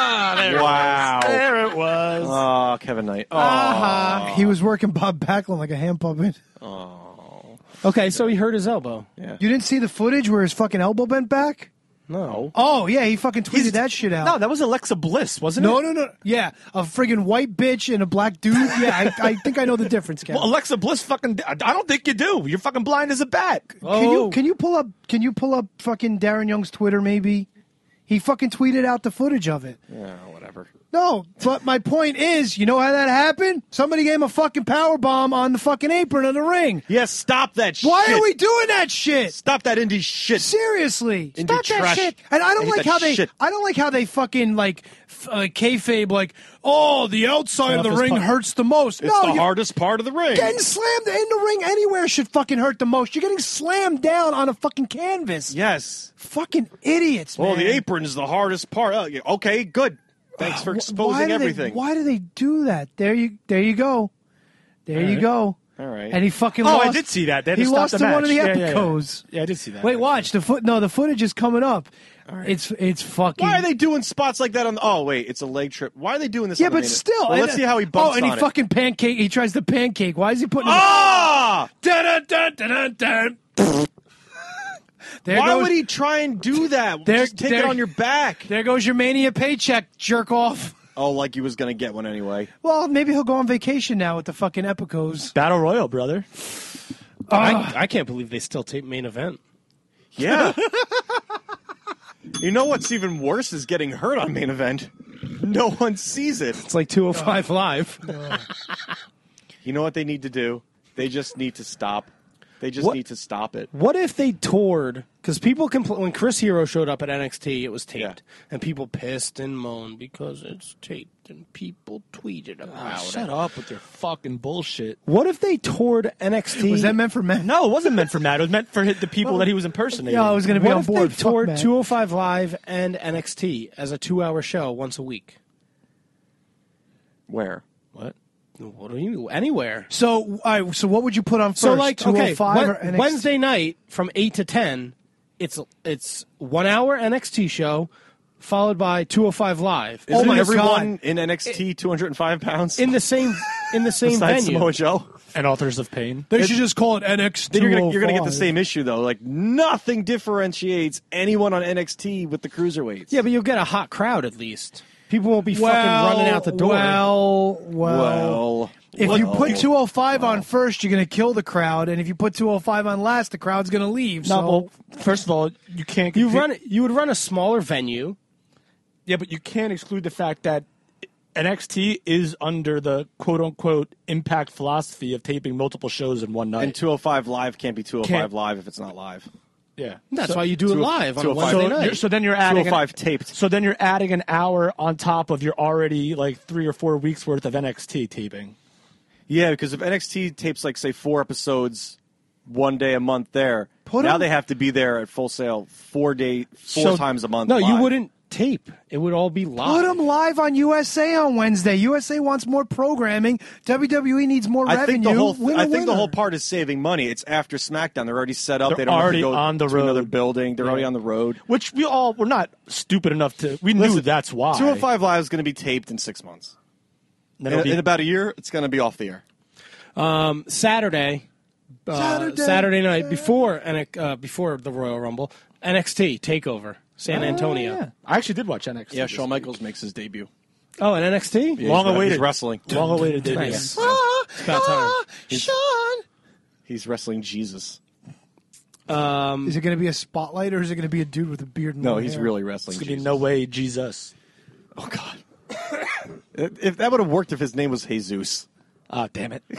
S5: Wow.
S3: There it was.
S5: Oh, Kevin Knight. Oh.
S1: He was working Bob Backlund like a hand puppet.
S5: Oh.
S6: Okay, so he hurt his elbow.
S5: Yeah.
S1: You didn't see the footage where his fucking elbow bent back?
S6: No.
S1: Oh, yeah, he fucking tweeted that shit out.
S3: No, that was Alexa Bliss, wasn't
S1: it?
S3: No.
S1: Yeah, a friggin' white bitch and a black dude. Yeah, I think I know the difference, Kevin.
S3: Well, Alexa Bliss fucking... I don't think you do. You're fucking blind as a bat.
S1: Can you pull up fucking Darren Young's Twitter, maybe? He fucking tweeted out the footage of it.
S5: Yeah, whatever.
S1: No, but my point is, you know how that happened? Somebody gave him a fucking power bomb on the fucking apron of the ring.
S5: Yeah, stop that shit.
S1: Why are we doing that shit?
S5: Stop that indie shit.
S1: Seriously.
S5: Indie
S1: Stop
S5: trash.
S1: that shit. And I don't like how they fucking kayfabe like, oh, the outside of the ring hurts the most.
S5: It's the hardest part of the ring.
S1: Getting slammed in the ring anywhere should fucking hurt the most. You're getting slammed down on a fucking canvas.
S5: Yes.
S1: Fucking idiots, man.
S5: Well, the apron is the hardest part. Okay, good. Thanks for exposing everything.
S1: Why do they do that? There you go. There you go.
S5: All right.
S1: And he fucking lost.
S3: I did see that. They had
S1: he
S3: to stop
S1: lost
S3: the
S1: to
S3: match.
S1: one of the
S3: Yeah.
S1: epicos.
S3: Yeah, I did see that.
S1: Wait, watch the footage is coming up. All right. It's fucking.
S5: Why are they doing spots like that on the? Oh wait, it's a leg trip. Why are they doing this?
S1: Yeah,
S5: on the
S1: but
S5: main
S1: still.
S5: Well, let's see how he bumps
S1: and he
S5: on it.
S1: fucking pancake. He tries the pancake. Why is he putting?
S5: Ah! Why would he try and do that? Just take it on your back.
S1: There goes your Mania paycheck, jerk off.
S5: Oh, like he was going to get one anyway.
S1: Well, maybe he'll go on vacation now with the fucking Epicos.
S3: Battle Royal, brother.
S6: I can't believe they still tape main event.
S5: Yeah. You know what's even worse is getting hurt on main event. No one sees it.
S6: It's like 205 Live.
S5: You know what they need to do? They just need to stop. They just need to stop it.
S6: What if they toured? Because people when Chris Hero showed up at NXT, it was taped, and people pissed and moaned because it's taped, and people tweeted about it.
S3: Shut up with your fucking bullshit.
S6: What if they toured NXT?
S1: Was that meant for Matt?
S3: No, it wasn't meant for Matt. It was meant for the people that he was impersonating.
S1: Yeah, I was going to be
S6: What
S1: on
S6: if
S1: board.
S6: they toured
S1: Fuck, Matt.
S6: 205 Live and NXT as a 2-hour show once a week?
S5: Where?
S6: What do you mean? Anywhere.
S1: So, all right, so what would you put on first?
S6: So, like, okay,
S1: 205 or NXT?
S6: Wednesday night from 8 to 10, it's 1 hour NXT show followed by 205 Live.
S5: Isn't
S1: my
S5: everyone in NXT 205 pounds?
S6: In the same
S5: Besides
S6: venue.
S5: Samoa Joe?
S3: And Authors of Pain.
S1: They should just call it NXT.
S5: Then you're gonna get the same issue though. Like nothing differentiates anyone on NXT with the cruiserweights.
S6: Yeah, but you'll get a hot crowd at least. People won't be fucking running out the door.
S1: Well. If you put 205 on first, you're going to kill the crowd, and if you put 205 on last, the crowd's going to leave.
S3: No,
S1: So
S3: well, first of all, you can't.
S6: You would run a smaller venue.
S3: Yeah, but you can't exclude the fact that NXT is under the quote-unquote Impact philosophy of taping multiple shows in one night.
S5: And 205 Live can't be 205 Live if it's not live.
S3: Yeah,
S6: That's why you do it live on a
S5: 205.
S6: Wednesday night.
S3: So then you're adding
S5: 205 taped.
S3: So then you're adding an hour on top of your already like 3 or 4 weeks worth of NXT taping.
S5: Yeah, because if NXT tapes like say 4 episodes one day a month there, now they have to be there at Full Sail 4 times a month.
S6: No,
S5: live.
S6: you wouldn't tape. It would all be live.
S1: put them live on USA on Wednesday. USA wants more programming. WWE needs more
S5: I
S1: revenue.
S5: think the whole part is saving money. It's after SmackDown. They're already set up.
S3: They're
S5: they don't
S3: already
S5: have to go
S3: on the
S5: to
S3: road.
S5: another building. They're already on the road.
S3: Which we're not stupid enough to. We knew that's why.
S5: 205 Live is going to be taped in 6 months. In about a year, it's going to be off the air.
S6: Saturday night before the Royal Rumble, NXT Takeover San Antonio.
S3: Yeah. I actually did watch NXT.
S5: Yeah, Shawn Michaels makes his debut.
S6: Oh, and NXT.
S5: Yeah,
S3: Long awaited
S5: he's wrestling.
S3: Long awaited debut.
S6: Nice. It's about time.
S1: Sean.
S5: He's wrestling Jesus.
S1: Is it going to be a spotlight or is it going to be a dude with a beard? And
S5: No,
S1: long
S5: he's
S1: hair?
S5: really wrestling
S3: It's gonna
S5: Jesus.
S3: be no way Jesus.
S5: Oh God! If that would have worked, if his name was Jesus.
S3: Ah, damn it.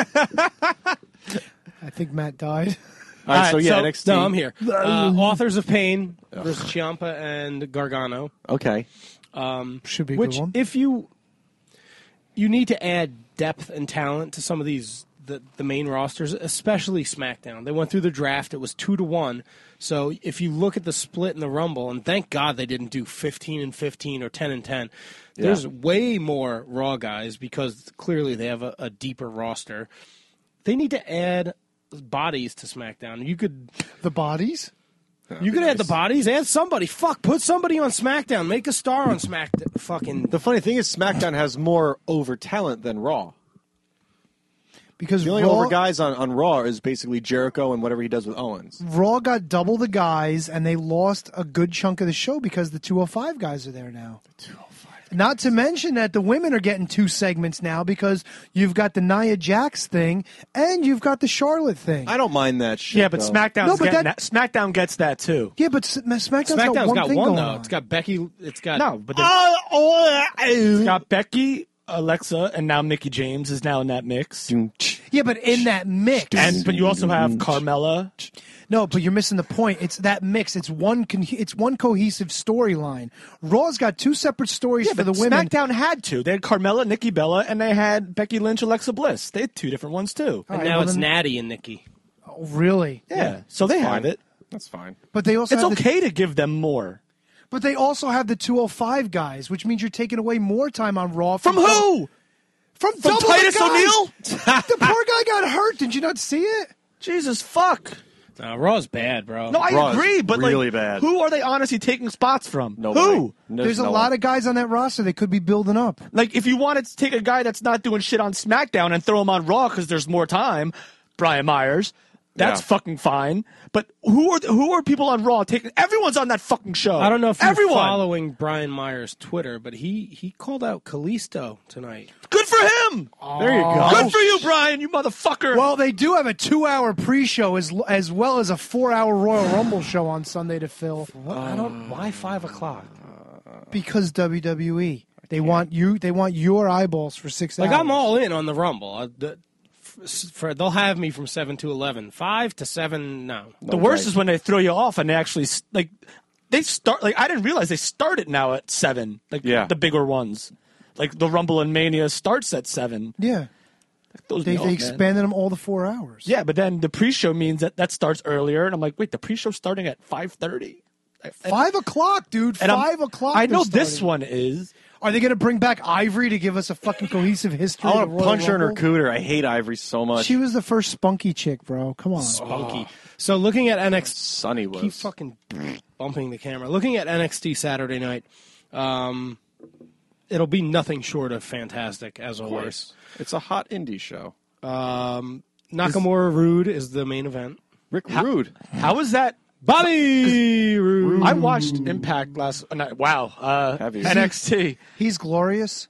S1: I think Matt died.
S5: All right, so yeah, NXT.
S6: No, I'm here. Authors of Pain versus Ciampa and Gargano.
S5: Okay.
S1: Should be a
S6: Which,
S1: good one.
S6: if you need to add depth and talent to some of these the main rosters, especially SmackDown. They went through the draft; it was 2-1. So if you look at the split in the Rumble, and thank God they didn't do 15-15 or 10-10. There's way more Raw guys because clearly they have a deeper roster. They need to add bodies to SmackDown. You could
S1: The bodies?
S6: You could add the bodies. Add somebody. Fuck, put somebody on SmackDown. Make a star on SmackDown. Fucking.
S5: The funny thing is, SmackDown has more over talent than Raw.
S1: Because
S5: The only
S1: Raw,
S5: over guys on Raw is basically Jericho and whatever he does with Owens.
S1: Raw got double the guys, and they lost a good chunk of the show because the 205 guys are there now. Not to mention that the women are getting 2 segments now because you've got the Nia Jax thing and you've got the Charlotte thing.
S5: I don't mind that shit.
S3: Yeah, but
S5: though.
S3: SmackDown gets that too.
S1: Yeah, but SmackDown's got
S6: SmackDown's
S1: one
S6: got
S1: thing
S6: one
S1: going
S6: though.
S1: on.
S6: It's got Becky. It's got
S3: No, but it's got Becky, Alexa, and now Mickie James is now in that mix.
S1: Yeah, but in that mix.
S3: But you also have Carmella.
S1: No, but you're missing the point. It's that mix. It's one cohesive storyline. Raw's got 2 separate stories for the women.
S3: SmackDown had 2. They had Carmella, Nikki Bella, and they had Becky Lynch, Alexa Bliss. They had 2 different ones too.
S6: And now it's Natty and Nikki.
S1: Oh, really?
S3: Yeah. So they have it.
S5: That's fine.
S1: But they also
S3: It's
S1: have
S3: okay to give them more.
S1: But they also have the 205 guys, which means you're taking away more time on Raw.
S3: From who?
S1: From
S3: From
S1: double
S3: Titus
S1: the guys.
S3: O'Neil?
S1: The poor guy got hurt. Did you not see it?
S3: Jesus fuck.
S6: Raw's bad, bro.
S3: No, I
S5: Raw's
S3: agree, but
S5: really
S3: like,
S5: bad.
S3: who are they honestly taking spots from?
S5: Nobody.
S3: Who?
S1: There's a lot of guys on that roster they could be building up.
S3: Like, if you wanted to take a guy that's not doing shit on SmackDown and throw him on Raw because there's more time, Brian Myers, That's fucking fine. But who are people on Raw taking? Everyone's on that fucking show.
S6: I don't know if you're following Brian Myers' Twitter, but he called out Kalisto tonight.
S3: Good for him.
S6: There you go.
S3: Good for you, Brian. You motherfucker.
S1: Well, they do have a 2-hour pre-show as well as a 4-hour Royal Rumble show on Sunday to fill.
S6: Why 5 o'clock?
S1: Because WWE. They want your eyeballs for 6 hours.
S6: Like, I'm all in on the Rumble. They'll have me from 7 to 11. 5 to 7, no.
S3: The worst is when they throw you off and they actually they start. Like, I didn't realize they start it now at 7. Like the bigger ones, like the Rumble and Mania starts at 7.
S1: Yeah, they expanded them all to 4 hours.
S3: Yeah, but then the pre-show means that starts earlier, and I'm like, wait, the pre-show's starting at 5:30.
S1: 5 o'clock, dude. 5 o'clock.
S3: I know this one is.
S1: Are they going to bring back Ivory to give us a fucking cohesive history?
S5: I want to punch her in her cooter. I hate Ivory so much.
S1: She was the first spunky chick, bro. Come on.
S6: Spunky. So looking at NXT.
S5: Sunny was.
S6: Keep fucking bumping the camera. Looking at NXT Saturday night, it'll be nothing short of fantastic, as always.
S5: It's a hot indie show.
S6: Nakamura Rude is the main event.
S5: Rick Rude.
S3: How is that?
S6: Bobby Roode.
S3: I watched Impact last night. Wow. NXT.
S1: He's glorious.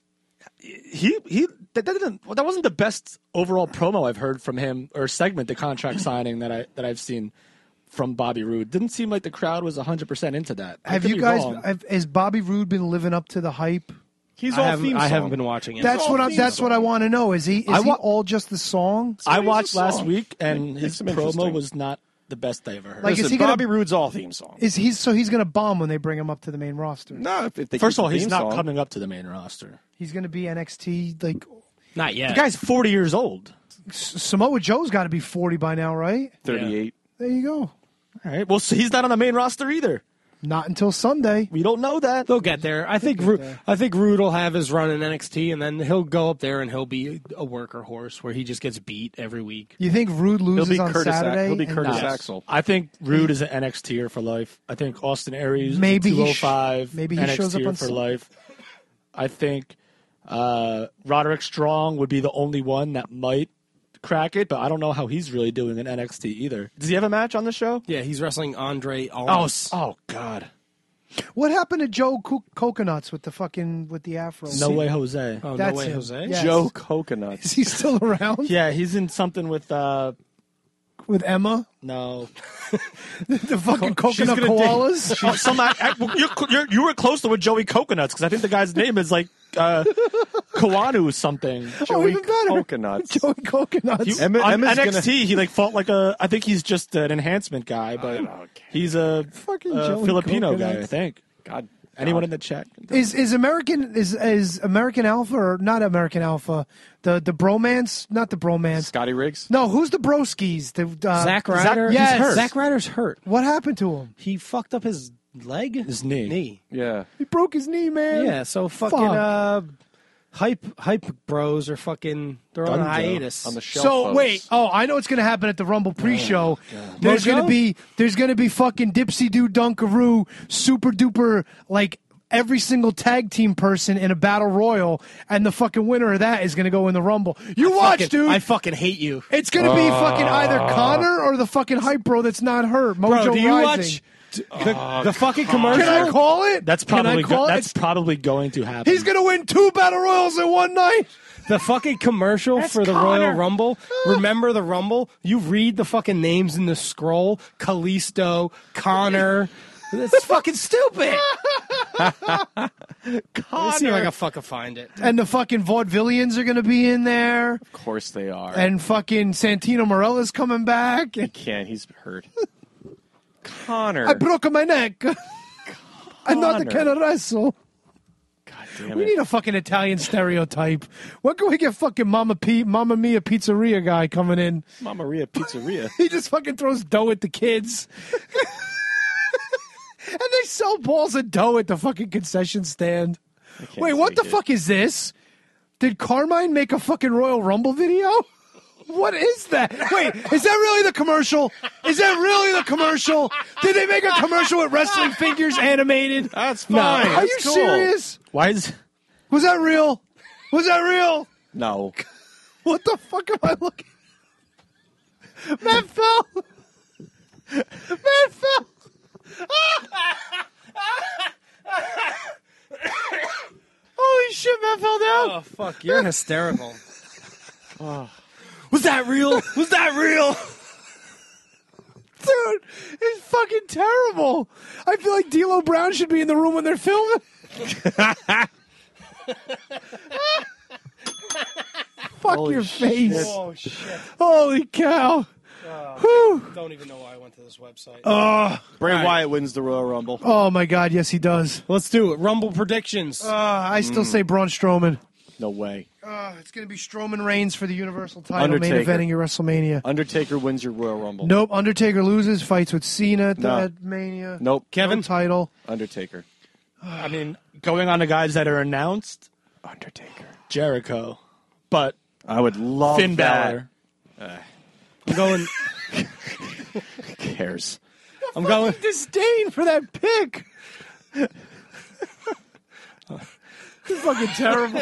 S3: That wasn't the best overall promo I've heard from him or segment, the contract signing that I've seen from Bobby Roode. Didn't seem like the crowd was 100% into that.
S1: Have you guys? Has Bobby Roode been living up to the hype?
S6: He's all theme song. I haven't been watching it.
S1: That's what I want to know. Is he all just the song?
S3: I watched last week, and his promo was not the best I ever heard.
S5: Like,
S3: Listen,
S5: Bobby Roode's all theme song.
S1: He's going to bomb when they bring him up to the main roster?
S5: No. If they
S3: First of all, he's not coming up to the main roster.
S1: He's going to be NXT
S6: not yet.
S3: The guy's 40 years old.
S1: Samoa Joe's got to be 40 by now, right?
S5: 38.
S1: Yeah. There you go.
S3: All right. Well, so he's not on the main roster either.
S1: Not until Sunday.
S3: We don't know that.
S6: They'll get there. I think Rude will have his run in NXT, and then he'll go up there and he'll be a worker horse where he just gets beat every week.
S1: You think Rude loses on Saturday?
S5: He'll be Curtis Axel.
S3: I think Rude is an NXTer for life. I think Austin Aries
S1: maybe
S3: 205.
S1: Maybe he
S3: NXTer
S1: shows up on
S3: for life. I think Roderick Strong would be the only one that might crack it, but I don't know how he's really doing in NXT either. Does he have a match on the show?
S6: Yeah, he's wrestling Andre Almas.
S3: Oh God.
S1: What happened to Joe Coconuts with the afro?
S3: No Way Jose.
S6: Oh,
S1: That's
S6: No Way
S1: him.
S6: Jose?
S1: Yes.
S5: Joe Coconuts.
S1: Is he still around?
S3: Yeah, he's in something with
S1: Emma?
S3: No.
S1: The fucking coconut koalas?
S3: You were close to with Joey Coconuts, because I think the guy's name is like Kawanu something.
S5: Joey
S1: even better.
S5: Coconuts.
S1: Joey Coconuts.
S3: On NXT, he fought I think he's just an enhancement guy, but he's a Filipino
S1: Coconuts.
S3: guy, I think.
S5: God.
S3: Anyone in the chat?
S1: Is American Alpha or not American Alpha? The bromance, not the bromance.
S5: Scotty Riggs?
S1: No, who's the broskies?
S6: Zack Ryder?
S1: Yes.
S6: He's hurt. Zack Ryder's hurt.
S1: What happened to him?
S6: He fucked up his leg?
S3: His knee.
S5: Yeah.
S1: He broke his knee, man.
S6: Yeah, so fucking hype bros are fucking they're on a hiatus.
S5: On the shelf.
S1: So wait, I know what's gonna happen at the Rumble pre-show. There's gonna be fucking Dipsy Doo Dunkaroo, super duper every single tag team person in a battle royal, and the fucking winner of that is gonna go in the Rumble. Dude.
S6: I fucking hate you.
S1: It's gonna be fucking either Connor or the fucking hype bro that's not hurt. Mojo
S6: Bro, do you
S1: Rising.
S6: watch the fucking commercial?
S1: Can I call it?
S3: That's probably probably going to happen.
S1: He's gonna win 2 battle royals in one night.
S6: The fucking commercial for the Royal Rumble. Remember the Rumble? You read the fucking names in the scroll. Kalisto, Connor. It's fucking stupid. Let me see if I can fucking find it.
S1: And the fucking vaudevillians are going to be in there.
S5: Of course they are.
S1: And fucking Santino Marella's coming back.
S5: He can't. He's hurt. Connor.
S1: I broke my neck. I'm not gonna wrestle.
S5: God damn it.
S1: We need a fucking Italian stereotype. When can we get fucking Mamma Mia Pizzeria guy coming in?
S5: Mamma Mia Pizzeria.
S1: He just fucking throws dough at the kids. And they sell balls of dough at the fucking concession stand. Wait, what the fuck is this? Did Carmine make a fucking Royal Rumble video? What is that? Wait, is that really the commercial? Is that really the commercial? Did they make a commercial with wrestling figures animated?
S5: That's fine.
S1: No. Are you
S5: cool.
S1: serious? Was that real? Was that real?
S5: No.
S1: What the fuck am I looking? Matt fell. Matt fell. Holy shit, Matt fell down.
S6: Oh, fuck. You're hysterical.
S5: Was that real? Was that real?
S1: Dude, it's fucking terrible. I feel like D'Lo Brown should be in the room when they're filming. Fuck your face.
S6: Oh, shit.
S1: Holy cow.
S6: Don't even know why I went to this website.
S5: Bray Wyatt wins the Royal Rumble.
S1: Oh, my God. Yes, he does.
S6: Let's do it. Rumble predictions.
S1: I still say Braun Strowman.
S5: No way.
S1: It's going to be Strowman Reigns for the Universal title, main
S5: Undertaker.
S1: eventing your WrestleMania.
S5: Undertaker wins your Royal Rumble.
S1: Nope. Undertaker loses, fights with Cena
S5: No.
S1: at Mania.
S5: Nope.
S6: Kevin?
S1: No title.
S5: Undertaker.
S3: I mean, going on the guys that are announced,
S5: Undertaker.
S3: Jericho, but
S5: I would love
S3: Finn
S5: that.
S3: Balor.
S6: I'm going.
S5: Who cares?
S6: I'm going.
S1: Disdain for that pick. You're fucking terrible.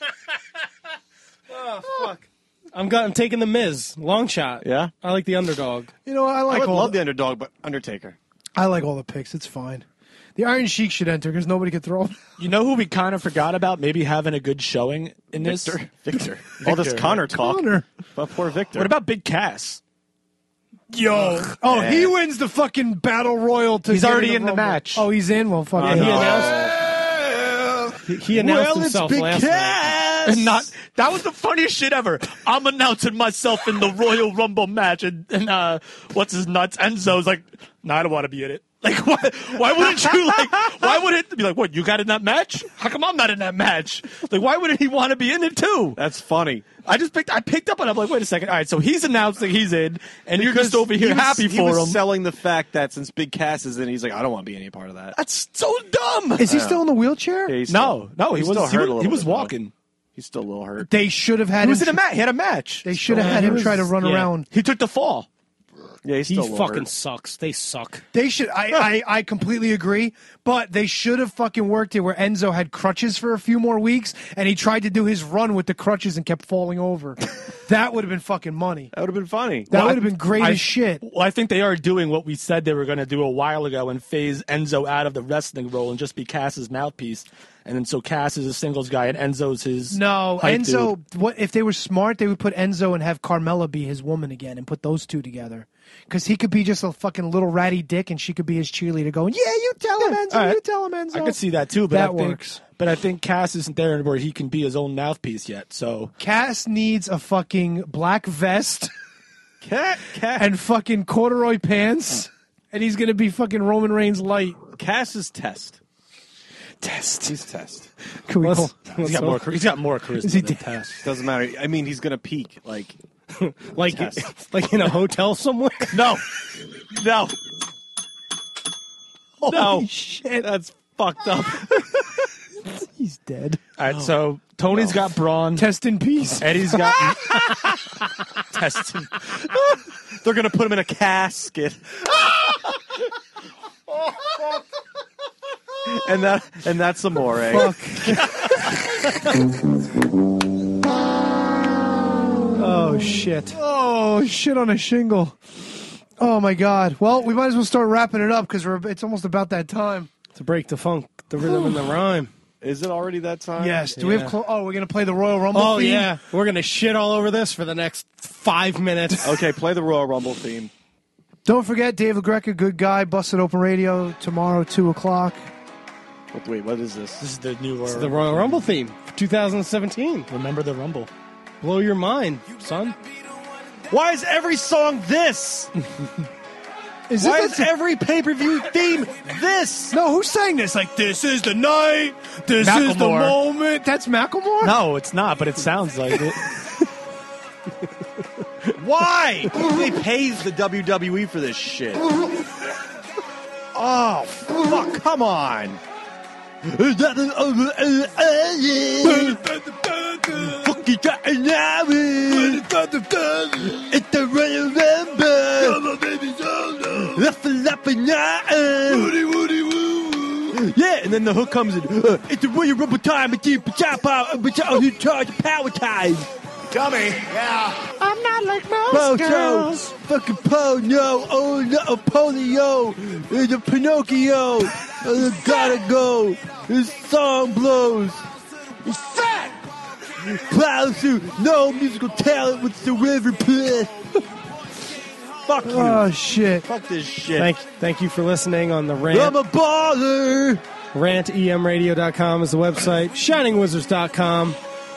S6: Oh, fuck. I'm taking the Miz. Long shot.
S5: Yeah?
S6: I like the underdog.
S1: You know, I
S5: I
S1: like
S5: would
S1: all
S5: love the underdog, but Undertaker.
S1: I like all the picks. It's fine. The Iron Sheik should enter because nobody could throw him.
S3: You know who we kind of forgot about maybe having a good showing in this?
S5: Victor. All this
S3: Victor.
S5: Connor talk.
S1: Connor.
S5: But poor Victor.
S3: What about Big Cass?
S1: Yo. Oh,
S5: man.
S1: he wins the fucking Battle Royal to
S3: He's
S1: get
S3: already
S1: the
S3: in the
S1: Rumble.
S3: match.
S1: Oh, he's in? Well, fuck
S6: Yeah,
S1: it.
S6: he announced. He announced himself last night.
S3: And that was the funniest shit ever. I'm announcing myself in the Royal Rumble match, and what's his nuts? Enzo's like, no, I don't want to be in it. Like, why wouldn't you why would it be like, what, you got in that match? How come I'm not in that match? Like, why wouldn't he want to be in it too?
S5: That's funny.
S3: I picked up on it. I'm like, wait a second. All right, so he's announcing he's in, and you're just over here
S5: he was-
S3: happy
S5: he
S3: for
S5: was
S3: him.
S5: selling the fact that since Big Cass is in, he's like, I don't want to be any part of that.
S3: That's so dumb.
S1: Is he still in the wheelchair?
S5: Yeah, he's
S3: No, he
S5: he's
S3: was
S5: still hurt a
S3: he
S5: little
S3: was
S5: bit, though.
S3: walking.
S5: He's still a little hurt.
S1: They should have had
S3: He was
S1: him.
S3: in a match. He had a match.
S1: They should have had him try to run around.
S3: He took the fall.
S5: Yeah, he's
S6: He
S5: still a little
S6: fucking
S5: hurt.
S6: sucks. They suck.
S1: They should. I completely agree. But they should have fucking worked it where Enzo had crutches for a few more weeks, and he tried to do his run with the crutches and kept falling over. That would have been fucking money.
S5: That would have been funny.
S1: That would have been great as shit.
S3: Well, I think they are doing what we said they were going to do a while ago and phase Enzo out of the wrestling role and just be Cass's mouthpiece. And then so Cass is a singles guy and Enzo's his
S1: No,
S3: hype
S1: Enzo.
S3: dude.
S1: What if they were smart? They would put Enzo and have Carmella be his woman again, and put those two together. Because he could be just a fucking little ratty dick, and she could be his cheerleader, going, "Yeah, you tell him, Enzo.
S3: all right.
S1: You tell him, Enzo."
S3: I could see that too, but
S1: That
S3: I think,
S1: works.
S3: But I think Cass isn't there where he can be his own mouthpiece yet. So
S1: Cass needs a fucking black vest
S5: Cass.
S1: and fucking corduroy pants, and he's gonna be fucking Roman Reigns light.
S5: Cass is test.
S1: Test.
S5: He's test.
S1: Can we call?
S3: he's got more charisma
S1: Is he
S3: than
S1: dead?
S3: Test.
S5: Doesn't matter. I mean, he's gonna peak. Like
S6: Like,
S5: Test.
S6: like in a hotel somewhere.
S3: No. No.
S1: Holy shit!
S5: that's fucked up.
S1: He's dead.
S3: All right, so Tony's got Braun.
S1: Test in peace.
S3: Eddie's got Testing.
S5: They're gonna put him in a casket. And that's Amore.
S1: Oh shit! Oh shit on a shingle. Oh my god. Well, we might as well start wrapping it up because it's almost about that time.
S6: To break the funk, the rhythm, and the rhyme.
S5: Is it already that time?
S1: Yes. Do we have? We're gonna play the Royal Rumble.
S6: Oh,
S1: theme?
S6: yeah. We're going to shit all over this for the next 5 minutes.
S5: Okay, play the Royal Rumble theme.
S1: Don't forget, Dave LaGreca, good guy, Busted Open Radio tomorrow, 2:00.
S5: Wait, what is this?
S3: This is the new
S6: It's the Royal Rumble theme for 2017.
S3: Remember the Rumble.
S6: Blow your mind, son.
S5: Why is every song this?
S1: Is
S5: Why
S1: this
S5: is every pay-per-view theme this?
S1: No, who's saying this? Like, this is the night. This is the
S3: Macklemore.
S1: moment. That's Macklemore?
S3: No, it's not, but it sounds like it.
S5: Why? He pays the WWE for this shit. Oh, fuck, come on. It's the Royal Rumble. Yeah, and then the hook comes in. It's the Royal Rumble time. It's the power time.
S9: Dummy.
S12: Yeah.
S6: I'm not like most girls.
S4: Fucking polio. Oh, no, polio. It's a Pinocchio. I gotta go. This song blows.
S12: He's fat.
S4: Plows through no musical talent with the river play.
S5: Fuck you.
S1: Oh, shit.
S5: Fuck this shit.
S6: Thank you for listening on the rant.
S4: I'm a baller.
S6: RantEMRadio.com is the website. ShiningWizards.com.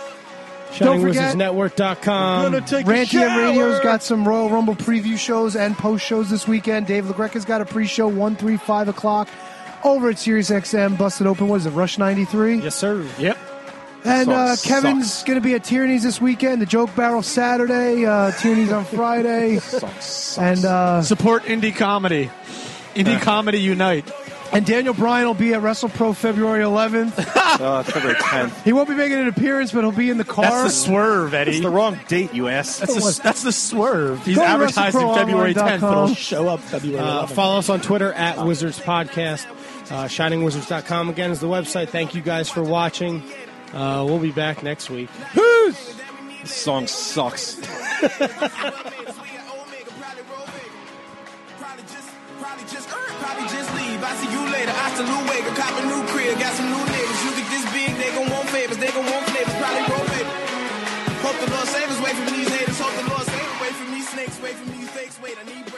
S6: ShiningWizardsNetwork.com.
S1: Rant EM Radio's got some Royal Rumble preview shows and post shows this weekend. Dave LaGreca's got a pre-show 1, 3, 5 o'clock over at SiriusXM. Busted Open. What is it, Rush 93?
S6: Yes, sir.
S3: Yep.
S1: And Kevin's going to be at Tierney's this weekend. The Joke Barrel Saturday. Tierney's on Friday. And
S3: support indie comedy. Indie comedy unite.
S1: And Daniel Bryan will be at WrestlePro February 11th.
S5: February 10th.
S1: He won't be making an appearance, but he'll be in the car.
S3: That's the swerve, Eddie.
S5: It's the wrong date, you ass.
S3: That's the swerve. He's
S1: Go to
S3: advertising February 10th, but
S1: WrestleProOnline.com.
S3: he'll show up February 11th.
S6: Follow us on Twitter at Wizards Podcast. ShiningWizards.com again is the website. Thank you guys for watching. We'll be back next week.
S5: This song sucks.
S12: Probably just leave. I see you later. I salute Wake. Cop a new crib. Got some new neighbors. You get this big, they gon' want favors. They gon' want flavors. Probably roll baby. Hope the Lord save us. Wait for these haters. Hope the Lord save us. Wait for me snakes. Wait for me fakes. Wait, I need